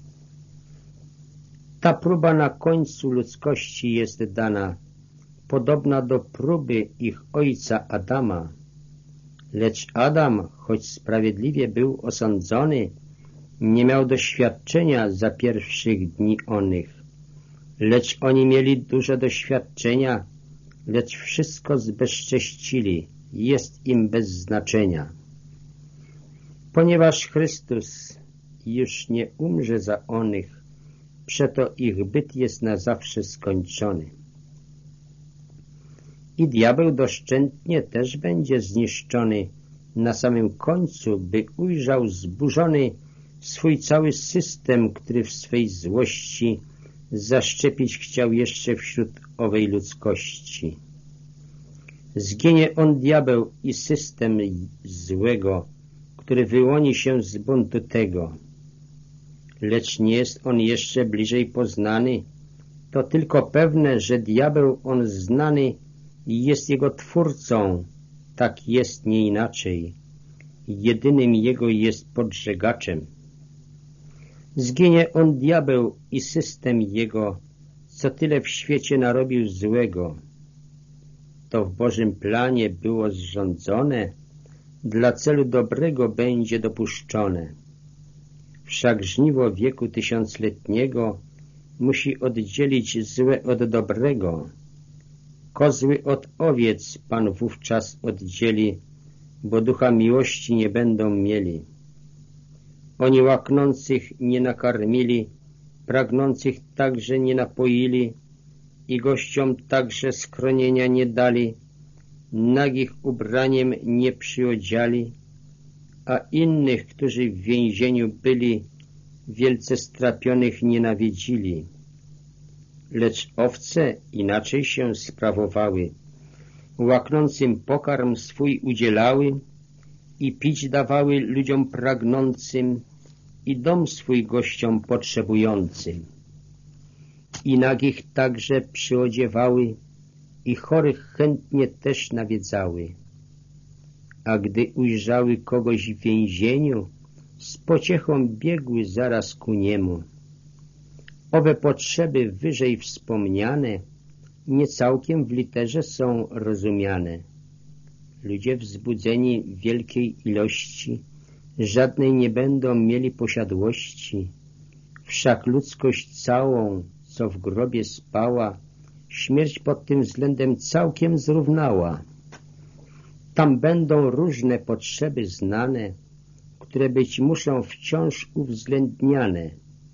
Ta próba na końcu ludzkości jest dana, podobna do próby ich ojca Adama. Lecz Adam, choć sprawiedliwie był osądzony, Nie miał doświadczenia za pierwszych dni onych, lecz oni mieli dużo doświadczenia, lecz wszystko zbezcześcili, jest im bez znaczenia. Ponieważ Chrystus już nie umrze za onych, przeto ich byt jest na zawsze skończony. I diabeł doszczętnie też będzie zniszczony na samym końcu, by ujrzał zburzony swój cały system, który w swej złości zaszczepić chciał jeszcze wśród owej ludzkości. Zginie on diabeł i system złego, który wyłoni się z buntu tego. Lecz nie jest on jeszcze bliżej poznany, to tylko pewne, że diabeł on znany i jest jego twórcą, tak jest nie inaczej. Jedynym jego jest podżegaczem. Zginie on diabeł i system jego, co tyle w świecie narobił złego. To w Bożym planie było zrządzone, dla celu dobrego będzie dopuszczone. Wszak żniwo wieku tysiącletniego musi oddzielić złe od dobrego. Kozły od owiec Pan wówczas oddzieli, bo ducha miłości nie będą mieli. Oni łaknących nie nakarmili, pragnących także nie napoili i gościom także schronienia nie dali, nagich ubraniem nie przyodziali, a innych, którzy w więzieniu byli, wielce strapionych nie nawiedzili. Lecz owce inaczej się sprawowały, łaknącym pokarm swój udzielały i pić dawały ludziom pragnącym i dom swój gościom potrzebującym. I nagich także przyodziewały i chorych chętnie też nawiedzały. A gdy ujrzały kogoś w więzieniu, z pociechą biegły zaraz ku niemu. Owe potrzeby wyżej wspomniane nie całkiem w literze są rozumiane. Ludzie wzbudzeni w wielkiej ilości żadnej nie będą mieli posiadłości. Wszak ludzkość całą, co w grobie spała, śmierć pod tym względem całkiem zrównała. Tam będą różne potrzeby znane, które być muszą wciąż uwzględniane.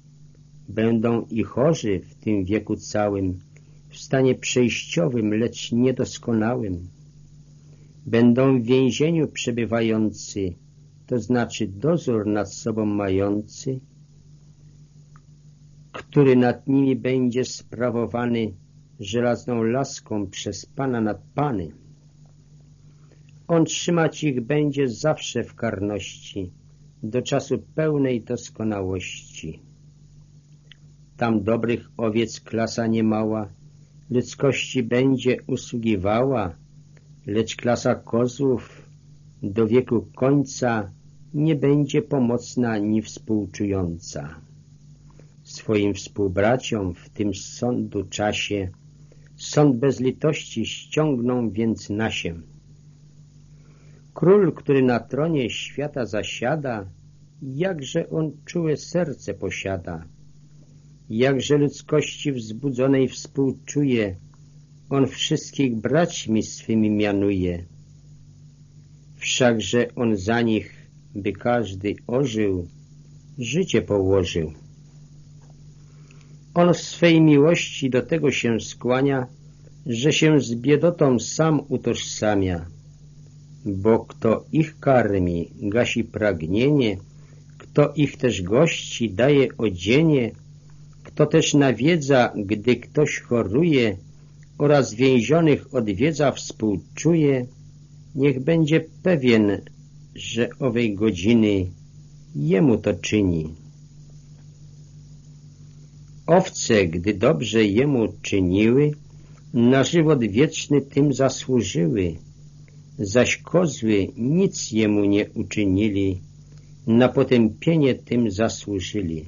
Będą i chorzy w tym wieku całym, w stanie przejściowym, lecz niedoskonałym. Będą w więzieniu przebywający, to znaczy dozór nad sobą mający, który nad nimi będzie sprawowany żelazną laską przez Pana nad Pany. On trzymać ich będzie zawsze w karności, do czasu pełnej doskonałości. Tam dobrych owiec klasa niemała ludzkości będzie usługiwała, lecz klasa kozłów do wieku końca nie będzie pomocna ni współczująca. Swoim współbraciom w tym sądu czasie sąd bez litości ściągną więc nasiem. Król, który na tronie świata zasiada, jakże on czułe serce posiada, jakże ludzkości wzbudzonej współczuje, on wszystkich braćmi swymi mianuje. Wszakże on za nich, by każdy ożył, życie położył. On w swej miłości do tego się skłania, że się z biedotą sam utożsamia. Bo kto ich karmi, gasi pragnienie, kto ich też gości, daje odzienie, kto też nawiedza, gdy ktoś choruje oraz więzionych odwiedza, współczuje, niech będzie pewien, że owej godziny jemu to czyni. Owce, gdy dobrze jemu czyniły, na żywot wieczny tym zasłużyły, zaś kozły nic jemu nie uczynili, na potępienie tym zasłużyli.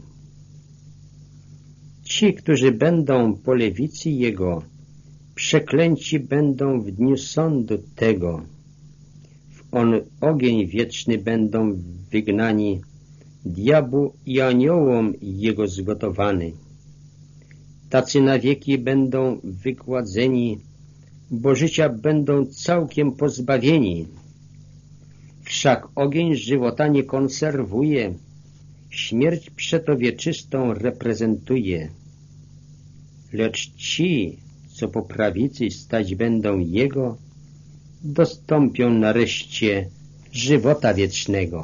Ci, którzy będą po lewicy Jego, przeklęci będą w dniu sądu tego. W on ogień wieczny będą wygnani, diabłu i aniołom jego zgotowany. Tacy na wieki będą wygładzeni, bo życia będą całkiem pozbawieni. Wszak ogień żywota nie konserwuje, śmierć przeto wieczystą reprezentuje. Lecz ci, co po prawicy stać będą Jego, dostąpią nareszcie żywota wiecznego.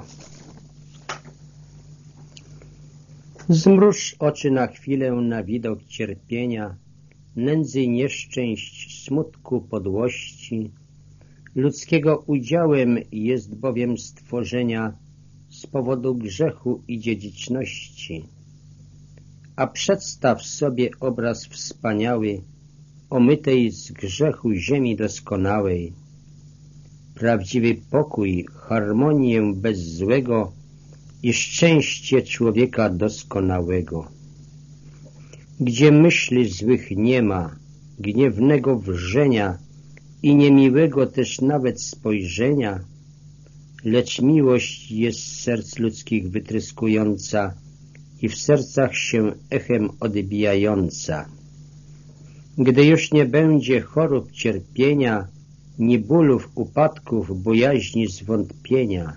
Zmruż oczy na chwilę na widok cierpienia, nędzy, nieszczęść, smutku, podłości. Ludzkiego udziałem jest bowiem stworzenia z powodu grzechu i dziedziczności. A przedstaw sobie obraz wspaniały, omytej z grzechu ziemi doskonałej. Prawdziwy pokój, harmonię bez złego i szczęście człowieka doskonałego. Gdzie myśli złych nie ma, gniewnego wrzenia i niemiłego też nawet spojrzenia, lecz miłość jest z serc ludzkich wytryskująca i w sercach się echem odbijająca. Gdy już nie będzie chorób, cierpienia, ni bólów, upadków, bojaźni, zwątpienia,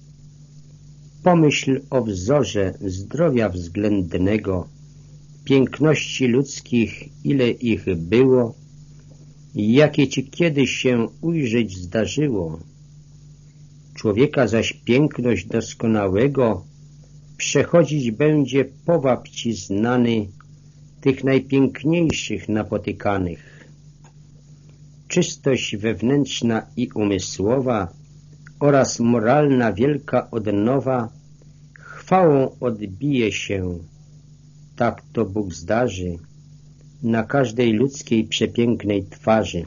pomyśl o wzorze zdrowia względnego, piękności ludzkich, ile ich było, jakie ci kiedyś się ujrzeć zdarzyło. Człowieka zaś piękność doskonałego przechodzić będzie powab ci znany tych najpiękniejszych napotykanych. Czystość wewnętrzna i umysłowa oraz moralna wielka odnowa chwałą odbije się, tak to Bóg zdarzy, na każdej ludzkiej przepięknej twarzy.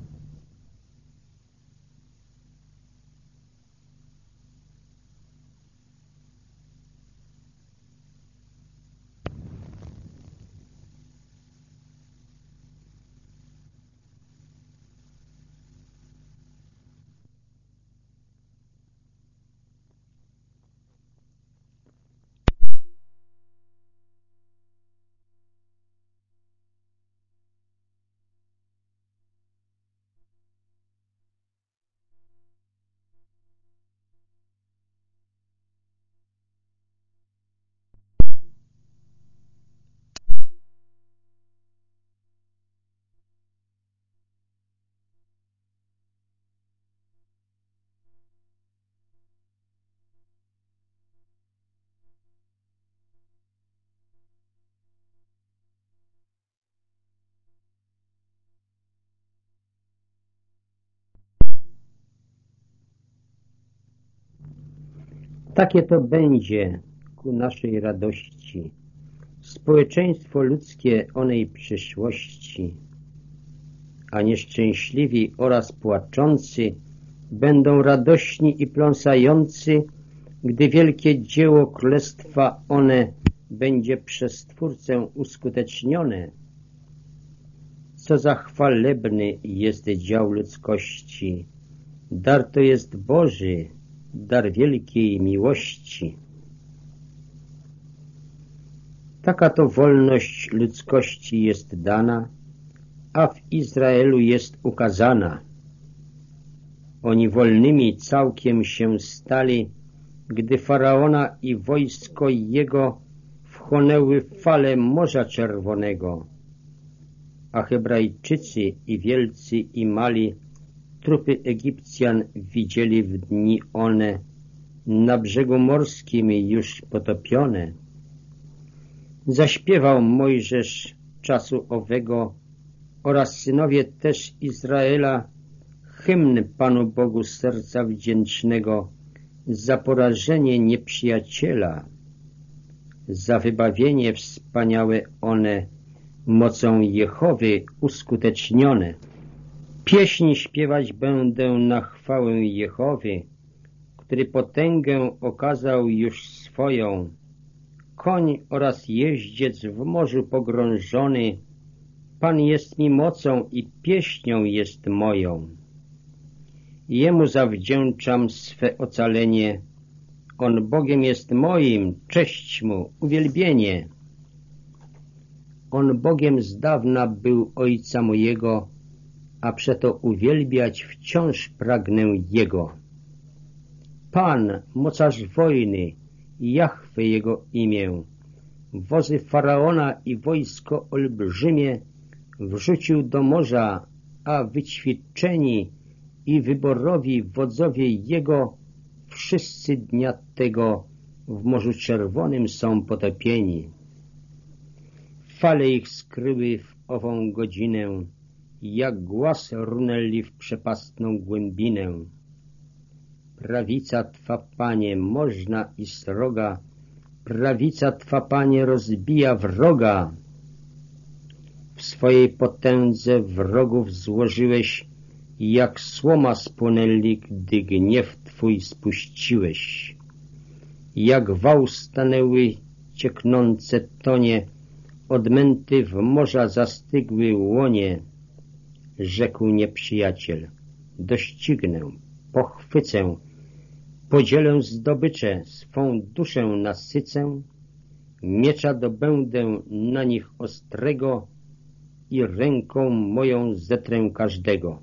Takie to będzie ku naszej radości, społeczeństwo ludzkie onej przyszłości, a nieszczęśliwi oraz płaczący będą radośni i pląsający, gdy wielkie dzieło królestwa one będzie przez Stwórcę uskutecznione. Co za chwalebny jest dział ludzkości, dar to jest Boży, dar wielkiej miłości. Taka to wolność ludzkości jest dana, a w Izraelu jest ukazana. Oni wolnymi całkiem się stali, gdy Faraona i wojsko jego wchłonęły fale Morza Czerwonego, a Hebrajczycy i wielcy i mali trupy Egipcjan widzieli w dni one, na brzegu morskim już potopione. Zaśpiewał Mojżesz czasu owego oraz synowie też Izraela hymn Panu Bogu serca wdzięcznego za porażenie nieprzyjaciela, za wybawienie wspaniałe one mocą Jehowy uskutecznione. Pieśń śpiewać będę na chwałę Jehowy, który potęgę okazał już swoją. Koń oraz jeździec w morzu pogrążony, Pan jest mi mocą i pieśnią jest moją. Jemu zawdzięczam swe ocalenie, On Bogiem jest moim, cześć Mu, uwielbienie. On Bogiem z dawna był Ojca mojego, a przeto uwielbiać wciąż pragnę Jego. Pan, mocarz wojny, Jahwe Jego imię, wozy Faraona i wojsko olbrzymie wrzucił do morza, a wyćwiczeni i wyborowi wodzowie Jego wszyscy dnia tego w Morzu Czerwonym są potopieni. Fale ich skryły w ową godzinę, jak głaz runęli w przepastną głębinę. Prawica Twa, Panie, można i sroga, prawica Twa, Panie, rozbija wroga. W swojej potędze wrogów złożyłeś, jak słoma spłonęli, gdy gniew Twój spuściłeś. Jak wał stanęły cieknące tonie, odmęty w morza zastygły łonie. Rzekł nieprzyjaciel, doścignę, pochwycę, podzielę zdobycze, swą duszę nasycę, miecza dobędę na nich ostrego i ręką moją zetrę każdego.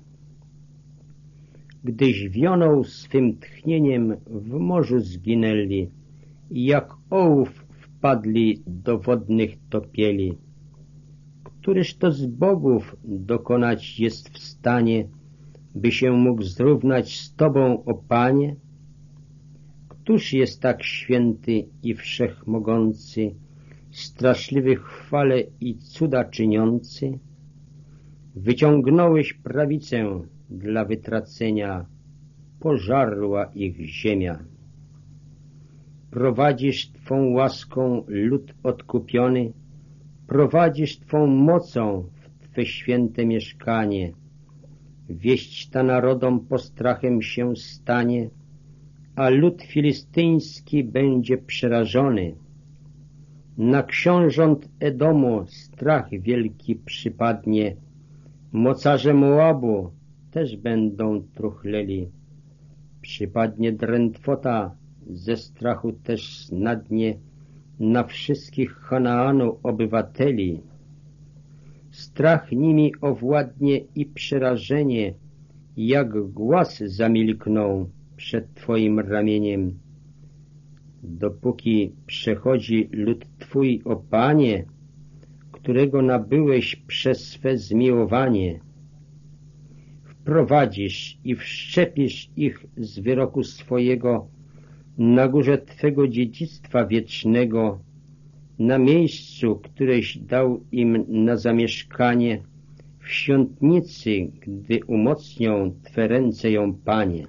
Gdyś wionął swym tchnieniem w morzu zginęli, jak ołów wpadli do wodnych topieli. Któryż to z bogów dokonać jest w stanie, by się mógł zrównać z Tobą, o Panie? Któż jest tak święty i wszechmogący, straszliwy chwale i cuda czyniący? Wyciągnąłeś prawicę dla wytracenia, pożarła ich ziemia. Prowadzisz Twą łaską lud odkupiony, prowadzisz Twą mocą w Twe święte mieszkanie. Wieść ta narodom postrachem się stanie, a lud filistyński będzie przerażony. Na książąt Edomu strach wielki przypadnie, mocarze Moabu też będą truchleli. Przypadnie drętwota, ze strachu też snadnie na wszystkich Chanaanu obywateli. Strach nimi owładnie i przerażenie, jak głaz zamilkną przed Twoim ramieniem. Dopóki przechodzi lud Twój, o Panie, którego nabyłeś przez swe zmiłowanie. Wprowadzisz i wszczepisz ich z wyroku swojego na górze Twego dziedzictwa wiecznego, na miejscu, któreś dał im na zamieszkanie, w świątnicy, gdy umocnią Twe ręce ją, Panie.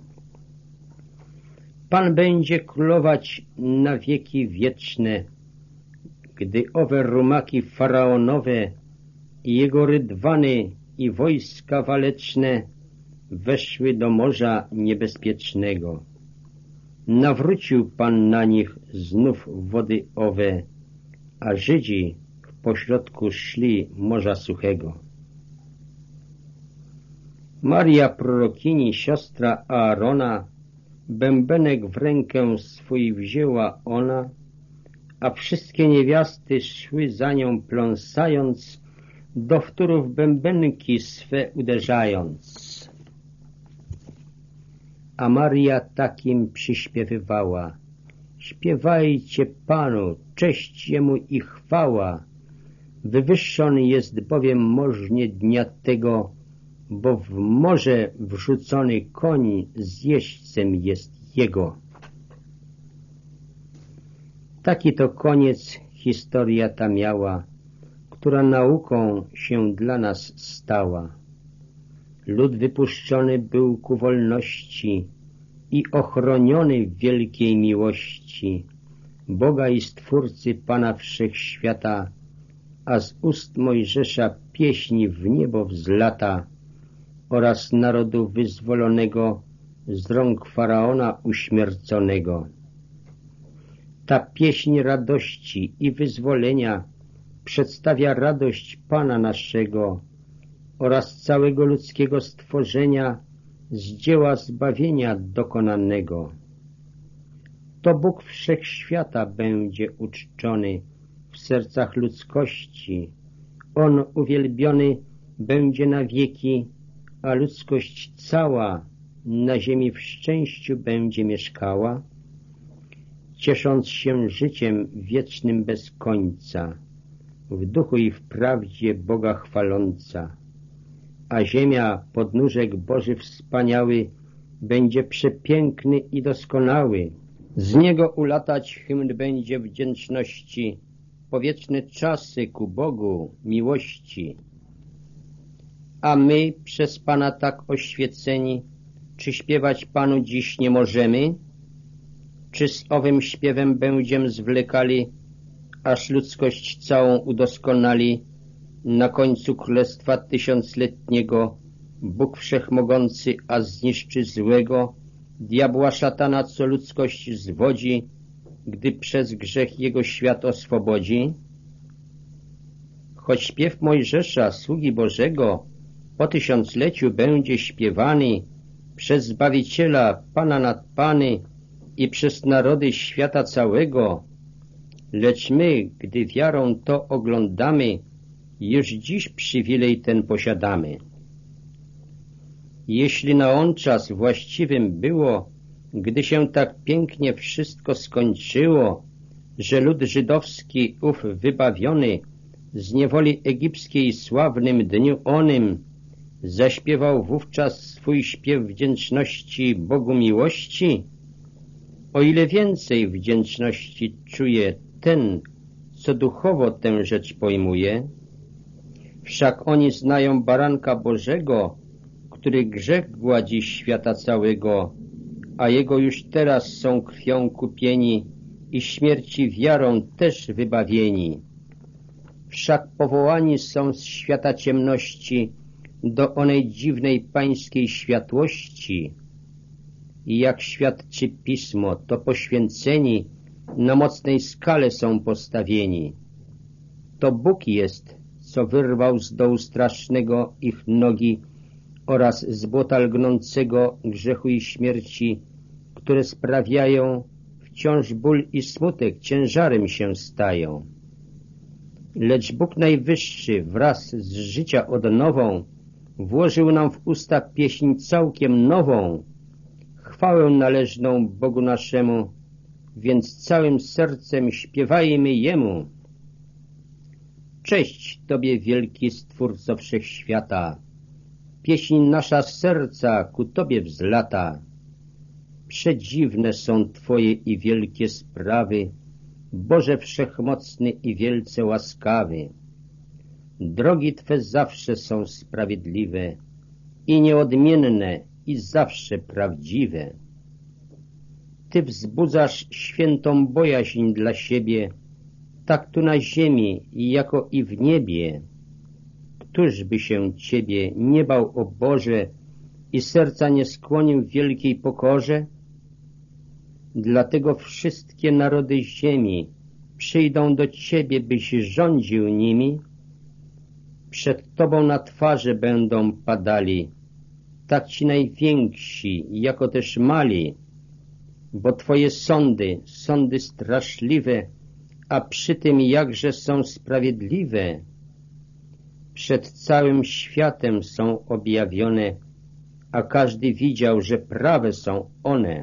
Pan będzie królować na wieki wieczne, gdy owe rumaki faraonowe i jego rydwany i wojska waleczne weszły do morza niebezpiecznego. Nawrócił Pan na nich znów wody owe, a Żydzi w pośrodku szli morza suchego. Maria prorokini, siostra Aarona, bębenek w rękę swój wzięła ona, a wszystkie niewiasty szły za nią pląsając, do wtórów bębenki swe uderzając. A Maria takim przyśpiewywała: śpiewajcie Panu, cześć Jemu i chwała. Wywyższony jest bowiem możnie dnia tego, bo w morze wrzucony koń z jeźdźcem jest jego. Taki to koniec historia ta miała, która nauką się dla nas stała. Lud wypuszczony był ku wolności i ochroniony w wielkiej miłości Boga i Stwórcy Pana Wszechświata, a z ust Mojżesza pieśni w niebo wzlata oraz narodu wyzwolonego z rąk Faraona uśmierconego. Ta pieśń radości i wyzwolenia przedstawia radość Pana naszego oraz całego ludzkiego stworzenia z dzieła zbawienia dokonanego. To Bóg wszechświata będzie uczczony w sercach ludzkości. On uwielbiony będzie na wieki, a ludzkość cała na ziemi w szczęściu będzie mieszkała, ciesząc się życiem wiecznym bez końca, w duchu i w prawdzie Boga chwaląca. A ziemia, podnóżek Boży wspaniały, będzie przepiękny i doskonały. Z niego ulatać hymn będzie wdzięczności, powieczne czasy ku Bogu miłości. A my, przez Pana tak oświeceni, czy śpiewać Panu dziś nie możemy? Czy z owym śpiewem będziem zwlekali, aż ludzkość całą udoskonali? Na końcu królestwa tysiącletniego Bóg Wszechmogący, a zniszczy złego, diabła szatana, co ludzkość zwodzi, gdy przez grzech jego świat oswobodzi. Choć śpiew Mojżesza, sługi Bożego, po tysiącleciu będzie śpiewany przez Zbawiciela, Pana nad Pany i przez narody świata całego, lecz my, gdy wiarą to oglądamy, już dziś przywilej ten posiadamy. Jeśli na on czas właściwym było, gdy się tak pięknie wszystko skończyło, że lud żydowski ów wybawiony z niewoli egipskiej sławnym dniu onym zaśpiewał wówczas swój śpiew wdzięczności Bogu miłości, o ile więcej wdzięczności czuje ten, co duchowo tę rzecz pojmuje. Wszak oni znają baranka Bożego, który grzech gładzi świata całego, a jego już teraz są krwią kupieni i śmierci wiarą też wybawieni. Wszak powołani są z świata ciemności do onej dziwnej pańskiej światłości. I jak świadczy Pismo, to poświęceni na mocnej skale są postawieni. To Bóg jest, co wyrwał z dołu strasznego ich nogi oraz z błota lgnącego grzechu i śmierci, które sprawiają wciąż ból i smutek ciężarem się stają. Lecz Bóg Najwyższy wraz z życia odnową włożył nam w usta pieśń całkiem nową, chwałę należną Bogu naszemu, więc całym sercem śpiewajmy Jemu. Cześć Tobie, wielki Stwórco Wszechświata, pieśń nasza z serca ku Tobie wzlata. Przedziwne są Twoje i wielkie sprawy, Boże Wszechmocny i wielce łaskawy. Drogi Twe zawsze są sprawiedliwe i nieodmienne i zawsze prawdziwe. Ty wzbudzasz świętą bojaźń dla siebie, tak tu na ziemi, jako i w niebie. Któż by się Ciebie nie bał, o Boże, i serca nie skłonił w wielkiej pokorze? Dlatego wszystkie narody ziemi przyjdą do Ciebie, byś rządził nimi. Przed Tobą na twarze będą padali, tak Ci najwięksi, jako też mali, bo Twoje sądy, sądy straszliwe, a przy tym jakże są sprawiedliwe. Przed całym światem są objawione, a każdy widział, że prawe są one.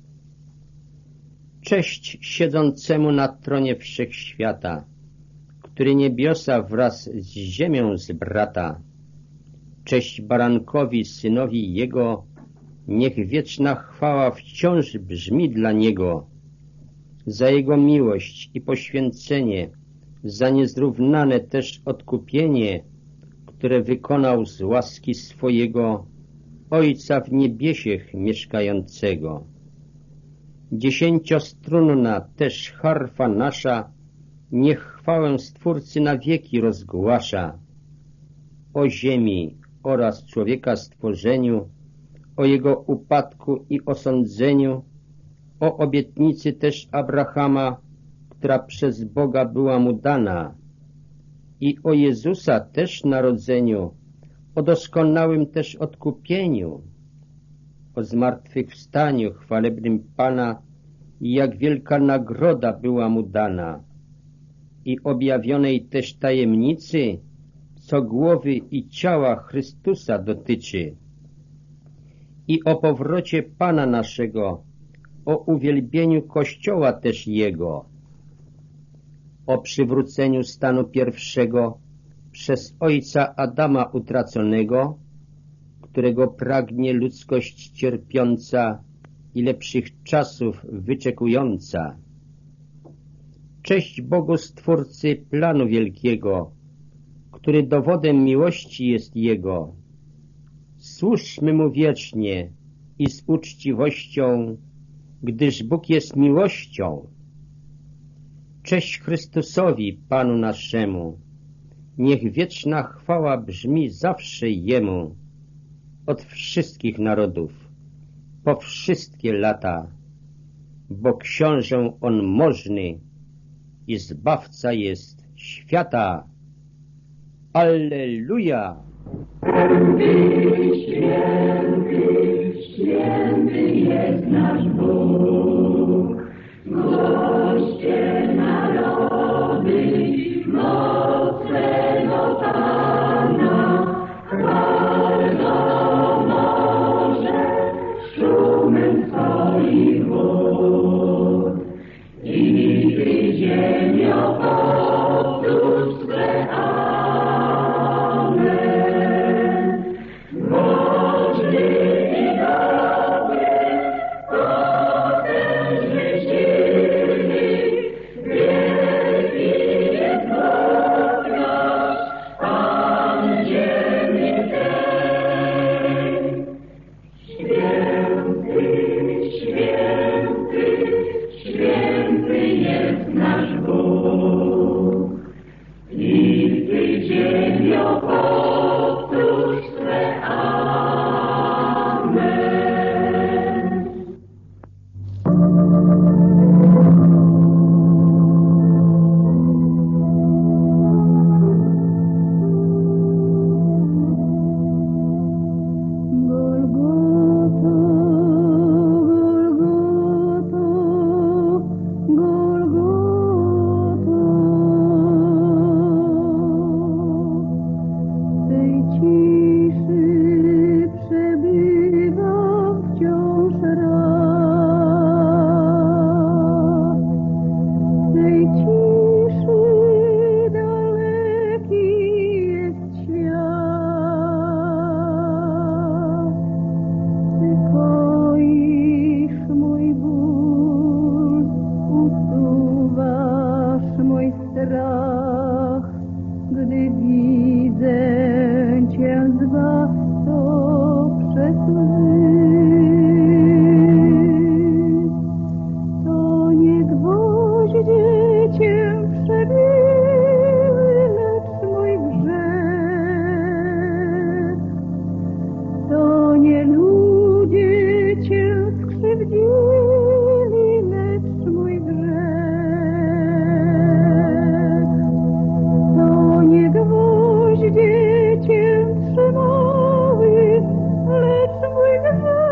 Cześć siedzącemu na tronie wszechświata, który niebiosa wraz z ziemią zbrata. Cześć barankowi, synowi Jego, niech wieczna chwała wciąż brzmi dla Niego. Za Jego miłość i poświęcenie, za niezrównane też odkupienie, które wykonał z łaski swojego Ojca w niebiesiech mieszkającego. Dziesięciostrunna też harfa nasza niech chwałę Stwórcy na wieki rozgłasza. O ziemi oraz człowieka stworzeniu, o jego upadku i osądzeniu, o obietnicy też Abrahama, która przez Boga była mu dana, i o Jezusa też narodzeniu, o doskonałym też odkupieniu, o zmartwychwstaniu chwalebnym Pana i jak wielka nagroda była mu dana, i objawionej też tajemnicy, co głowy i ciała Chrystusa dotyczy, i o powrocie Pana naszego, o uwielbieniu Kościoła też Jego, o przywróceniu stanu pierwszego przez ojca Adama utraconego, którego pragnie ludzkość cierpiąca i lepszych czasów wyczekująca. Cześć Bogu Stwórcy planu wielkiego, który dowodem miłości jest Jego. Służmy Mu wiecznie i z uczciwością, gdyż Bóg jest miłością. Cześć Chrystusowi, Panu naszemu. Niech wieczna chwała brzmi zawsze Jemu, od wszystkich narodów, po wszystkie lata, bo książę On możny i Zbawca jest świata. Alleluja! Święty, święty, święty jest nasz Bóg, goście narody, mocnego Pana, chwalą może szumem swoich wód. I Ty, ziemio, powtórz swe Cię trzymały, lecz mój grzech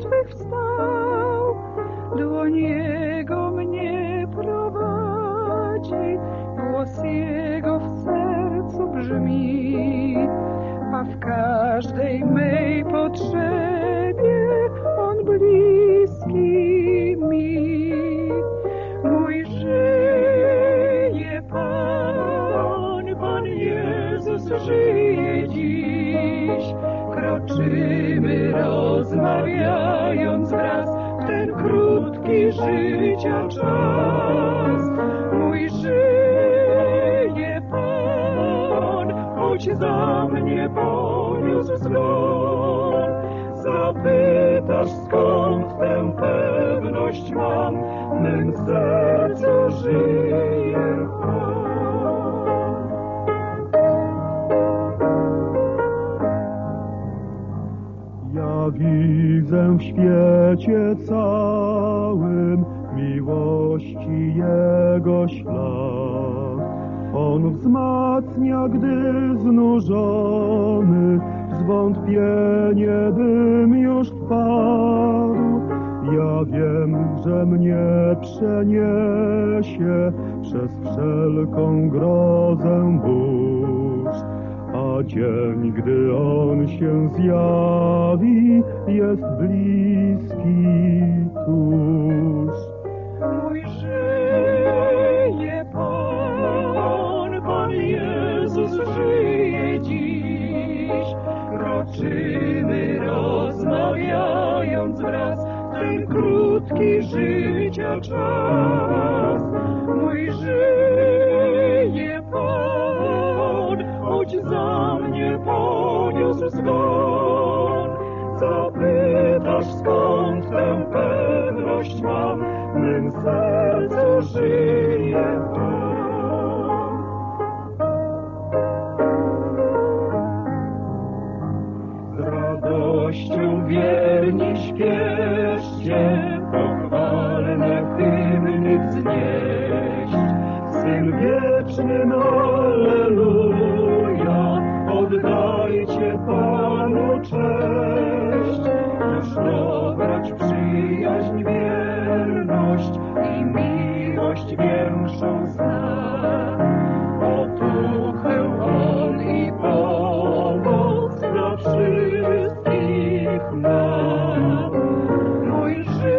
martwych wstał, dłoń Jego mnie prowadzi, głos Jego w sercu brzmi, a w każdej mej potrzebie On bliski mi. Mój żyje Pan, Pan Jezus żyje dziś. Kroczymy rozmawiając wraz w ten krótki życia czas. Mój żyje Pan, choć za mnie poniósł zgon. Zapytasz, skąd tę pewność mam, w mym sercu żyje Pan. Ja widzę w świecie całym miłości Jego ślad. On wzmacnia, gdy znużony w zwątpienie bym już wpadł. Ja wiem, że mnie przeniesie przez wszelką grozę burz, a dzień, gdy On się zjawi, jest bliski tuż. Mój żyje Pan, Pan Jezus żyje dziś. Kroczymy rozmawiając wraz w ten krótki życia czas. Mój żyje Pan, choć za mnie poniósł zgon. Zapytasz, skąd tę pewność mam, w mym sercu żyje Pan. Z radością wierni śpieszcie, pochwalne hymny wznieść. Syn wieczny, alleluja, oddajcie Panu cześć. Już dobrać przyjaźń, wierność i miłość większą zna. Otuchę On i pomoc dla wszystkich ma. Mój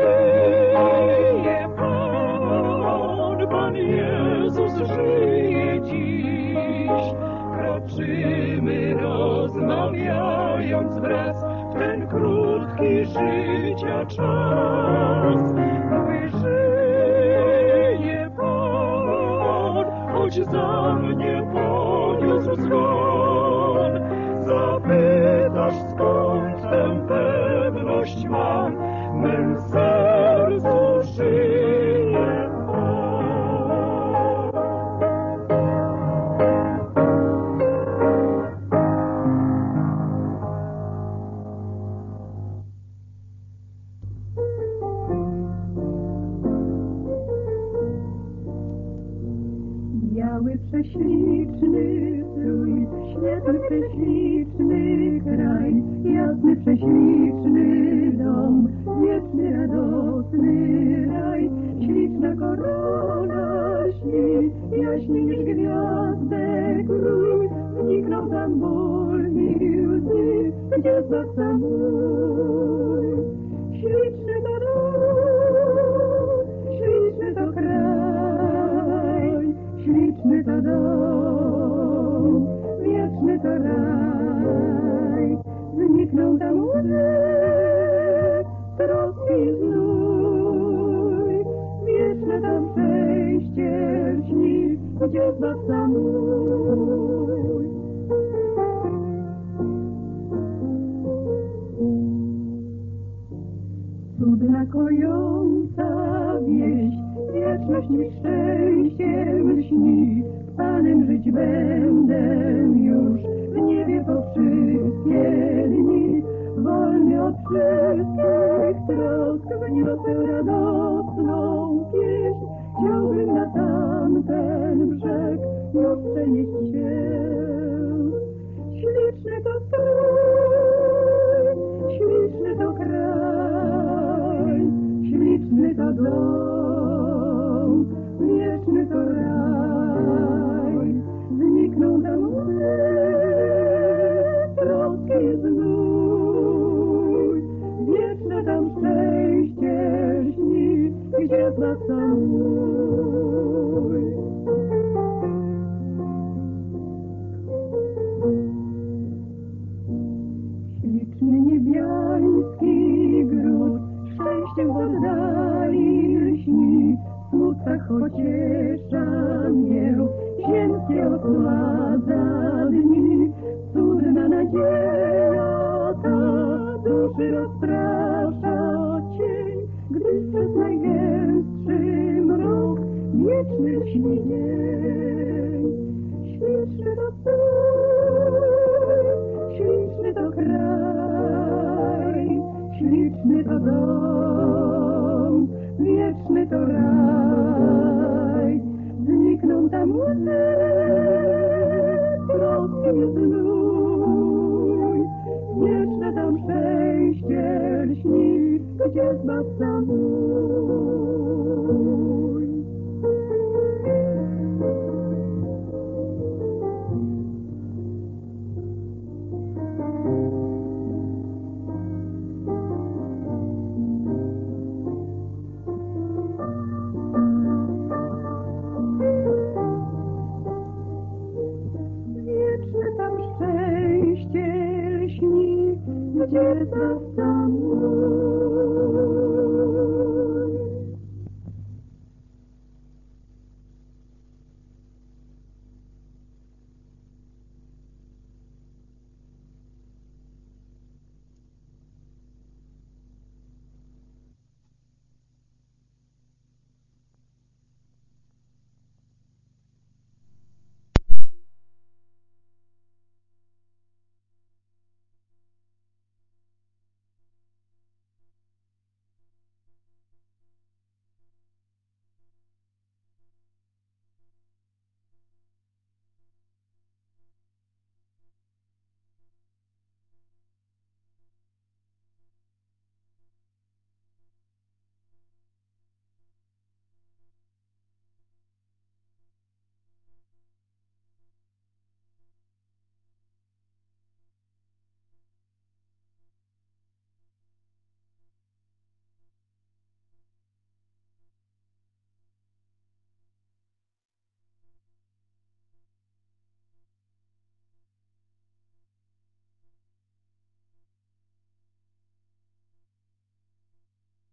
żyje Pan, Pan Jezus żyje dziś. Kroczymy rozmawiając wraz w ten krótki życia czas. Mój żyje Pan, choć za mnie poniósł zgon. Zapytasz, skąd tę pewność mam, w mym sercu żyje Pan. Biały, prześliczny strój, świetny, prześliczny kraj, jasny, prześliczny dom, wieczny, radosny raj. Śliczna korona śni, jaśniej niż gwiazdek rój. Znikną tam ból i łzy, gdzie zbawca mój. Śliczny to dom, śliczny to kraj, śliczny to dom, wieczny to raj. Znikną tam łzy, troski znój, wieczne tam szczęście lśni, gdzie zbawca mój. Cudna, kojąca wieść, wieczność mi szczęściem lśni. Z Panem żyć będę już w niebie po wszystkie dni. Wolny od wszystkich trosk, wniosę radosną pieśń. Chciałbym na tamten brzeg już przenieść się. Śliczny to strój, śliczny to kraj, jest znój. Wieczne tam szczęście lśni, gdzie zbawca mój. Śliczny niebiański gród szczęściem w oddali lśni, w smutkach pociesza mnie, ziemskie osładza dni. Cudna nadzieja ta duszy rozprasza cień, gdy stres najgęstszy mrok wieczny lśni dzień. Śliczny to stój, śliczny to kraj, śliczny to dom, wieczny to raj. Znikną tam łzy, troski jest znój, wieczne tam szczęście lśni, gdzie zbawca mój. Wieczne tam szczęście lśni, gdzie zbawca mój.